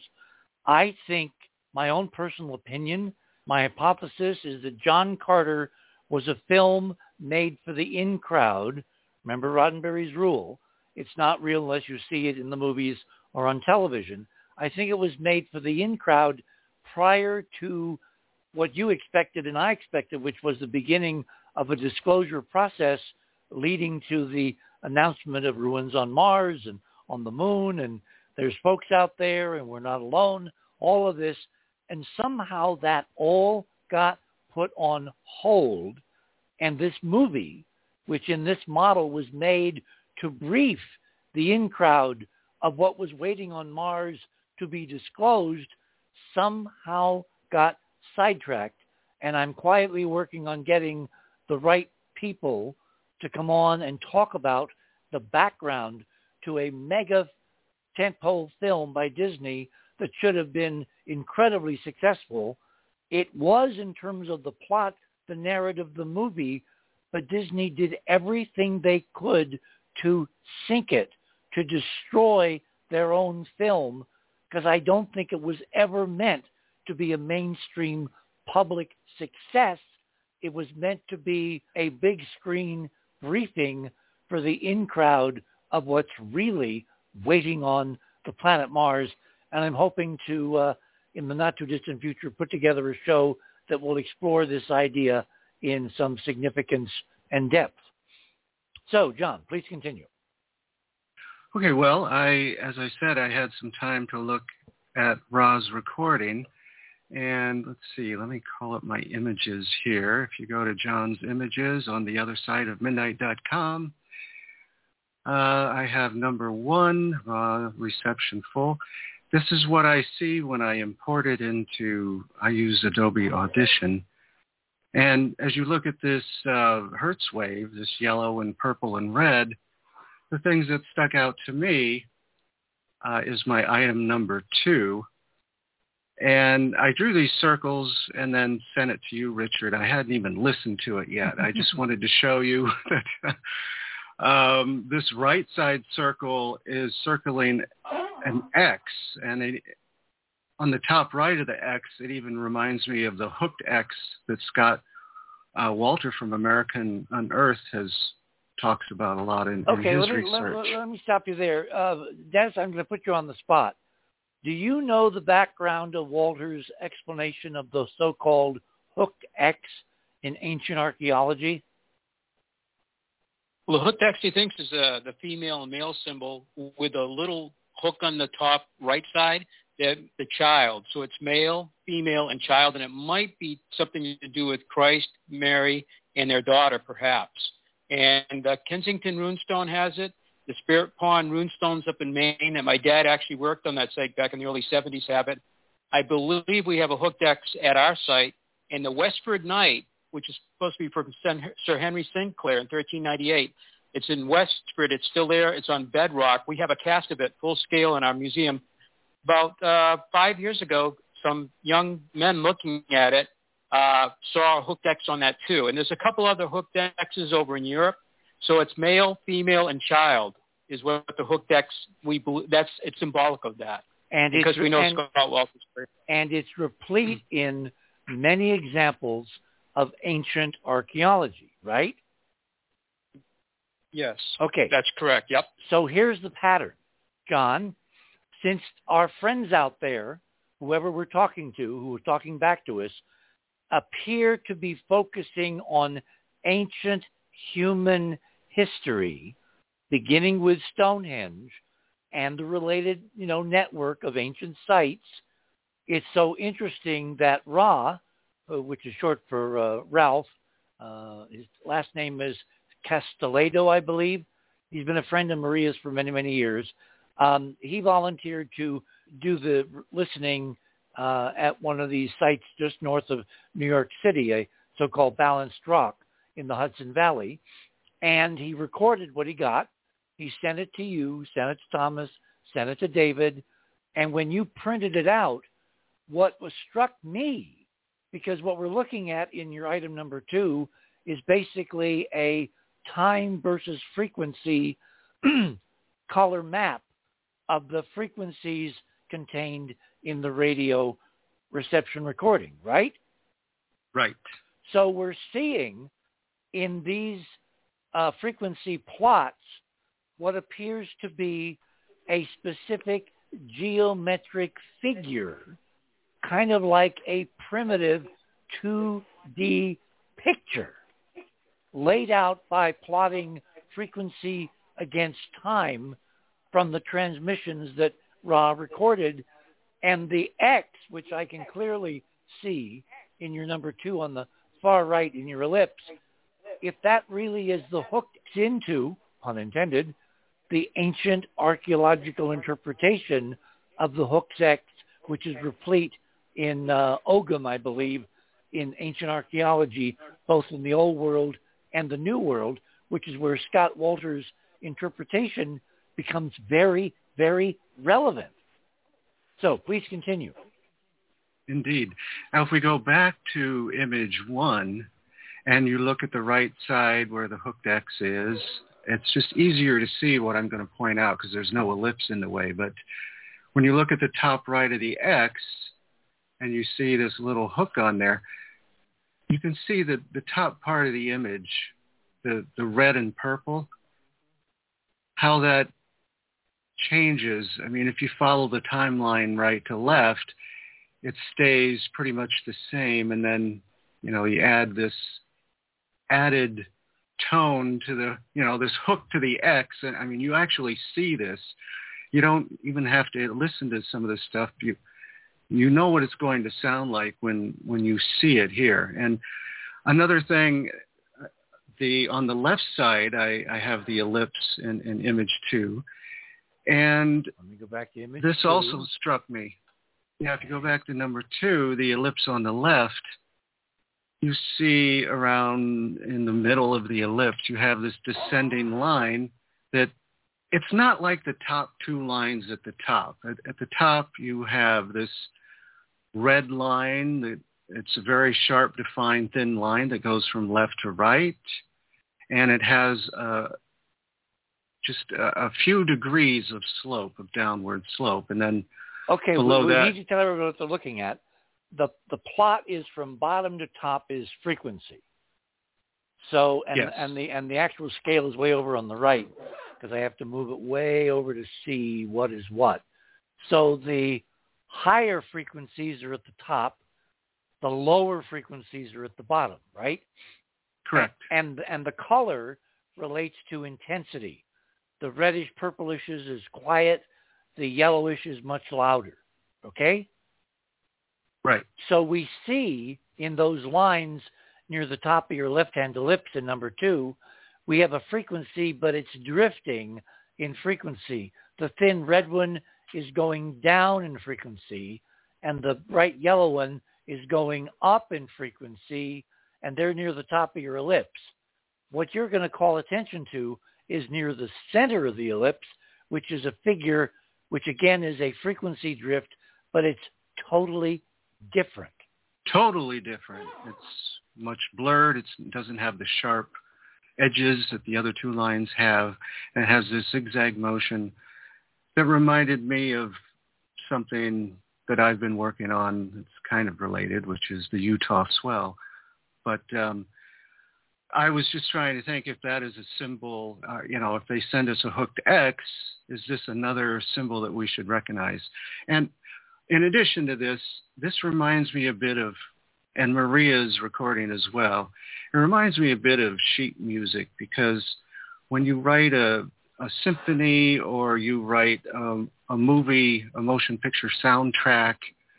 I think, my own personal opinion, my hypothesis is that John Carter was a film made for the in crowd. Remember Roddenberry's rule. It's not real unless you see it in the movies or on television. I think it was made for the in crowd prior to what you expected and I expected, which was the beginning of a disclosure process leading to the announcement of ruins on Mars and on the moon, and there's folks out there and we're not alone, all of this. And somehow that all got put on hold. And this movie, which in this model was made to brief the in-crowd of what was waiting on Mars to be disclosed, somehow got sidetracked. And I'm quietly working on getting the right people to come on and talk about the background to a mega tentpole film by Disney that should have been incredibly successful. It was, in terms of the plot, the narrative, the movie, but Disney did everything they could to sink it, to destroy their own film, because I don't think it was ever meant to be a mainstream public success. It was meant to be a big screen briefing for the in-crowd of what's really waiting on the planet Mars. And I'm hoping to, in the not-too-distant future, put together a show that will explore this idea in some significance and depth. So, John, please continue. Okay, well, as I said, I had some time to look at Ra's recording. And let's see, let me call up my images here. If you go to John's images on theothersideofmidnight.com, I have number 1, Ra reception full. This is what I see when I import it I use Adobe Audition. And as you look at this Hertz wave, this yellow and purple and red, the things that stuck out to me is my item number 2. And I drew these circles and then sent it to you, Richard. I hadn't even listened to it yet. I just wanted to show you that this right side circle is circling an X. And on the top right of the X, it even reminds me of the hooked X that Scott Walter from American Unearthed talks about a lot in his research. Let me stop you there. Dennis, I'm going to put you on the spot. Do you know the background of Walter's explanation of the so-called hooked X in ancient archaeology? Well, the hooked X, he thinks, is the female and male symbol with a little hook on the top right side, the child. So it's male, female, and child, and it might be something to do with Christ, Mary, and their daughter, perhaps. And Kensington Runestone has it. The Spirit Pond Runestones up in Maine, and my dad actually worked on that site back in the early 70s, have it. I believe we have a hooked X at our site. And the Westford Knight, which is supposed to be from Sir Henry Sinclair in 1398, it's in Westford. It's still there. It's on bedrock. We have a cast of it full scale in our museum. About 5 years ago, some young men looking at it saw a hooked X on that too. And there's a couple other hooked X's over in Europe. So it's male, female, and child is what the hooked X, it's symbolic of that. And because we know Scott Walter's prayer. And it's replete in many examples of ancient archaeology, right? Yes. Okay. That's correct. Yep. So here's the pattern, John. Since our friends out there, whoever we're talking to, who are talking back to us, appear to be focusing on ancient human history, beginning with Stonehenge and the related, network of ancient sites, it's so interesting that Ra, which is short for Ralph, his last name is Castellado, I believe. He's been a friend of Maria's for many, many years. He volunteered to do the listening at one of these sites just north of New York City, a so-called balanced rock in the Hudson Valley. And he recorded what he got. He sent it to you, sent it to Thomas, sent it to David. And when you printed it out, what struck me, because what we're looking at in your item number 2 is basically a time versus frequency color map of the frequencies contained in the radio reception recording, right? Right. So we're seeing in these frequency plots what appears to be a specific geometric figure, kind of like a primitive 2D picture laid out by plotting frequency against time from the transmissions that Ra recorded. And the X, which I can clearly see in your number 2 on the far right in your ellipse, if that really is the hooked into, pun intended, the ancient archaeological interpretation of the hooked X, which is replete in Ogham, I believe, in ancient archaeology, both in the Old World and the New World, which is where Scott Walter's interpretation becomes very, very relevant. So please continue. Indeed. Now, if we go back to image 1, and you look at the right side where the hooked X is, it's just easier to see what I'm going to point out because there's no ellipse in the way. But when you look at the top right of the X and you see this little hook on there, you can see that the top part of the image, the red and purple, how that changes. I mean, if you follow the timeline right to left, it stays pretty much the same. And then, you add this added tone to the, this hook to the X. And I mean, you actually see this. You don't even have to listen to some of this stuff. You know what it's going to sound like when you see it here. And another thing, on the left side, I have the ellipse in image 2. And let me go back to image this 2. Also struck me. You have to go back to number 2, the ellipse on the left. You see around in the middle of the ellipse, you have this descending line that it's not like the top 2 lines at the top. At the top, you have this red line. It's a very sharp, defined, thin line that goes from left to right. And it has just a few degrees of slope, of downward slope. And then below we that... need to tell everyone what they're looking at. The plot is from bottom to top is frequency. So, and the actual scale is way over on the right because I have to move it way over to see what is what. So the higher frequencies are at the top. The lower frequencies are at the bottom, right? Correct. And the color relates to intensity. The reddish purplishes is quiet. The yellowish is much louder. Okay? Right. So we see in those lines near the top of your left-hand ellipse in number 2, we have a frequency, but it's drifting in frequency. The thin red one is going down in frequency, and the bright yellow one is going up in frequency, and they're near the top of your ellipse. What you're going to call attention to is near the center of the ellipse, which is a figure, which again is a frequency drift, but it's totally different. Totally different. It's much blurred. It doesn't have the sharp edges that the other two lines have. And it has this zigzag motion that reminded me of something that I've been working on that's kind of related, which is the Utah swell. But I was just trying to think if that is a symbol, if they send us a hooked X, is this another symbol that we should recognize? And in addition to this reminds me a bit of, and Maria's recording as well, it reminds me a bit of sheet music, because when you write a symphony or you write a movie, a motion picture soundtrack,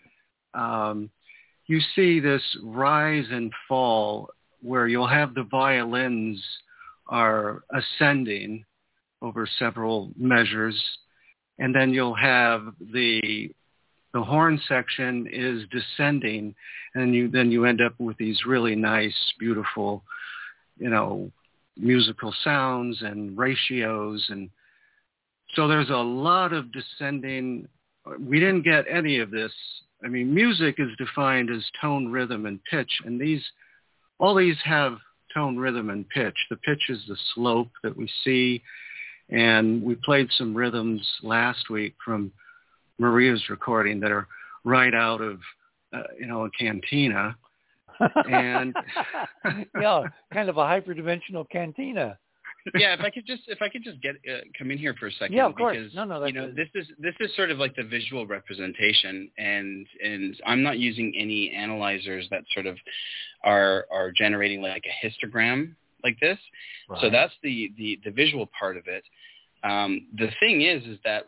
you see this rise and fall where you'll have the violins are ascending over several measures, and then you'll have the horn section is descending, and then you end up with these really nice, beautiful, musical sounds and ratios. And so there's a lot of descending. We didn't get any of this. I mean, music is defined as tone, rhythm, and pitch, and all these have tone, rhythm, and pitch. The pitch is the slope that we see, and we played some rhythms last week from Maria's recording that are right out of, a cantina. And kind of a hyperdimensional cantina. Yeah, if I could just get come in here for a second. Yeah, of course. Because this is sort of like the visual representation, and I'm not using any analyzers that sort of are generating like a histogram like this. Right. So that's the visual part of it. The thing is that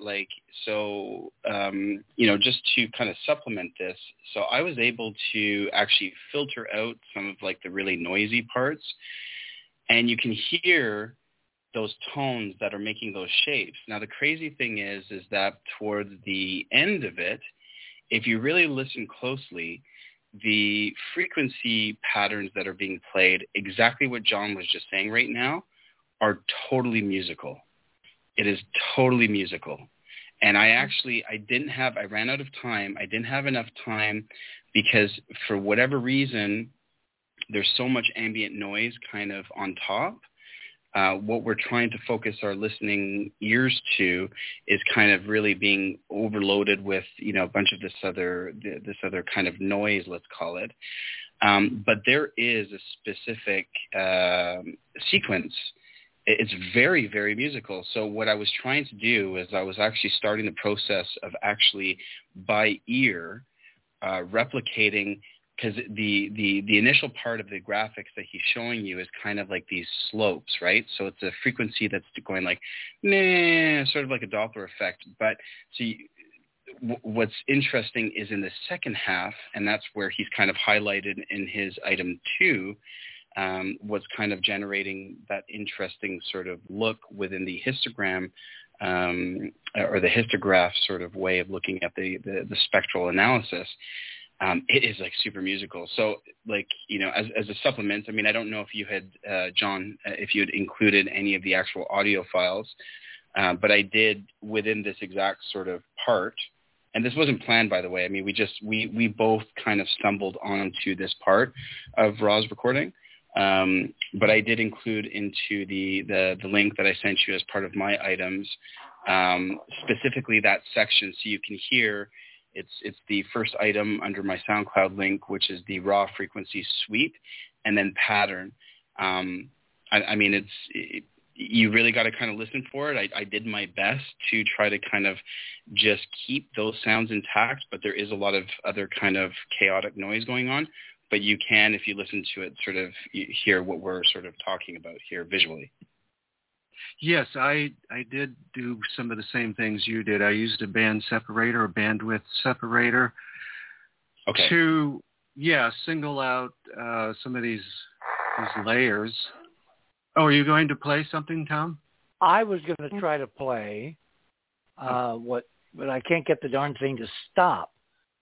just to kind of supplement this, so I was able to actually filter out some of like the really noisy parts, and you can hear those tones that are making those shapes. Now, the crazy thing is that towards the end of it, if you really listen closely, the frequency patterns that are being played, exactly what John was just saying right now, are totally musical. It is totally musical. And I ran out of time. I didn't have enough time because for whatever reason, there's so much ambient noise kind of on top. What we're trying to focus our listening ears to is kind of really being overloaded with, a bunch of this other kind of noise, let's call it. But there is a specific sequence. It's very, very musical. So what I was trying to do is I was actually starting the process of actually by ear replicating, because the initial part of the graphics that he's showing you is kind of like these slopes, right? So it's a frequency that's going like, sort of like a Doppler effect. But what's interesting is in the second half, and that's where he's kind of highlighted in his item 2, what's kind of generating that interesting sort of look within the histogram or the histograph sort of way of looking at the spectral analysis. It is like super musical. So as a supplement, I mean, I don't know if you had, John, if you had included any of the actual audio files, but I did within this exact sort of part and this wasn't planned, by the way. I mean, we both kind of stumbled onto this part of Ra's recording. But I did include into the link that I sent you as part of my items, specifically that section, so you can hear. It's the first item under my SoundCloud link, which is the raw frequency sweep, and then pattern. I mean, you really got to kind of listen for it. I did my best to try to kind of just keep those sounds intact, but there is a lot of other kind of chaotic noise going on. But you can, if you listen to it, sort of hear what we're sort of talking about here visually. Yes, I did do some of the same things you did. I used a band separator, a bandwidth separator, to single out some of these layers. Oh, are you going to play something, Tom? I was going to try to play but I can't get the darn thing to stop.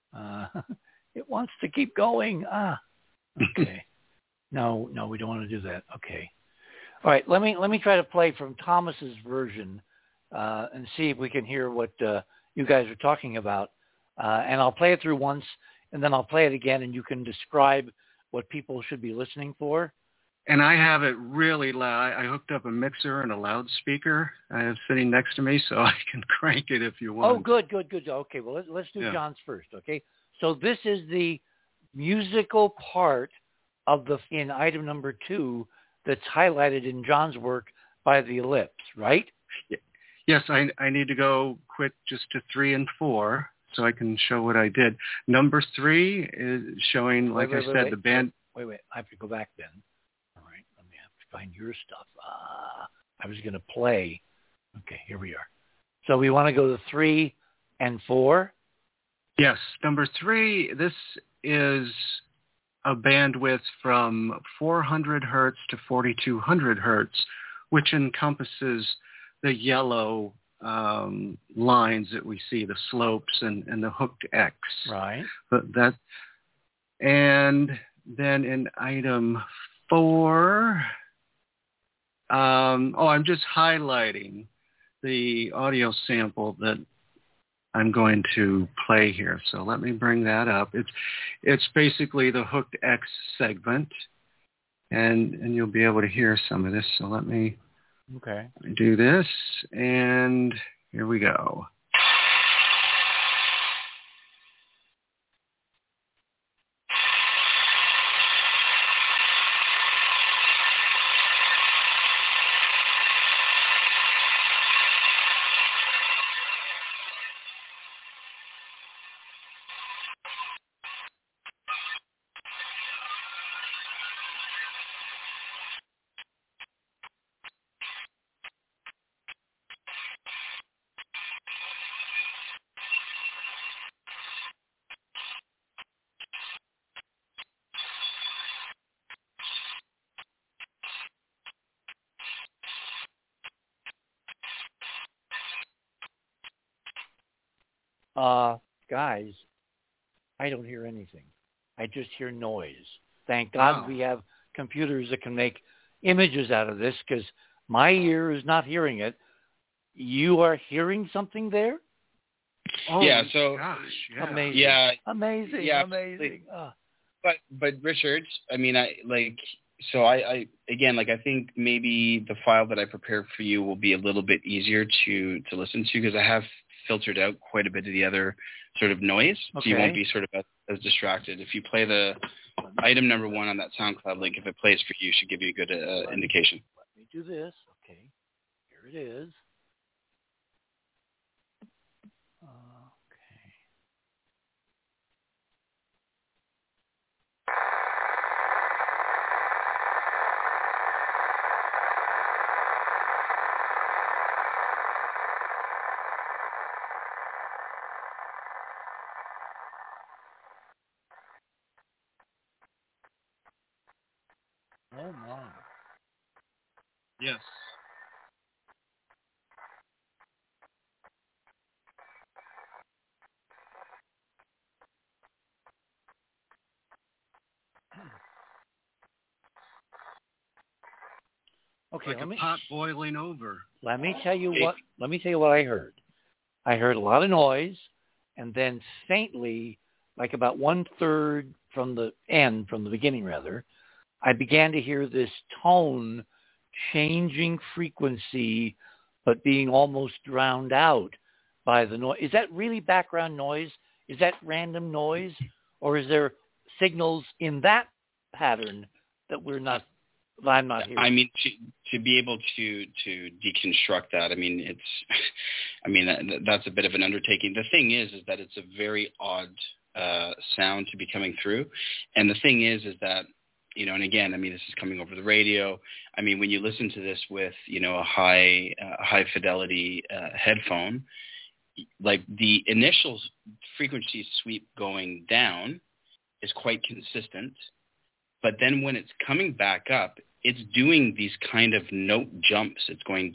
It wants to keep going. Okay. No, we don't want to do that. Okay. All right. Let me try to play from Thomas's version and see if we can hear what you guys are talking about. And I'll play it through once, and then I'll play it again, and you can describe what people should be listening for. And I have it really loud. I hooked up a mixer and a loudspeaker. I have sitting next to me, so I can crank it if you want. Oh, good. Okay, well, let's do John's first, okay? So this is the musical part of in item number 2 that's highlighted in John's work by the ellipse, right? Yes, I need to go quick just to 3 and 4 so I can show what I did. Number 3 is showing, like I said, the band. Wait, I have to go back then. All right, let me have to find your stuff. I was going to play. Okay, here we are. So we want to go to 3 and 4? Yes, number 3, this is a bandwidth from 400 hertz to 4200 hertz, which encompasses the yellow lines that we see, the slopes and the hooked X. Right. And then in item 4, I'm just highlighting the audio sample that I'm going to play here. So let me bring that up. It's basically the hooked X segment, and you'll be able to hear some of this. So let me do this, and here we go. Guys, I don't hear anything. I just hear noise. Thank God we have computers that can make images out of this, because my ear is not hearing it. You are hearing something there? Oh, yeah. So gosh, yeah. Amazing. Yeah. Amazing. Yeah, amazing. But Richard, I mean, I think maybe the file that I prepared for you will be a little bit easier to listen to, because I have filtered out quite a bit of the other sort of noise, so you won't be sort of as distracted. If you play the item number 1 on that SoundCloud link, if it plays for you, should give you a good indication. Let me do this. Okay, here it is. Oh, my. Yes. Okay, like a pot boiling over. Let me tell you what I heard. I heard a lot of noise, and then faintly, like about 1/3 from the end, from the beginning rather, I began to hear this tone changing frequency, but being almost drowned out by the noise. Is that really background noise? Is that random noise? Or is there signals in that pattern that I'm not hearing? I mean, to be able to deconstruct that, I mean, that's a bit of an undertaking. The thing is that it's a very odd sound to be coming through. And the thing is that, you know, and again, I mean, this is coming over the radio. I mean, when you listen to this with, you know, a high fidelity headphone, like the initial frequency sweep going down is quite consistent. But then when it's coming back up, it's doing these kind of note jumps. It's going,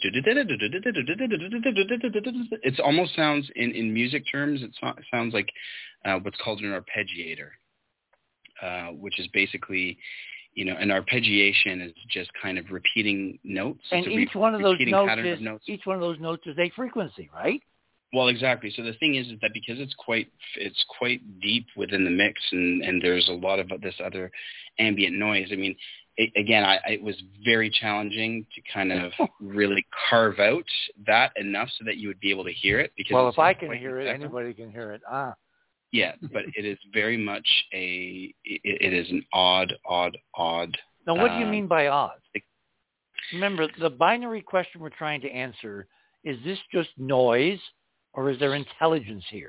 it almost sounds, in music terms, it sounds like what's called an arpeggiator, which is basically, you know, an arpeggiation is just kind of repeating notes. And each one of those notes is a frequency, right? Well, exactly. So the thing is that because it's quite deep within the mix, and there's a lot of this other ambient noise. I mean, it was very challenging to kind of really carve out that enough so that you would be able to hear it. Because if I can hear it, anybody can hear it. Yeah, but it is very much it is an odd. Now, what do you mean by odd? Remember, the binary question we're trying to answer, is this just noise or is there intelligence here?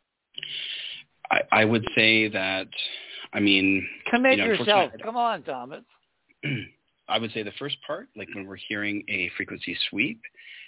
I would say that, I mean... Commit yourself. Come on, Thomas. I would say the first part, like when we're hearing a frequency sweep,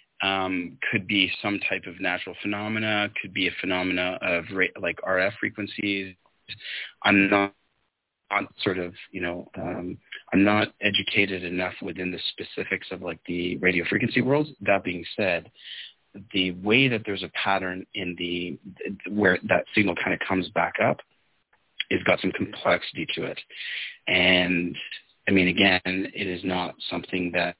could be some type of natural phenomena, could be a phenomena of like RF frequencies. I'm not sort of, you know, I'm not educated enough within the specifics of like the radio frequency world. That being said, the way that there's a pattern in where that signal kind of comes back up, it's got some complexity to it. And I mean, again, it is not something that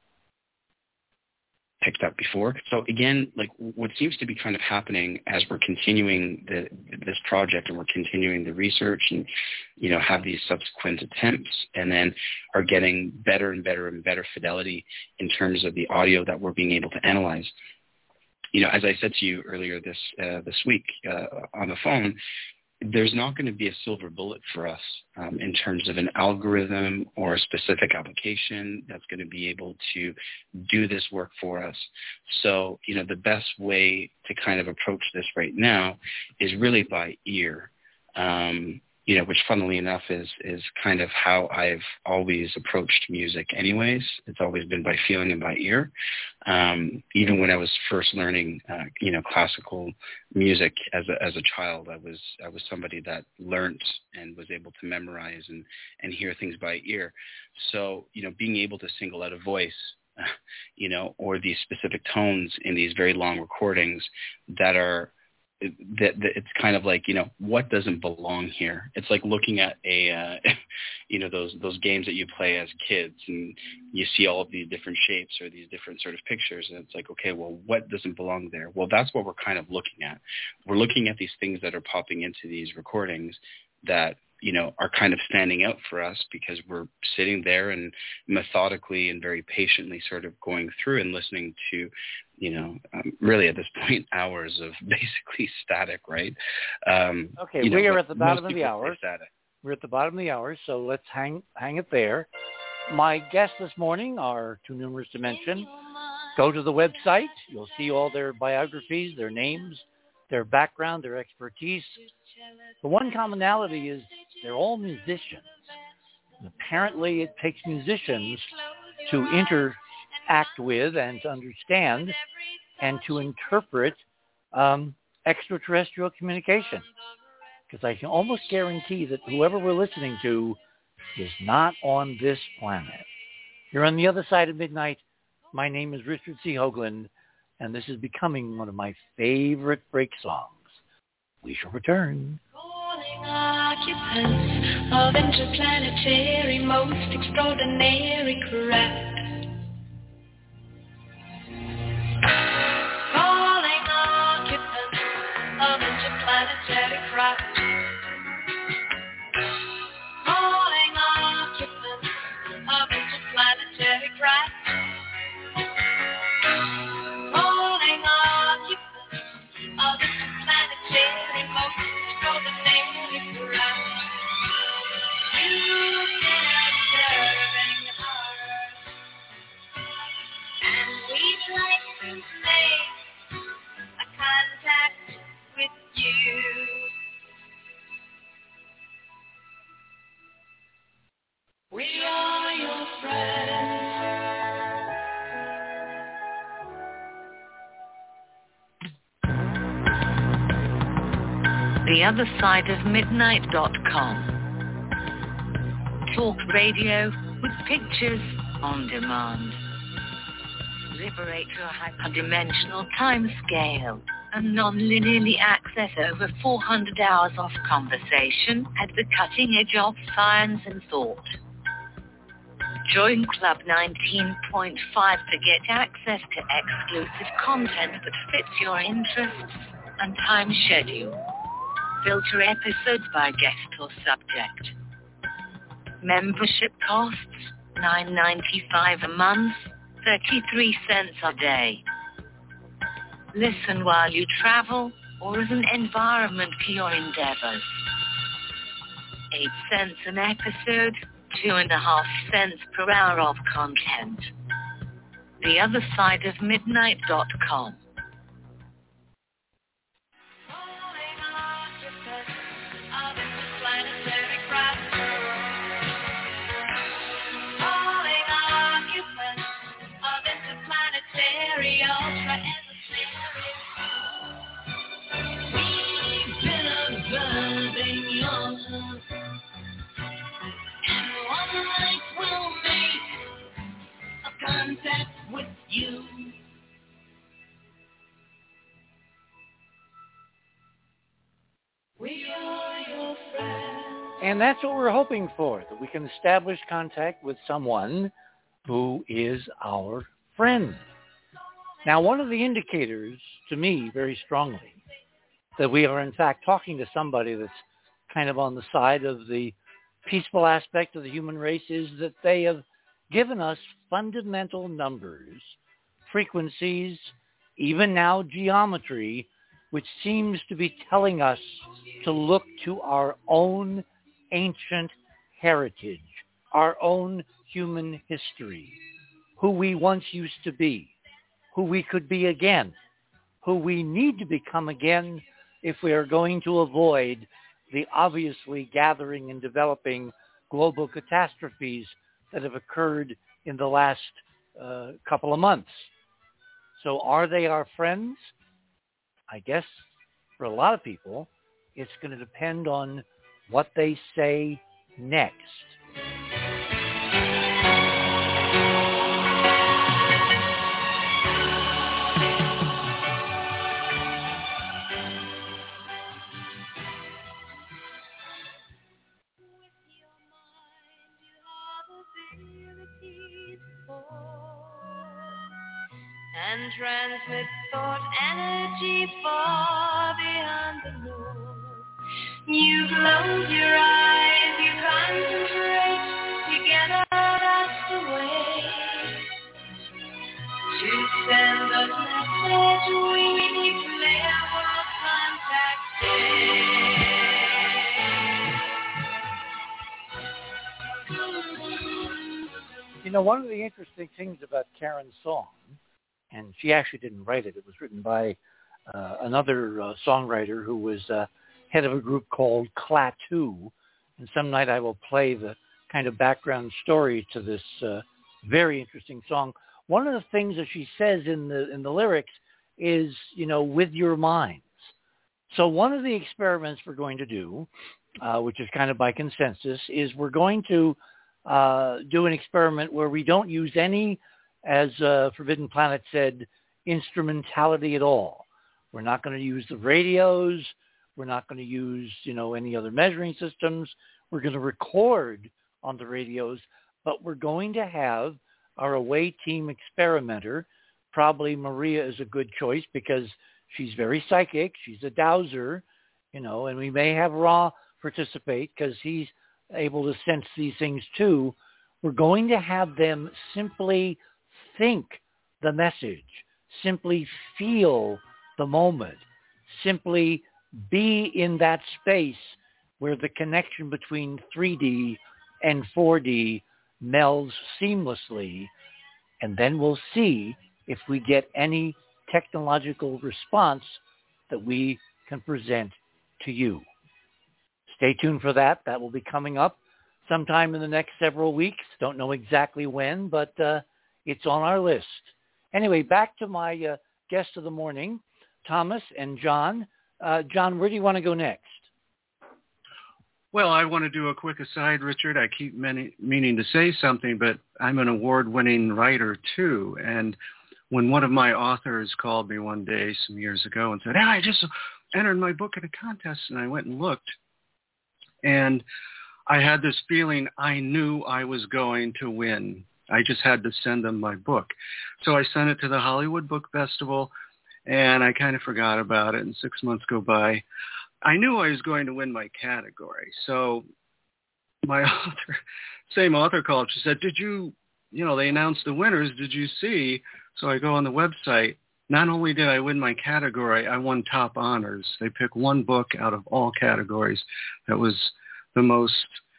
picked up before. So again, like what seems to be kind of happening as we're continuing this project and we're continuing the research and, you know, have these subsequent attempts and then are getting better and better and better fidelity in terms of the audio that we're being able to analyze. You know, as I said to you earlier this week on the phone, there's not going to be a silver bullet for us in terms of an algorithm or a specific application that's going to be able to do this work for us. So, you know, the best way to kind of approach this right now is really by ear. You know, which funnily enough is kind of how I've always approached music anyways. It's always been by feeling and by ear. Even when I was first learning, you know, classical music as a child, I was somebody that learnt and was able to memorize and hear things by ear. So, you know, being able to single out a voice, you know, or these specific tones in these very long recordings that are, that it's kind of like, you know, what doesn't belong here? It's like looking at a, you know, those games that you play as kids and you see all of these different shapes or these different sort of pictures. And it's like, okay, well, what doesn't belong there? Well, that's what we're kind of looking at. We're looking at these things that are popping into these recordings that, you know, are kind of standing out for us because we're sitting there and methodically and very patiently sort of going through and listening to, you know, really at this point, hours of basically static, right? Okay, we are at the bottom of the hour. We're at the bottom of the hour, so let's hang it there. My guests this morning are too numerous to mention. Go to the website. You'll see all their biographies, their names, their background, their expertise. The one commonality is they're all musicians. And apparently it takes musicians to interact with and to understand and to interpret extraterrestrial communication. Because I can almost guarantee that whoever we're listening to is not on this planet. You're on the other side of midnight. My name is Richard C. Hoagland, and this is becoming one of my favorite break songs. We shall return. Calling occupants of interplanetary, most extraordinary craft. Calling occupants of interplanetary. like to make a contact with you. We are your friends. TheOtherSideOfMidnight.com. Talk radio with pictures on demand. Liberate your hyperdimensional time scale and non-linearly access over 400 hours of conversation at the cutting edge of science and thought. Join Club 19.5 to get access to exclusive content that fits your interests and time schedule. Filter episodes by guest or subject. Membership costs $9.95 a month, 33 cents a day. Listen while you travel or as an environment for your endeavors. 8 cents an episode, 2.5 cents per hour of content. TheOtherSideOfMidnight.com. Contact with you. We are your friends. And that's what we're hoping for, that we can establish contact with someone who is our friend. Now, one of the indicators to me very strongly that we are in fact talking to somebody that's kind of on the side of the peaceful aspect of the human race is that they have given us fundamental numbers, frequencies, even now geometry, which seems to be telling us to look to our own ancient heritage, our own human history, who we once used to be, who we could be again, who we need to become again if we are going to avoid the obviously gathering and developing global catastrophes that have occurred in the last couple of months. So are they our friends? I guess for a lot of people, it's going to depend on what they say next. And transmit thought energy far beyond the moon. You close your eyes, you concentrate, together that's the way to send us message we declare world contact day. You know, one of the interesting things about Karen's song, and she actually didn't write it. It was written by another songwriter who was head of a group called Klaatu. And some night I will play the kind of background story to this very interesting song. One of the things that she says in the lyrics is, you know, with your minds. So one of the experiments we're going to do, which is kind of by consensus, is we're going to do an experiment where we don't use any, as Forbidden Planet said, instrumentality at all. We're not going to use the radios. We're not going to use, you know, any other measuring systems. We're going to record on the radios, but we're going to have our away team experimenter. Probably Maria is a good choice because she's very psychic. She's a dowser, you know, and we may have Ra participate because he's able to sense these things too. We're going to have them simply think the message, simply feel the moment, simply be in that space where the connection between 3D and 4D melds seamlessly, and then we'll see if we get any technological response that we can present to you. Stay tuned for that. That will be coming up sometime in the next several weeks. Don't know exactly when, but it's on our list. Anyway, back to my guest of the morning, Thomas and John. John, where do you want to go next? Well, I want to do a quick aside, Richard. I keep meaning to say something, but I'm an award-winning writer, too. And when one of my authors called me one day some years ago and said, "Hey, I just entered my book in a contest," and I went and looked, and I had this feeling I knew I was going to win. I just had to send them my book. So I sent it to the Hollywood Book Festival, and I kind of forgot about it, and 6 months go by. I knew I was going to win my category. So my same author called. She said, "Did you they announced the winners. Did you see?" So I go on the website. Not only did I win my category, I won top honors. They picked one book out of all categories that was the most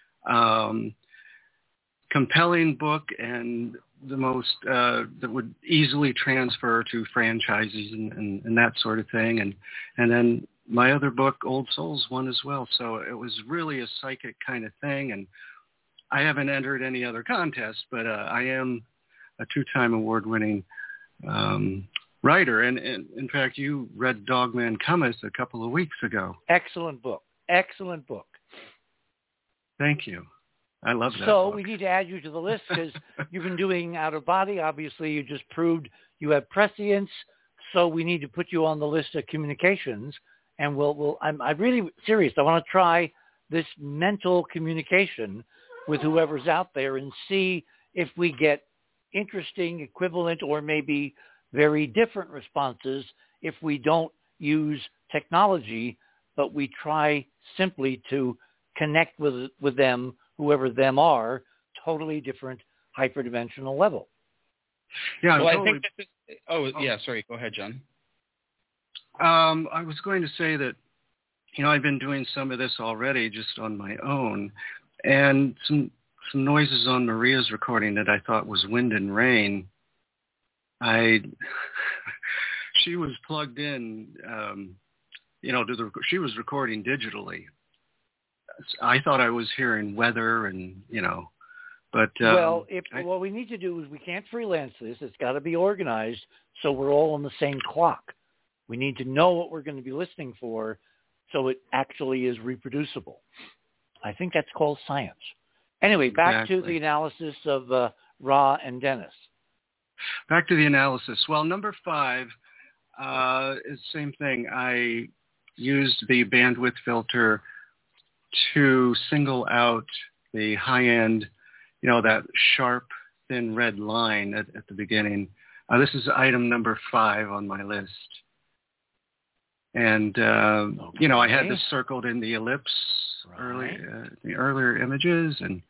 compelling book and the most that would easily transfer to franchises and that sort of thing. And then my other book, Old Souls, won as well. So it was really a psychic kind of thing. And I haven't entered any other contest, but I am a 2-time award-winning writer. And in fact, you read Dogman Cometh a couple of weeks ago. Excellent book. Excellent book. Thank you. I love that So book. we need to add you to the list because you've been doing Out of Body. Obviously, you just proved you have prescience. So we need to put you on the list of communications. And I'm really serious. I want to try this mental communication with whoever's out there and see if we get interesting, equivalent, or maybe very different responses if we don't use technology, but we try simply to connect with them, whoever them are, totally different hyperdimensional level. Yeah, well, totally. I think this is, yeah, sorry, go ahead, John. I was going to say that, I've been doing some of this already just on my own, and some noises on Maria's recording that I thought was wind and rain. She was plugged in, she was recording digitally. I thought I was hearing weather and, but... what we need to do is we can't freelance this. It's got to be organized so we're all on the same clock. We need to know what we're going to be listening for so it actually is reproducible. I think that's called science. Anyway, back to the analysis of Ra and Dennis. Back to the analysis. Well, number 5 is the same thing. I used the bandwidth filter to single out the high-end, that sharp, thin red line at the beginning. This is item number 5 on my list. And, I had this circled in the ellipse the earlier images. And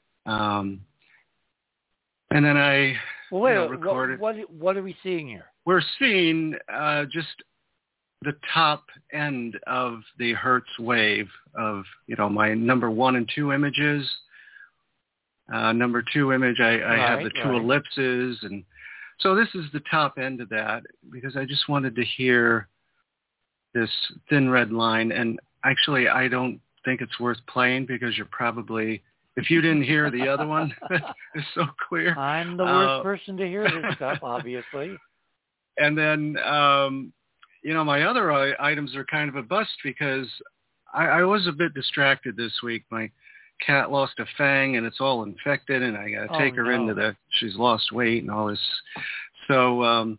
then I recorded. What are we seeing here? We're seeing just the top end of the Hertz wave of, my number 1 and 2 images. Number 2 image, I have the 2 ellipses. And so this is the top end of that because I just wanted to hear this thin red line. And actually, I don't think it's worth playing because you're probably, if you didn't hear the other one, it's so clear. I'm the worst person to hear this stuff, obviously. And then, my other items are kind of a bust because I was a bit distracted this week. My cat lost a fang and it's all infected and I got to take her into she's lost weight and all this. So,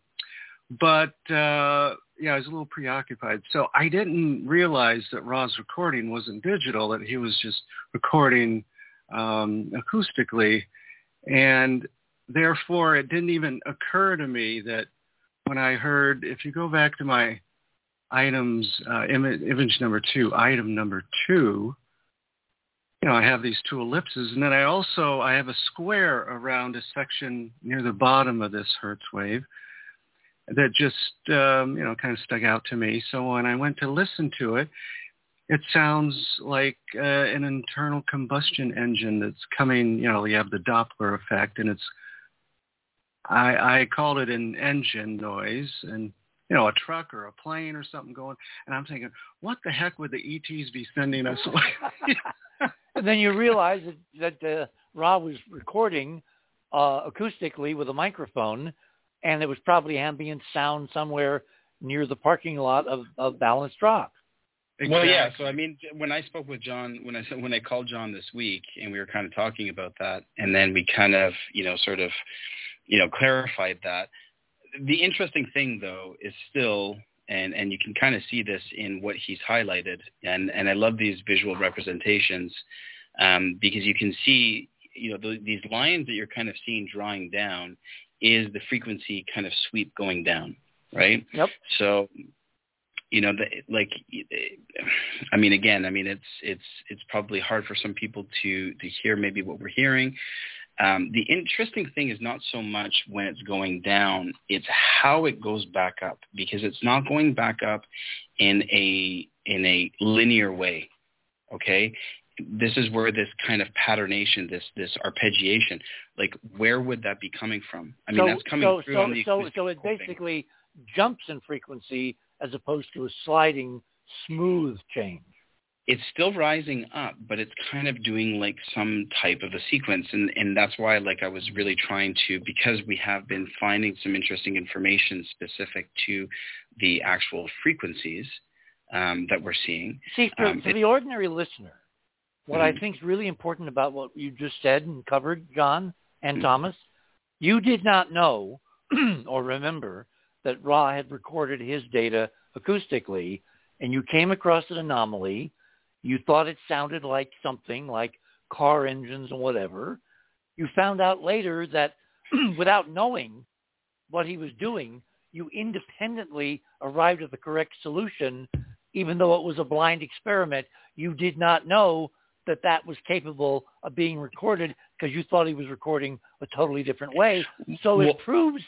I was a little preoccupied. So I didn't realize that Ra's recording wasn't digital, that he was just recording acoustically. And therefore, it didn't even occur to me that when I heard, if you go back to my items, image number 2, item number 2, I have these 2 ellipses. And then I have a square around a section near the bottom of this Hertz wave that just, kind of stuck out to me. So when I went to listen to it, it sounds like an internal combustion engine that's coming, you have the Doppler effect, and it's I called it an engine noise, and a truck or a plane or something going. And I'm thinking, what the heck would the ETs be sending us? And then you realize that Ra was recording acoustically with a microphone, and it was probably ambient sound somewhere near the parking lot of Balanced Rock. Exactly. Well, yeah. So I mean, when I spoke with John, when I called John this week, and we were kind of talking about that, and then we kind of clarified that. The interesting thing, though, is still, and you can kind of see this in what he's highlighted, and I love these visual representations because you can see, these lines that you're kind of seeing drawing down is the frequency kind of sweep going down, right? Yep. So, it's probably hard for some people to hear maybe what we're hearing. The interesting thing is not so much when it's going down, it's how it goes back up, because it's not going back up in a linear way. Okay? This is where this kind of patternation, this arpeggiation, like where would that be coming from? I mean, that's coming through on the acoustic. So it basically jumps in frequency as opposed to a sliding smooth change. It's still rising up, but it's kind of doing like some type of a sequence. And that's why I was really trying to, because we have been finding some interesting information specific to the actual frequencies that we're seeing. See, for the ordinary listener, what I think is really important about what you just said and covered, John and Thomas, you did not know or remember that Ra had recorded his data acoustically, and you came across an anomaly. You thought it sounded like something like car engines and whatever. You found out later that without knowing what he was doing, you independently arrived at the correct solution, even though it was a blind experiment. You did not know that was capable of being recorded because you thought he was recording a totally different way. So it proves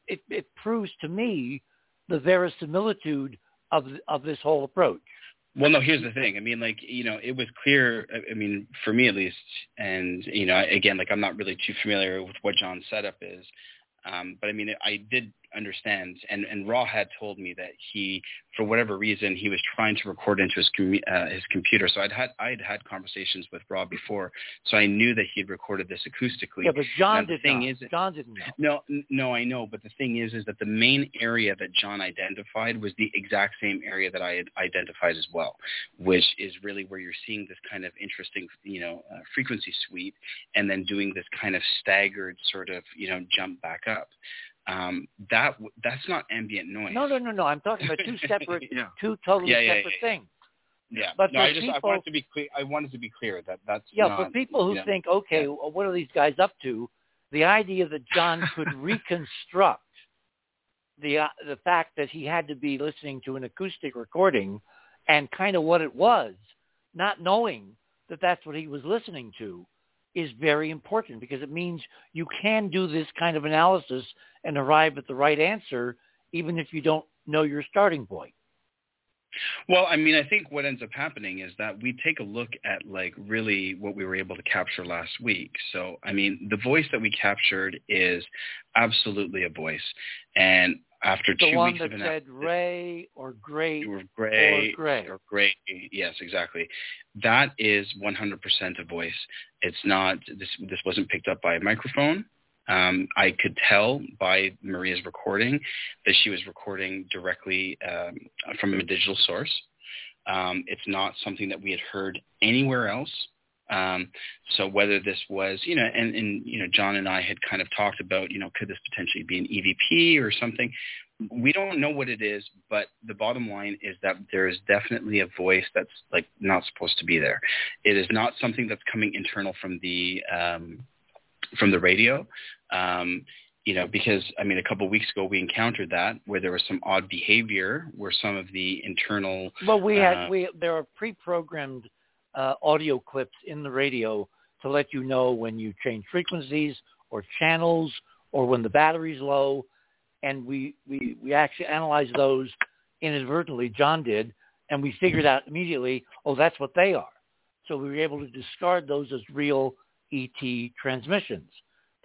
to me the verisimilitude of this whole approach. Well, no, here's the thing. I mean, it was clear, I mean, for me at least, and, again, I'm not really too familiar with what John's setup is, but I mean, I did understand, and Ra had told me that he, for whatever reason, he was trying to record into his computer. So I'd had conversations with Ra before, so I knew that he had recorded this acoustically. Yeah, but John didn't know. John didn't know. No, I know, but the thing is that the main area that John identified was the exact same area that I had identified as well, which is really where you're seeing this kind of interesting, frequency sweep, and then doing this kind of staggered sort of, jump back up. That's not ambient noise. No. I'm talking about two separate, two totally separate things. Yeah. But no, I wanted to be clear. I wanted to be clear that's not, for people who think, okay, well, what are these guys up to? The idea that John could reconstruct the fact that he had to be listening to an acoustic recording and kind of what it was, not knowing that that's what he was listening to, is very important, because it means you can do this kind of analysis and arrive at the right answer even if you don't know your starting point. Well, I mean, I think what ends up happening is that we take a look at really what we were able to capture last week. So, I mean, the voice that we captured is absolutely a voice. And after 2 weeks of analysis, said Ray or Great or Gray. Yes, exactly. That is 100% a voice. It's not, this wasn't picked up by a microphone. I could tell by Maria's recording that she was recording directly from a digital source. It's not something that we had heard anywhere else. So whether this was, and John and I had kind of talked about, could this potentially be an EVP or something? We don't know what it is, but the bottom line is that there is definitely a voice that's not supposed to be there. It is not something that's coming internal from the radio. Because I mean, a couple of weeks ago we encountered that where there was some odd behavior where some of the internal. Well, there are pre-programmed audio clips in the radio to let you know when you change frequencies or channels or when the battery's low, and we actually analyzed those inadvertently. John did, and we figured out immediately, oh, that's what they are. So we were able to discard those as real ET transmissions.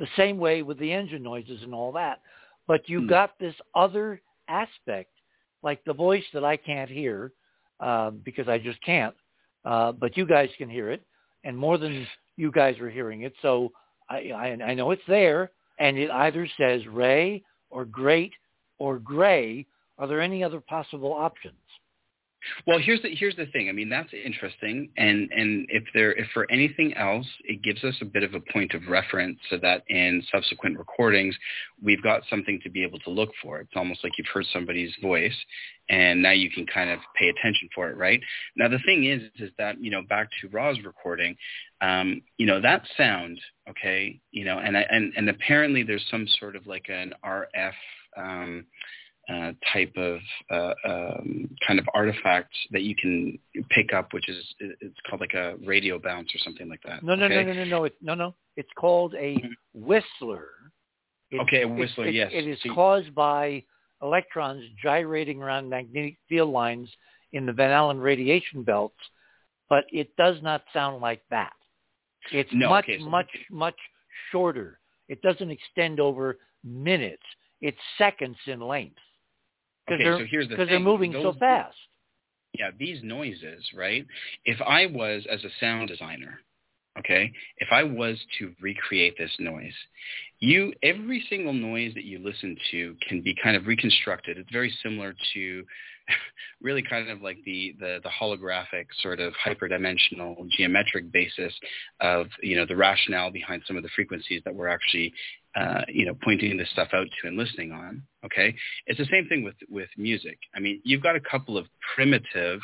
the same way with the engine noises and all that. But you got this other aspect, like the voice that I can't hear because I just can't, but you guys can hear it, and more than you guys are hearing it. So I know it's there, and it either says Ray or great or gray. Are there any other possible options? Well, here's the thing. I mean, that's interesting, and if for anything else, it gives us a bit of a point of reference, so that in subsequent recordings, we've got something to be able to look for. It's almost like you've heard somebody's voice, and now you can kind of pay attention for it, right? Now, the thing is that, you know, back to Ra's recording, you know, that sound, okay, you know, and apparently there's some sort of like an RF type of kind of artifact that you can pick up, which is, it's called like a radio bounce or something like that. No. It's called a whistler. A whistler, yes. It is caused by electrons gyrating around magnetic field lines in the Van Allen radiation belts, but it does not sound like that. It's much shorter. It doesn't extend over minutes. It's seconds in length. So here's the thing. Because they're moving so fast. Yeah, these noises, right? If I was, as a sound designer, okay, if I was to recreate this noise, every single noise that you listen to can be kind of reconstructed. It's very similar to really kind of like the holographic sort of hyperdimensional geometric basis of, you know, the rationale behind some of the frequencies that we're actually you know, pointing this stuff out to and listening on, okay? It's the same thing with music. I mean, you've got a couple of primitive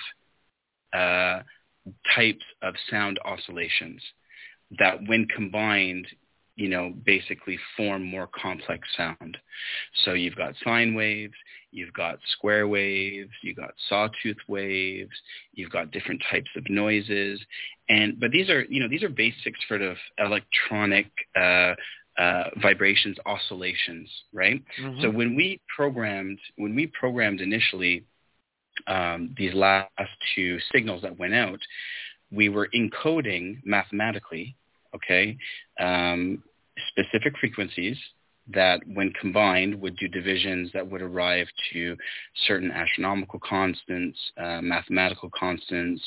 types of sound oscillations that, when combined, you know, basically form more complex sound. So you've got sine waves, you've got square waves, you've got sawtooth waves, you've got different types of noises, but these are basic sort of electronic vibrations, oscillations, right? Mm-hmm. So when we programmed initially these last two signals that went out, we were encoding mathematically, okay, specific frequencies that, when combined, would do divisions that would arrive to certain astronomical constants, mathematical constants,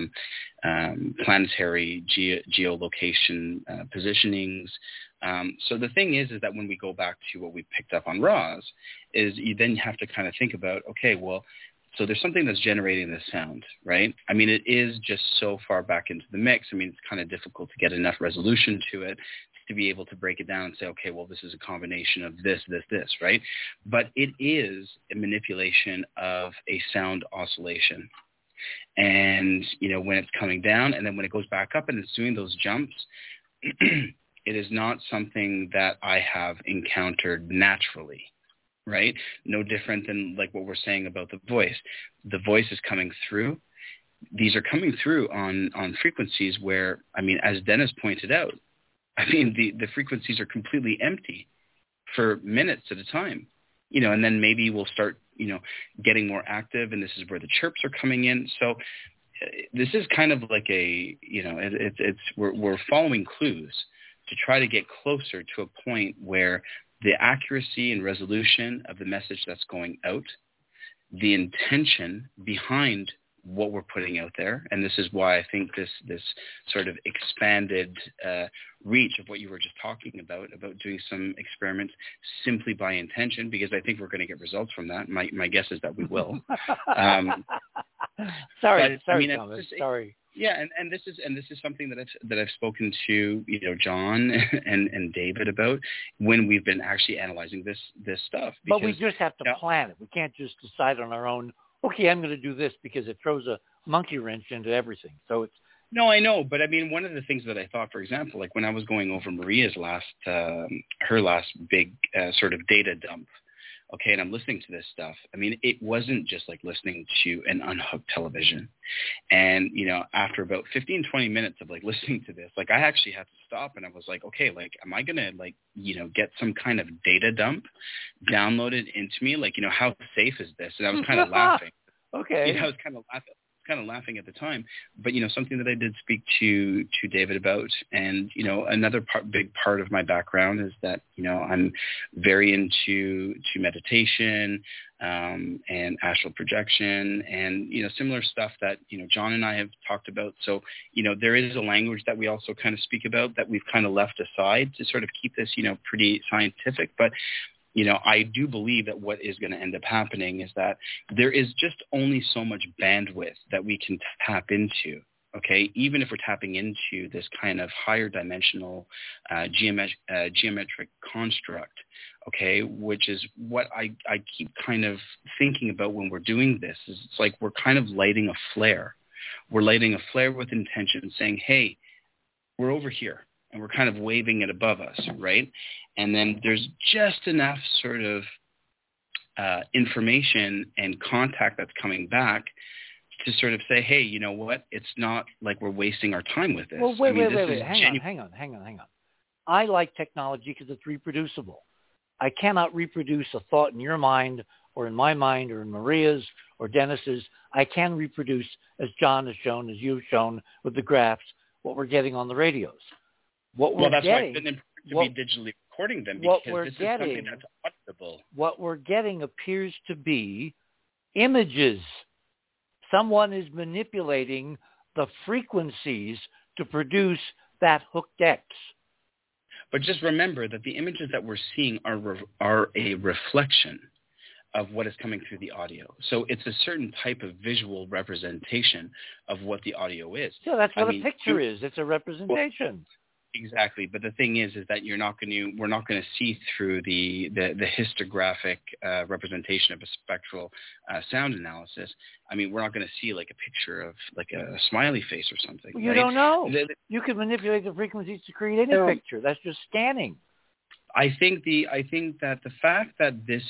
planetary geolocation positionings. So the thing is that when we go back to what we picked up on Ra's, is you then have to kind of think about, okay, well, so there's something that's generating this sound, right? I mean, it is just so far back into the mix. I mean, it's kind of difficult to get enough resolution to it to be able to break it down and say, okay, well, this is a combination of this, right? But it is a manipulation of a sound oscillation. And, you know, when it's coming down and then when it goes back up and it's doing those jumps, it is not something that I have encountered naturally, right? No different than like what we're saying about the voice. The voice is coming through. These are coming through on frequencies where, I mean, as Dennis pointed out, I mean, the frequencies are completely empty for minutes at a time, you know, and then maybe we'll start, you know, getting more active, and this is where the chirps are coming in. So this is kind of like a, you know, we're following clues to try to get closer to a point where the accuracy and resolution of the message that's going out, the intention behind what we're putting out there, and this is why I think this sort of expanded reach of what you were just talking about doing some experiments simply by intention, because I think we're going to get results from that. My guess is that we will. Sorry, Thomas. Sorry. Yeah, and this is something that I've spoken to, you know, John and David about when we've been actually analyzing this stuff. Because, but we just have to plan it. We can't just decide on our own, okay, I'm going to do this, because it throws a monkey wrench into everything. So it's... No, I know, but I mean, one of the things that I thought, for example, like when I was going over Maria's her last big sort of data dump, okay, and I'm listening to this stuff, I mean, it wasn't just like listening to an unhooked television. And, you know, after about 15, 20 minutes of like listening to this, like I actually had to stop, and I was like, okay, like, am I going to like, you know, get some kind of data dump downloaded into me? Like, you know, how safe is this? And I was kind of laughing. Okay. You know, I was kind of laughing. kind of laughing at the time, but, something that I did speak to David about. And, another big part of my background is that, I'm very into meditation and astral projection and, similar stuff that, John and I have talked about. So, there is a language that we also kind of speak about that we've kind of left aside to sort of keep this, pretty scientific. But I do believe that what is going to end up happening is that there is just only so much bandwidth that we can tap into, okay? Even if we're tapping into this kind of higher dimensional geometric construct, okay, which is what I keep kind of thinking about when we're doing this, is it's like we're kind of lighting a flare. We're lighting a flare with intention, saying, hey, we're over here. And we're kind of waving it above us, right? And then there's just enough sort of information and contact that's coming back to sort of say, hey, you know what? It's not like we're wasting our time with this. Well, wait. Hang on. I like technology because it's reproducible. I cannot reproduce a thought in your mind or in my mind or in Maria's or Dennis's. I can reproduce, as John has shown, as you've shown with the graphs, what we're getting on the radios. That's why it's been important to be digitally recording them, because this is something that's auditable. What we're getting appears to be images. Someone is manipulating the frequencies to produce that hooked X. But just remember that the images that we're seeing are a reflection of what is coming through the audio. So it's a certain type of visual representation of what the audio is. Yeah, that's what a picture is. It's a representation. Well, exactly, but the thing is that we're not going to see through the histographic representation of a spectral sound analysis. I mean, we're not going to see like a picture of like a smiley face or something. Well, you don't know. You can manipulate the frequencies to create any picture. That's just scanning. I think that the fact that this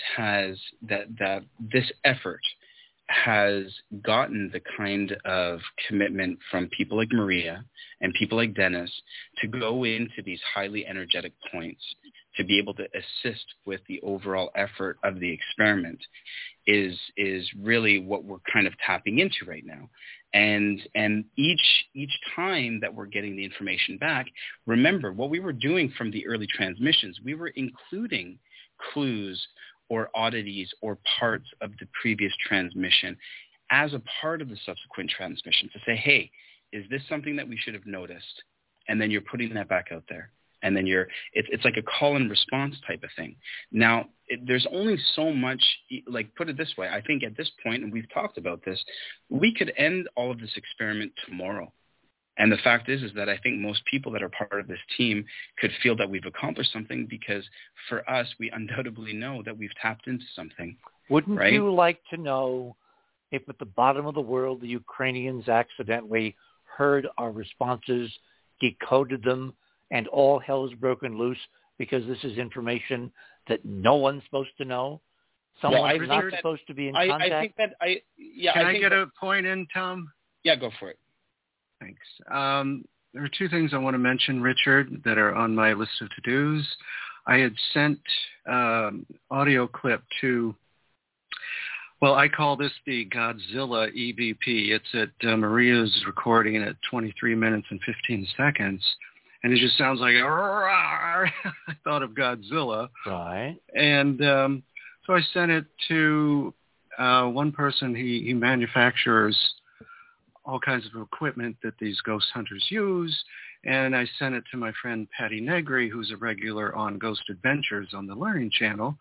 effort has gotten the kind of commitment from people like Maria and people like Dennis to go into these highly energetic points to be able to assist with the overall effort of the experiment is really what we're kind of tapping into right now. And each time that we're getting the information back, remember what we were doing from the early transmissions, we were including clues or oddities or parts of the previous transmission as a part of the subsequent transmission to say, hey, is this something that we should have noticed? And then you're putting that back out there. And then it's like a call and response type of thing. Now, there's only so much, like put it this way, I think at this point, and we've talked about this, we could end all of this experiment tomorrow. And the fact is that I think most people that are part of this team could feel that we've accomplished something, because for us, we undoubtedly know that we've tapped into something. Wouldn't you like to know if at the bottom of the world the Ukrainians accidentally heard our responses, decoded them, and all hell is broken loose because this is information that no one's supposed to know? Someone's not supposed to be in contact? I think that Can I get a point in, Tom? Yeah, go for it. Thanks. There are two things I want to mention, Richard, that are on my list of to-dos. I had sent audio clip to, well, I call this the Godzilla EVP. It's at Maria's recording at 23 minutes and 15 seconds. And it just sounds like, I thought of Godzilla. Right. And so I sent it to one person. He manufactures all kinds of equipment that these ghost hunters use. And I sent it to my friend Patty Negri, who's a regular on Ghost Adventures on the Learning Channel.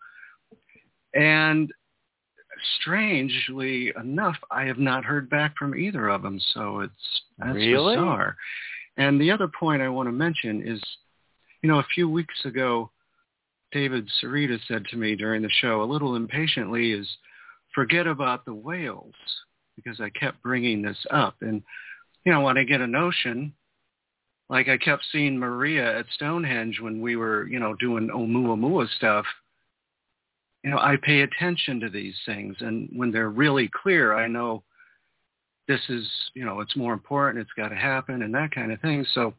And strangely enough, I have not heard back from either of them. So that's really bizarre. And the other point I want to mention is, a few weeks ago, David Sarita said to me during the show a little impatiently is, forget about the whales, because I kept bringing this up. And, when I get a notion, like I kept seeing Maria at Stonehenge when we were, doing Oumuamua stuff, I pay attention to these things. And when they're really clear, I know this is, it's more important, it's got to happen, and that kind of thing. So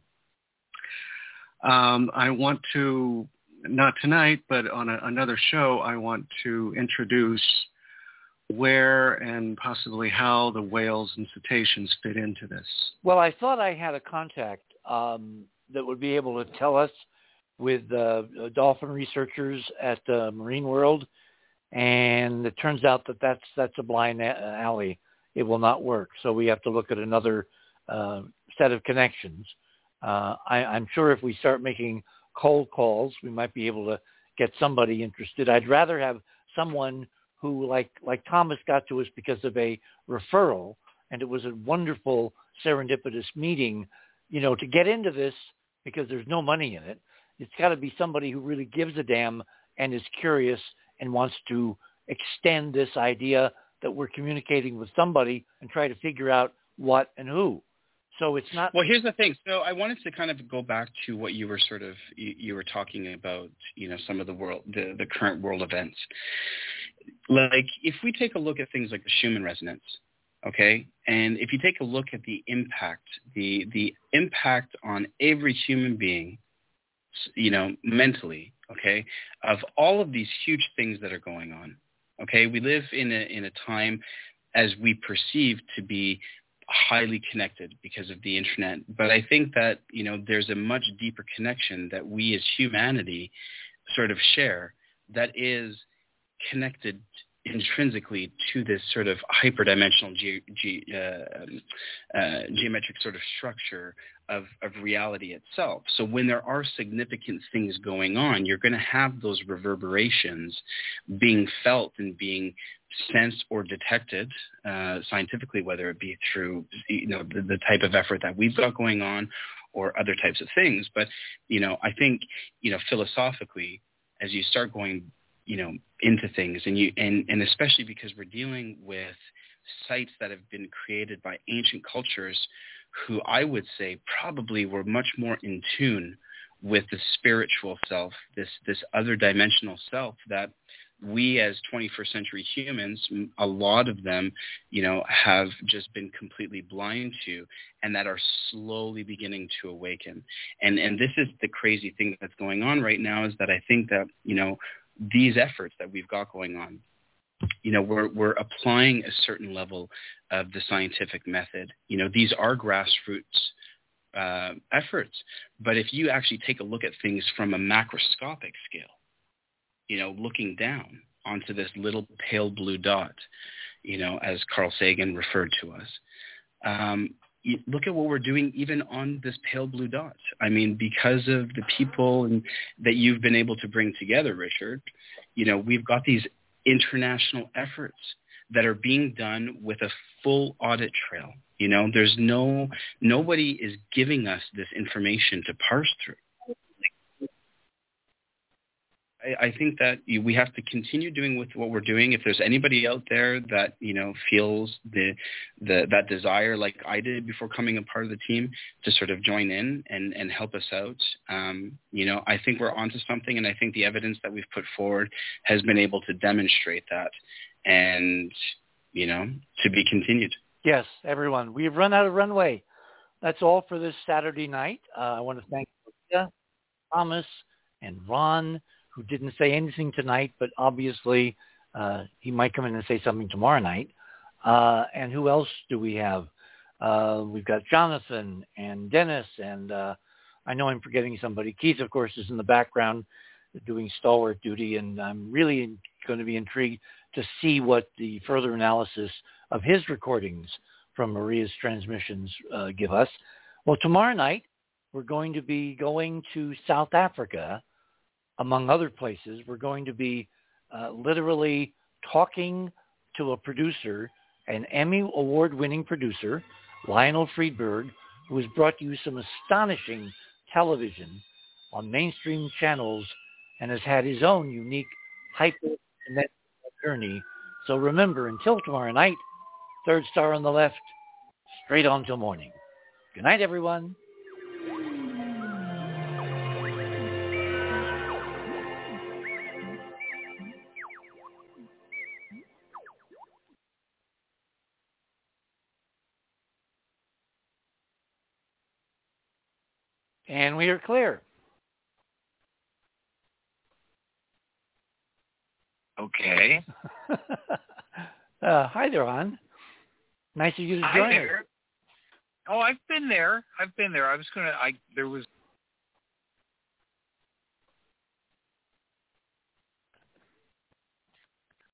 I want to, not tonight, but on another show, I want to introduce where and possibly how the whales and cetaceans fit into this. Well, I thought I had a contact that would be able to tell us with dolphin researchers at Marine World, and it turns out that that's a blind alley. It will not work, so we have to look at another set of connections. I'm sure if we start making cold calls, we might be able to get somebody interested. I'd rather have someone who, like Thomas, got to us because of a referral, and it was a wonderful serendipitous meeting, to get into this, because there's no money in it. It's got to be somebody who really gives a damn and is curious and wants to extend this idea that we're communicating with somebody and try to figure out what and who. So it's not... Well, here's the thing. So I wanted to kind of go back to what you were you were talking about, some of the current world events. Like, if we take a look at things like the Schumann resonance, okay, and if you take a look at the impact, the impact on every human being, mentally, okay, of all of these huge things that are going on, okay, we live in a time, as we perceive to be highly connected because of the internet. But I think that, there's a much deeper connection that we as humanity sort of share that is connected intrinsically to this sort of hyperdimensional geometric sort of structure of reality itself. So when there are significant things going on, you're going to have those reverberations being felt and being sensed or detected scientifically, whether it be through the type of effort that we've got going on or other types of things. But I think philosophically, as you start going into things, and especially because we're dealing with sites that have been created by ancient cultures who I would say probably were much more in tune with the spiritual self, this other dimensional self that we as 21st century humans, a lot of them, have just been completely blind to, and that are slowly beginning to awaken. And this is the crazy thing that's going on right now, is that I think that, these efforts that we've got going on, we're applying a certain level of the scientific method. These are grassroots efforts, but if you actually take a look at things from a macroscopic scale, looking down onto this little pale blue dot, as Carl Sagan referred to us, look at what we're doing even on this pale blue dot. I mean, because of the people that you've been able to bring together, Richard, we've got these international efforts that are being done with a full audit trail. There's nobody is giving us this information to parse through. I think that we have to continue doing with what we're doing. If there's anybody out there that, feels that desire, like I did before coming a part of the team, to sort of join in and help us out, I think we're onto something. And I think the evidence that we've put forward has been able to demonstrate that, and, to be continued. Yes, everyone. We've run out of runway. That's all for this Saturday night. I want to thank Thomas and Ron, who didn't say anything tonight, but obviously he might come in and say something tomorrow night. And who else do we have? We've got Jonathan and Dennis, and I know I'm forgetting somebody. Keith, of course, is in the background doing stalwart duty, and I'm really going to be intrigued to see what the further analysis of his recordings from Maria's transmissions give us. Well, tomorrow night, we're going to be going to South Africa. Among other places, we're going to be literally talking to a producer, an Emmy award-winning producer, Lionel Friedberg, who has brought you some astonishing television on mainstream channels and has had his own unique hyper-dimensional journey. So remember, until tomorrow night, third star on the left, straight on till morning. Good night, everyone. And we are clear. Okay. Hi there, Hon. Nice of you to join us. Oh, I've been there. I was gonna. There was